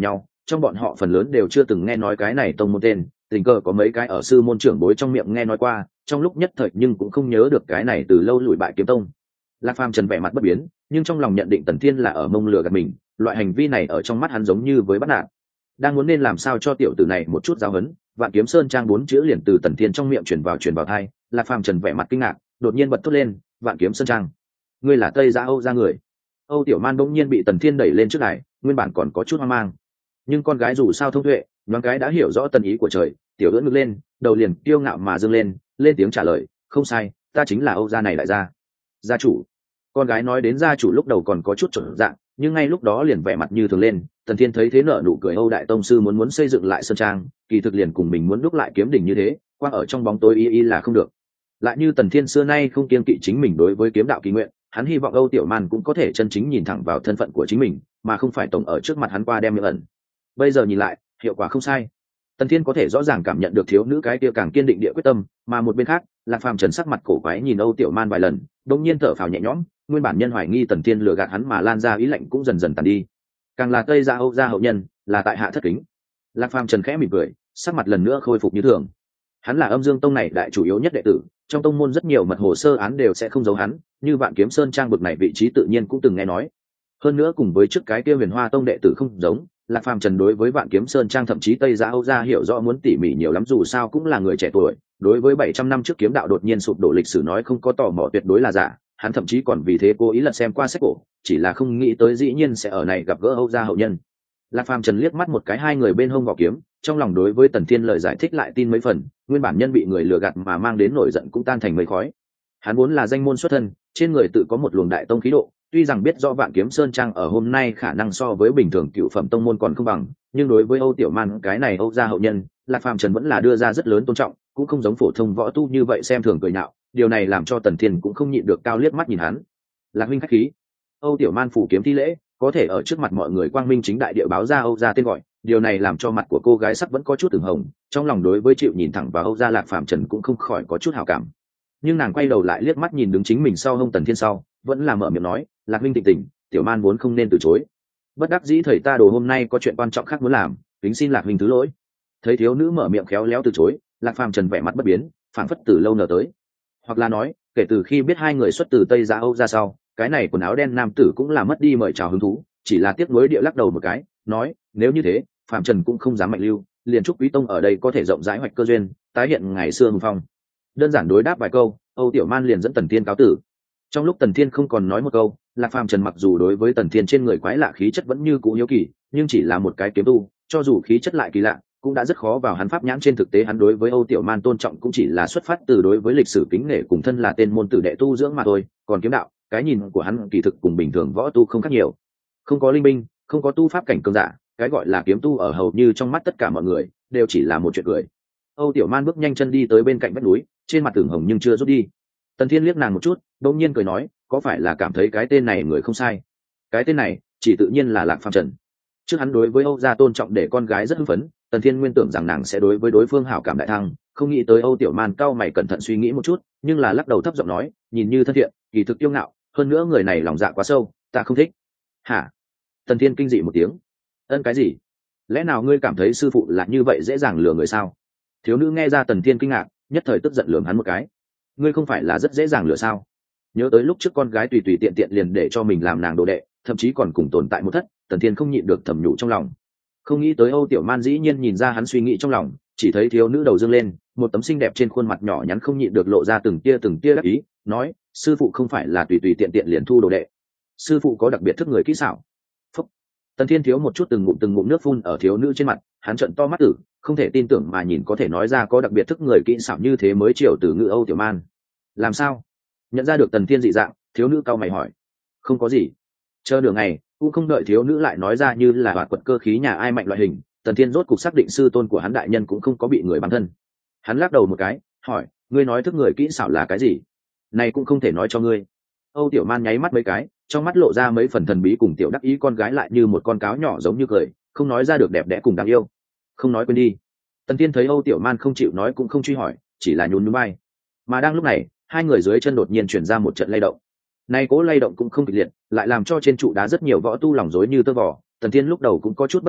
trong bọn họ phần lớn đều chưa từng nghe nói cái này tông môn tên, tình cờ có mấy cái ở sư môn trưởng bối trong miệng nghe nói qua, trong lúc nhất thời nhưng cũng không nhớ được cái này từ lâu lùi bại kiếm tông. Lạc Phàm Trần vẻ mặt bất biến, nhưng trong lòng nhận định Tần Thiên là ở mông lừa gạt mình, loại hành vi này ở trong mắt hắn giống như với bắt nạt. Đang muốn nên làm sao cho tiểu tử này một chút giáo huấn, Vạn Kiếm Sơn Trang bốn chữ liền từ Tần Thiên trong miệng truyền vào truyền vào tai, Lạc Phàm Trần vẻ mặt kinh ngạc, đột nhiên bật thốt lên, Vạn Kiếm Sơn Trang, ngươi là Tây Giã Âu gia người? Âu Tiểu Man bỗng nhiên bị Tần Thiên đẩy lên trước đài, nguyên bản còn có chút hoang mang, nhưng con gái dù sao thông tuệ, nhoáng cái đã hiểu rõ tần ý của trời, tiểu ưỡn ngực lên, đầu liền kiêu ngạo mà dâng lên, lên tiếng trả lời, không sai, ta chính là Âu gia này đại gia. Gia chủ. Con gái nói đến gia chủ lúc đầu còn có chút trở dạng, nhưng ngay lúc đó liền vẻ mặt như thường lên. Tần Thiên thấy thế nở nụ cười, Âu đại tông sư muốn muốn xây dựng lại sơn trang, kỳ thực liền cùng mình muốn đúc lại kiếm đỉnh như thế, quang ở trong bóng tối y y là không được. Lại như Tần Thiên xưa nay không kiêng kỵ chính mình đối với kiếm đạo kỳ nguyện, hắn hy vọng Âu Tiểu Man cũng có thể chân chính nhìn thẳng vào thân phận của chính mình, mà không phải tổng ở trước mặt hắn qua đem miệng ẩn. Bây giờ nhìn lại, hiệu quả không sai. Tần Thiên có thể rõ ràng cảm nhận được thiếu nữ cái kia càng kiên định địa quyết tâm, mà một bên khác, Lạc Phàm Trần sắc mặt cổ quái nhìn Âu Tiểu Man vài lần, đột nhiên thở phào nhẹ nhõm, nguyên bản nhân hoài nghi Tần Thiên lừa gạt hắn mà lan ra ý lạnh cũng dần dần tàn đi. Càng là Tây Gia Âu gia hậu nhân, là tại hạ thất kính. Lạc Phàm Trần khẽ mỉm cười, sắc mặt lần nữa khôi phục như thường. Hắn là Âm Dương Tông này đại chủ yếu nhất đệ tử, trong tông môn rất nhiều mật hồ sơ án đều sẽ không giấu hắn, như Vạn Kiếm Sơn Trang bực này vị trí tự nhiên cũng từng nghe nói. Hơn nữa cùng với trước cái kia Huyền Hoa Tông đệ tử không giống, Lạc Phàm Trần đối với Vạn Kiếm Sơn Trang thậm chí Tây Giã Âu gia hiểu rõ muốn tỉ mỉ nhiều lắm, dù sao cũng là người trẻ tuổi, đối với bảy trăm năm trước kiếm đạo đột nhiên sụp đổ lịch sử nói không có tò mò tuyệt đối là giả, hắn thậm chí còn vì thế cố ý lật xem qua sách cổ, chỉ là không nghĩ tới dĩ nhiên sẽ ở này gặp gỡ Âu gia hậu nhân. Lạc Phàm Trần liếc mắt một cái hai người bên hông vỏ kiếm, trong lòng đối với Tần Thiên lời giải thích lại tin mấy phần, nguyên bản nhân bị người lừa gạt mà mang đến nổi giận cũng tan thành mây khói. Hắn vốn là danh môn xuất thân, trên người tự có một luồng đại tông khí độ, tuy rằng biết rõ Vạn Kiếm Sơn Trang ở hôm nay khả năng so với bình thường cựu phẩm tông môn còn không bằng, nhưng đối với Âu Tiểu Man cái này Âu gia hậu nhân, Lạc Phàm Trần vẫn là đưa ra rất lớn tôn trọng, cũng không giống phổ thông võ tu như vậy xem thường cười nhạo, điều này làm cho Tần Thiên cũng không nhịn được cao liếc mắt nhìn hắn. Lạc huynh khách khí. Âu Tiểu Man phủ kiếm thi lễ, có thể ở trước mặt mọi người quang minh chính đại địa báo ra Âu gia tên gọi, điều này làm cho mặt của cô gái sắc vẫn có chút ửng hồng, trong lòng đối với chịu nhìn thẳng vào Âu gia Lạc Phàm Trần cũng không khỏi có chút hảo cảm. Nhưng nàng quay đầu lại liếc mắt nhìn đứng chính mình sau hông Tần Thiên sau, vẫn là mở miệng nói, Lạc huynh tịnh tình, Tiểu Man vốn không nên từ chối. Bất đắc dĩ thầy ta đồ hôm nay có chuyện quan trọng khác muốn làm, kính xin Lạc huynh thứ lỗi. Thấy thiếu nữ mở miệng khéo léo từ chối, Lạc Phàm Trần vẻ mặt bất biến, phảng phất từ lâu nở tới. Hoặc là nói, kể từ khi biết hai người xuất từ Tây Giã Âu ra sau, cái này quần áo đen nam tử cũng là mất đi mời chào hứng thú, chỉ là tiếc nuối địa lắc đầu một cái, nói, nếu như thế, Phàm Trần cũng không dám mạnh lưu, liền chúc Quý Tông ở đây có thể rộng rãi hoạch cơ duyên, tái hiện ngày xưa hùng phong. Đơn giản đối đáp vài câu, Âu Tiểu Man liền dẫn Tần Thiên cáo tử. Trong lúc Tần Thiên không còn nói một câu, Lạc Phàm Trần mặc dù đối với Tần Thiên trên người quái lạ khí chất vẫn như cũ hiếu kỳ, nhưng chỉ là một cái kiếm tu, cho dù khí chất lại kỳ lạ, cũng đã rất khó vào hắn pháp nhãn. Trên thực tế hắn đối với Âu Tiểu Man tôn trọng cũng chỉ là xuất phát từ đối với lịch sử kính nể cùng thân là tên môn tử đệ tu dưỡng mà thôi, còn kiếm đạo, cái nhìn của hắn kỳ thực cùng bình thường võ tu không khác nhiều. Không có linh binh, không có tu pháp cảnh cường giả, cái gọi là kiếm tu ở hầu như trong mắt tất cả mọi người đều chỉ là một chuyện cười. Âu Tiểu Man bước nhanh chân đi tới bên cạnh vách núi, trên mặt tưởng hồng nhưng chưa rút đi. Tần Thiên liếc nàng một chút, đột nhiên cười nói, có phải là cảm thấy cái tên này người không sai? Cái tên này, chỉ tự nhiên là Lạc Phàm Trần. Trước hắn đối với Âu gia tôn trọng để con gái rất hưng phấn, Tần Thiên nguyên tưởng rằng nàng sẽ đối với đối phương hảo cảm đại thăng, không nghĩ tới Âu Tiểu Man cao mày cẩn thận suy nghĩ một chút, nhưng là lắc đầu thấp giọng nói, nhìn như thân thiện, kỳ thực kiêu ngạo, hơn nữa người này lòng dạ quá sâu, ta không thích. Hả? Tần Thiên kinh dị một tiếng. Ân cái gì? Lẽ nào ngươi cảm thấy sư phụ là như vậy dễ dàng lừa người sao? Thiếu nữ nghe ra Tần Thiên kinh ngạc, nhất thời tức giận lườm hắn một cái. Ngươi không phải là rất dễ dàng lừa sao? Nhớ tới lúc trước con gái tùy tùy tiện tiện liền để cho mình làm nàng đồ đệ, thậm chí còn cùng tồn tại một thất, Tần Thiên không nhịn được thầm nhủ trong lòng. Không nghĩ tới Âu Tiểu Man dĩ nhiên nhìn ra hắn suy nghĩ trong lòng, chỉ thấy thiếu nữ đầu dương lên, một tấm xinh đẹp trên khuôn mặt nhỏ nhắn không nhịn được lộ ra từng tia từng tia đắc ý, nói, sư phụ không phải là tùy tùy tiện tiện liền thu đồ đệ, sư phụ có đặc biệt thức người kỹ xảo. Phúc. Tần Thiên thiếu một chút từng ngụm từng ngụm nước phun ở thiếu nữ trên mặt, hắn trợn to mắt tử, không thể tin tưởng mà nhìn có thể nói ra có đặc biệt thức người kỹ xảo như thế mới chiều từ ngữ Âu Tiểu Man. Làm sao? Nhận ra được Tần Thiên dị dạng, thiếu nữ cau mày hỏi. Không có gì. Chờ nửa ngày, cũng không đợi thiếu nữ lại nói ra như là hoạt quật cơ khí nhà ai mạnh loại hình, Tần Thiên rốt cục xác định sư tôn của hắn đại nhân cũng không có bị người bắn thân. Hắn lắc đầu một cái, hỏi, ngươi nói thức người kỹ xảo là cái gì? Này cũng không thể nói cho ngươi. Âu Tiểu Man nháy mắt mấy cái, trong mắt lộ ra mấy phần thần bí cùng tiểu đắc ý, con gái lại như một con cáo nhỏ giống như cười, không nói ra được đẹp đẽ cùng đáng yêu. Không nói quên đi. Tần Thiên thấy Âu Tiểu Man không chịu nói cũng không truy hỏi, chỉ là nhún nhún vai. Mà đang lúc này, hai người dưới chân đột nhiên chuyển ra một trận lay động. Nay cố lay động cũng không kịch liệt, lại làm cho trên trụ đá rất nhiều võ tu lòng rối như tơ vò. Tần Thiên lúc đầu cũng có chút bất an,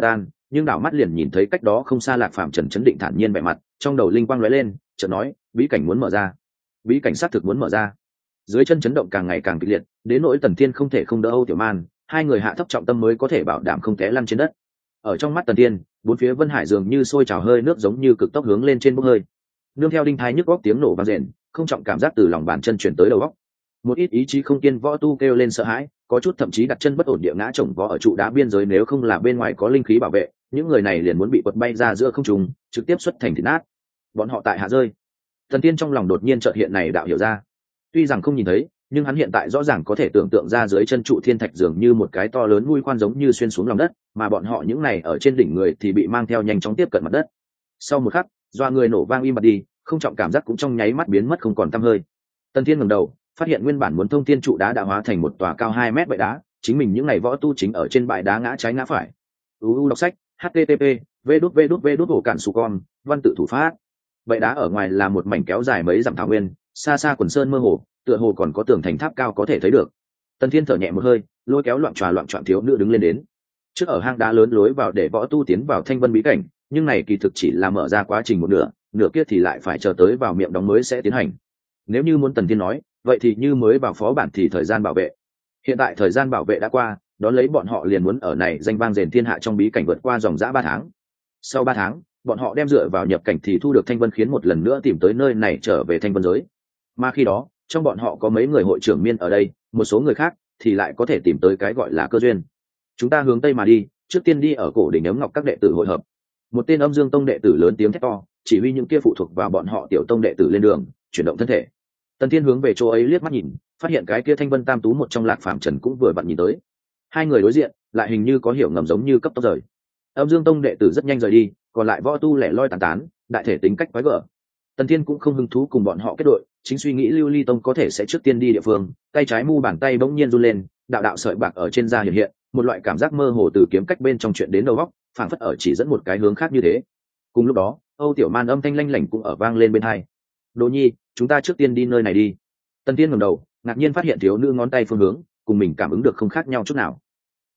nhưng đảo mắt liền nhìn thấy cách đó không xa Lạc Phàm Trần chấn định thản nhiên vẻ mặt, trong đầu linh quang lóe lên, chợt nói, bí cảnh muốn mở ra. Bí cảnh xác thực muốn mở ra. Dưới chân chấn động càng ngày càng kịch liệt, đến nỗi Tần Thiên không thể không đỡ Âu Tiểu Man, hai người hạ thấp trọng tâm mới có thể bảo đảm không té lăn trên đất. Ở trong mắt Tần Thiên, bốn phía Vân Hải dường như sôi trào hơi nước giống như cực tốc hướng lên trên bốc hơi. Nương theo đinh thái nhức góc tiếng nổ vang rền, không trọng cảm giác từ lòng bàn chân chuyển tới đầu góc. Một ít ý chí không kiên võ tu kêu lên sợ hãi, có chút thậm chí đặt chân bất ổn địa ngã chồng vó ở trụ đá biên giới, nếu không là bên ngoài có linh khí bảo vệ, những người này liền muốn bị quật bay ra giữa không trung, trực tiếp xuất thành thịt nát. Bọn họ tại hạ rơi. Thần Tiên trong lòng đột nhiên chợt hiện này đạo hiểu ra. Tuy rằng không nhìn thấy, nhưng hắn hiện tại rõ ràng có thể tưởng tượng ra dưới chân trụ thiên thạch dường như một cái to lớn mũi khoan giống như xuyên xuống lòng đất, mà bọn họ những này ở trên đỉnh người thì bị mang theo nhanh chóng tiếp cận mặt đất. Sau một khắc, doa người nổ vang im bặt đi, không trọng cảm giác cũng trong nháy mắt biến mất không còn tăm hơi. Tần Thiên ngẩng đầu, phát hiện nguyên bản muốn thông thiên trụ đá đã hóa thành một tòa cao hai mét bệ đá, chính mình những ngày võ tu chính ở trên bãi đá ngã trái ngã phải. u u đọc sách h t t p v đút v đút v đút ổ cản su con văn tự thủ pháp. Bệ đá ở ngoài là một mảnh kéo dài mấy dặm thảo nguyên, xa xa quần sơn mơ hồ, tựa hồ còn có tường thành tháp cao có thể thấy được. Tần Thiên thở nhẹ một hơi, lôi kéo loạn tròa loạn trọn thiếu nữ đứng lên đến. Trước ở hang đá lớn lối vào để võ tu tiến vào Thanh Vân bí cảnh, nhưng này kỳ thực chỉ là mở ra quá trình một nửa, nửa kia thì lại phải chờ tới vào miệng đóng mới sẽ tiến hành. Nếu như muốn Tần Thiên nói, vậy thì như mới vào phó bản thì thời gian bảo vệ. Hiện tại thời gian bảo vệ đã qua, đón lấy bọn họ liền muốn ở này danh vang rền thiên hạ trong bí cảnh vượt qua dòng dã ba tháng. Sau ba tháng, bọn họ đem dựa vào nhập cảnh thì thu được Thanh Vân khiến một lần nữa tìm tới nơi này trở về Thanh Vân giới. Mà khi đó, trong bọn họ có mấy người hội trưởng miên ở đây, một số người khác thì lại có thể tìm tới cái gọi là cơ duyên. Chúng ta hướng tây mà đi, trước tiên đi ở cổ đỉnh ấm ngọc các đệ tử hội hợp. Một tên Âm Dương tông đệ tử lớn tiếng thét to, chỉ huy những kia phụ thuộc vào bọn họ tiểu tông đệ tử lên đường, chuyển động thân thể. Tần Thiên hướng về chỗ ấy liếc mắt nhìn, phát hiện cái kia Thanh Vân Tam Tú một trong Lạc Phàm Trần cũng vừa vặn nhìn tới. Hai người đối diện, lại hình như có hiểu ngầm giống như cấp tốc rời. Âm Dương tông đệ tử rất nhanh rời đi, còn lại võ tu lẻ loi tán tán, đại thể tính cách quái gở. Tần Thiên cũng không hứng thú cùng bọn họ kết đội, chính suy nghĩ Lưu Ly tông có thể sẽ trước tiên đi địa phương, tay trái mu bàn tay bỗng nhiên run lên, đạo đạo sợi bạc ở trên da hiện hiện, một loại cảm giác mơ hồ từ kiếm cách bên trong chuyện đến đầu óc, phảng phất ở chỉ dẫn một cái hướng khác như thế. Cùng lúc đó, Âu Tiểu Man âm thanh lanh lảnh cũng ở vang lên bên tai. Đỗ Nhi, chúng ta trước tiên đi nơi này đi. Tần Thiên ngẩng đầu, ngạc nhiên phát hiện thiếu nữ ngón tay phương hướng cùng mình cảm ứng được không khác nhau chút nào.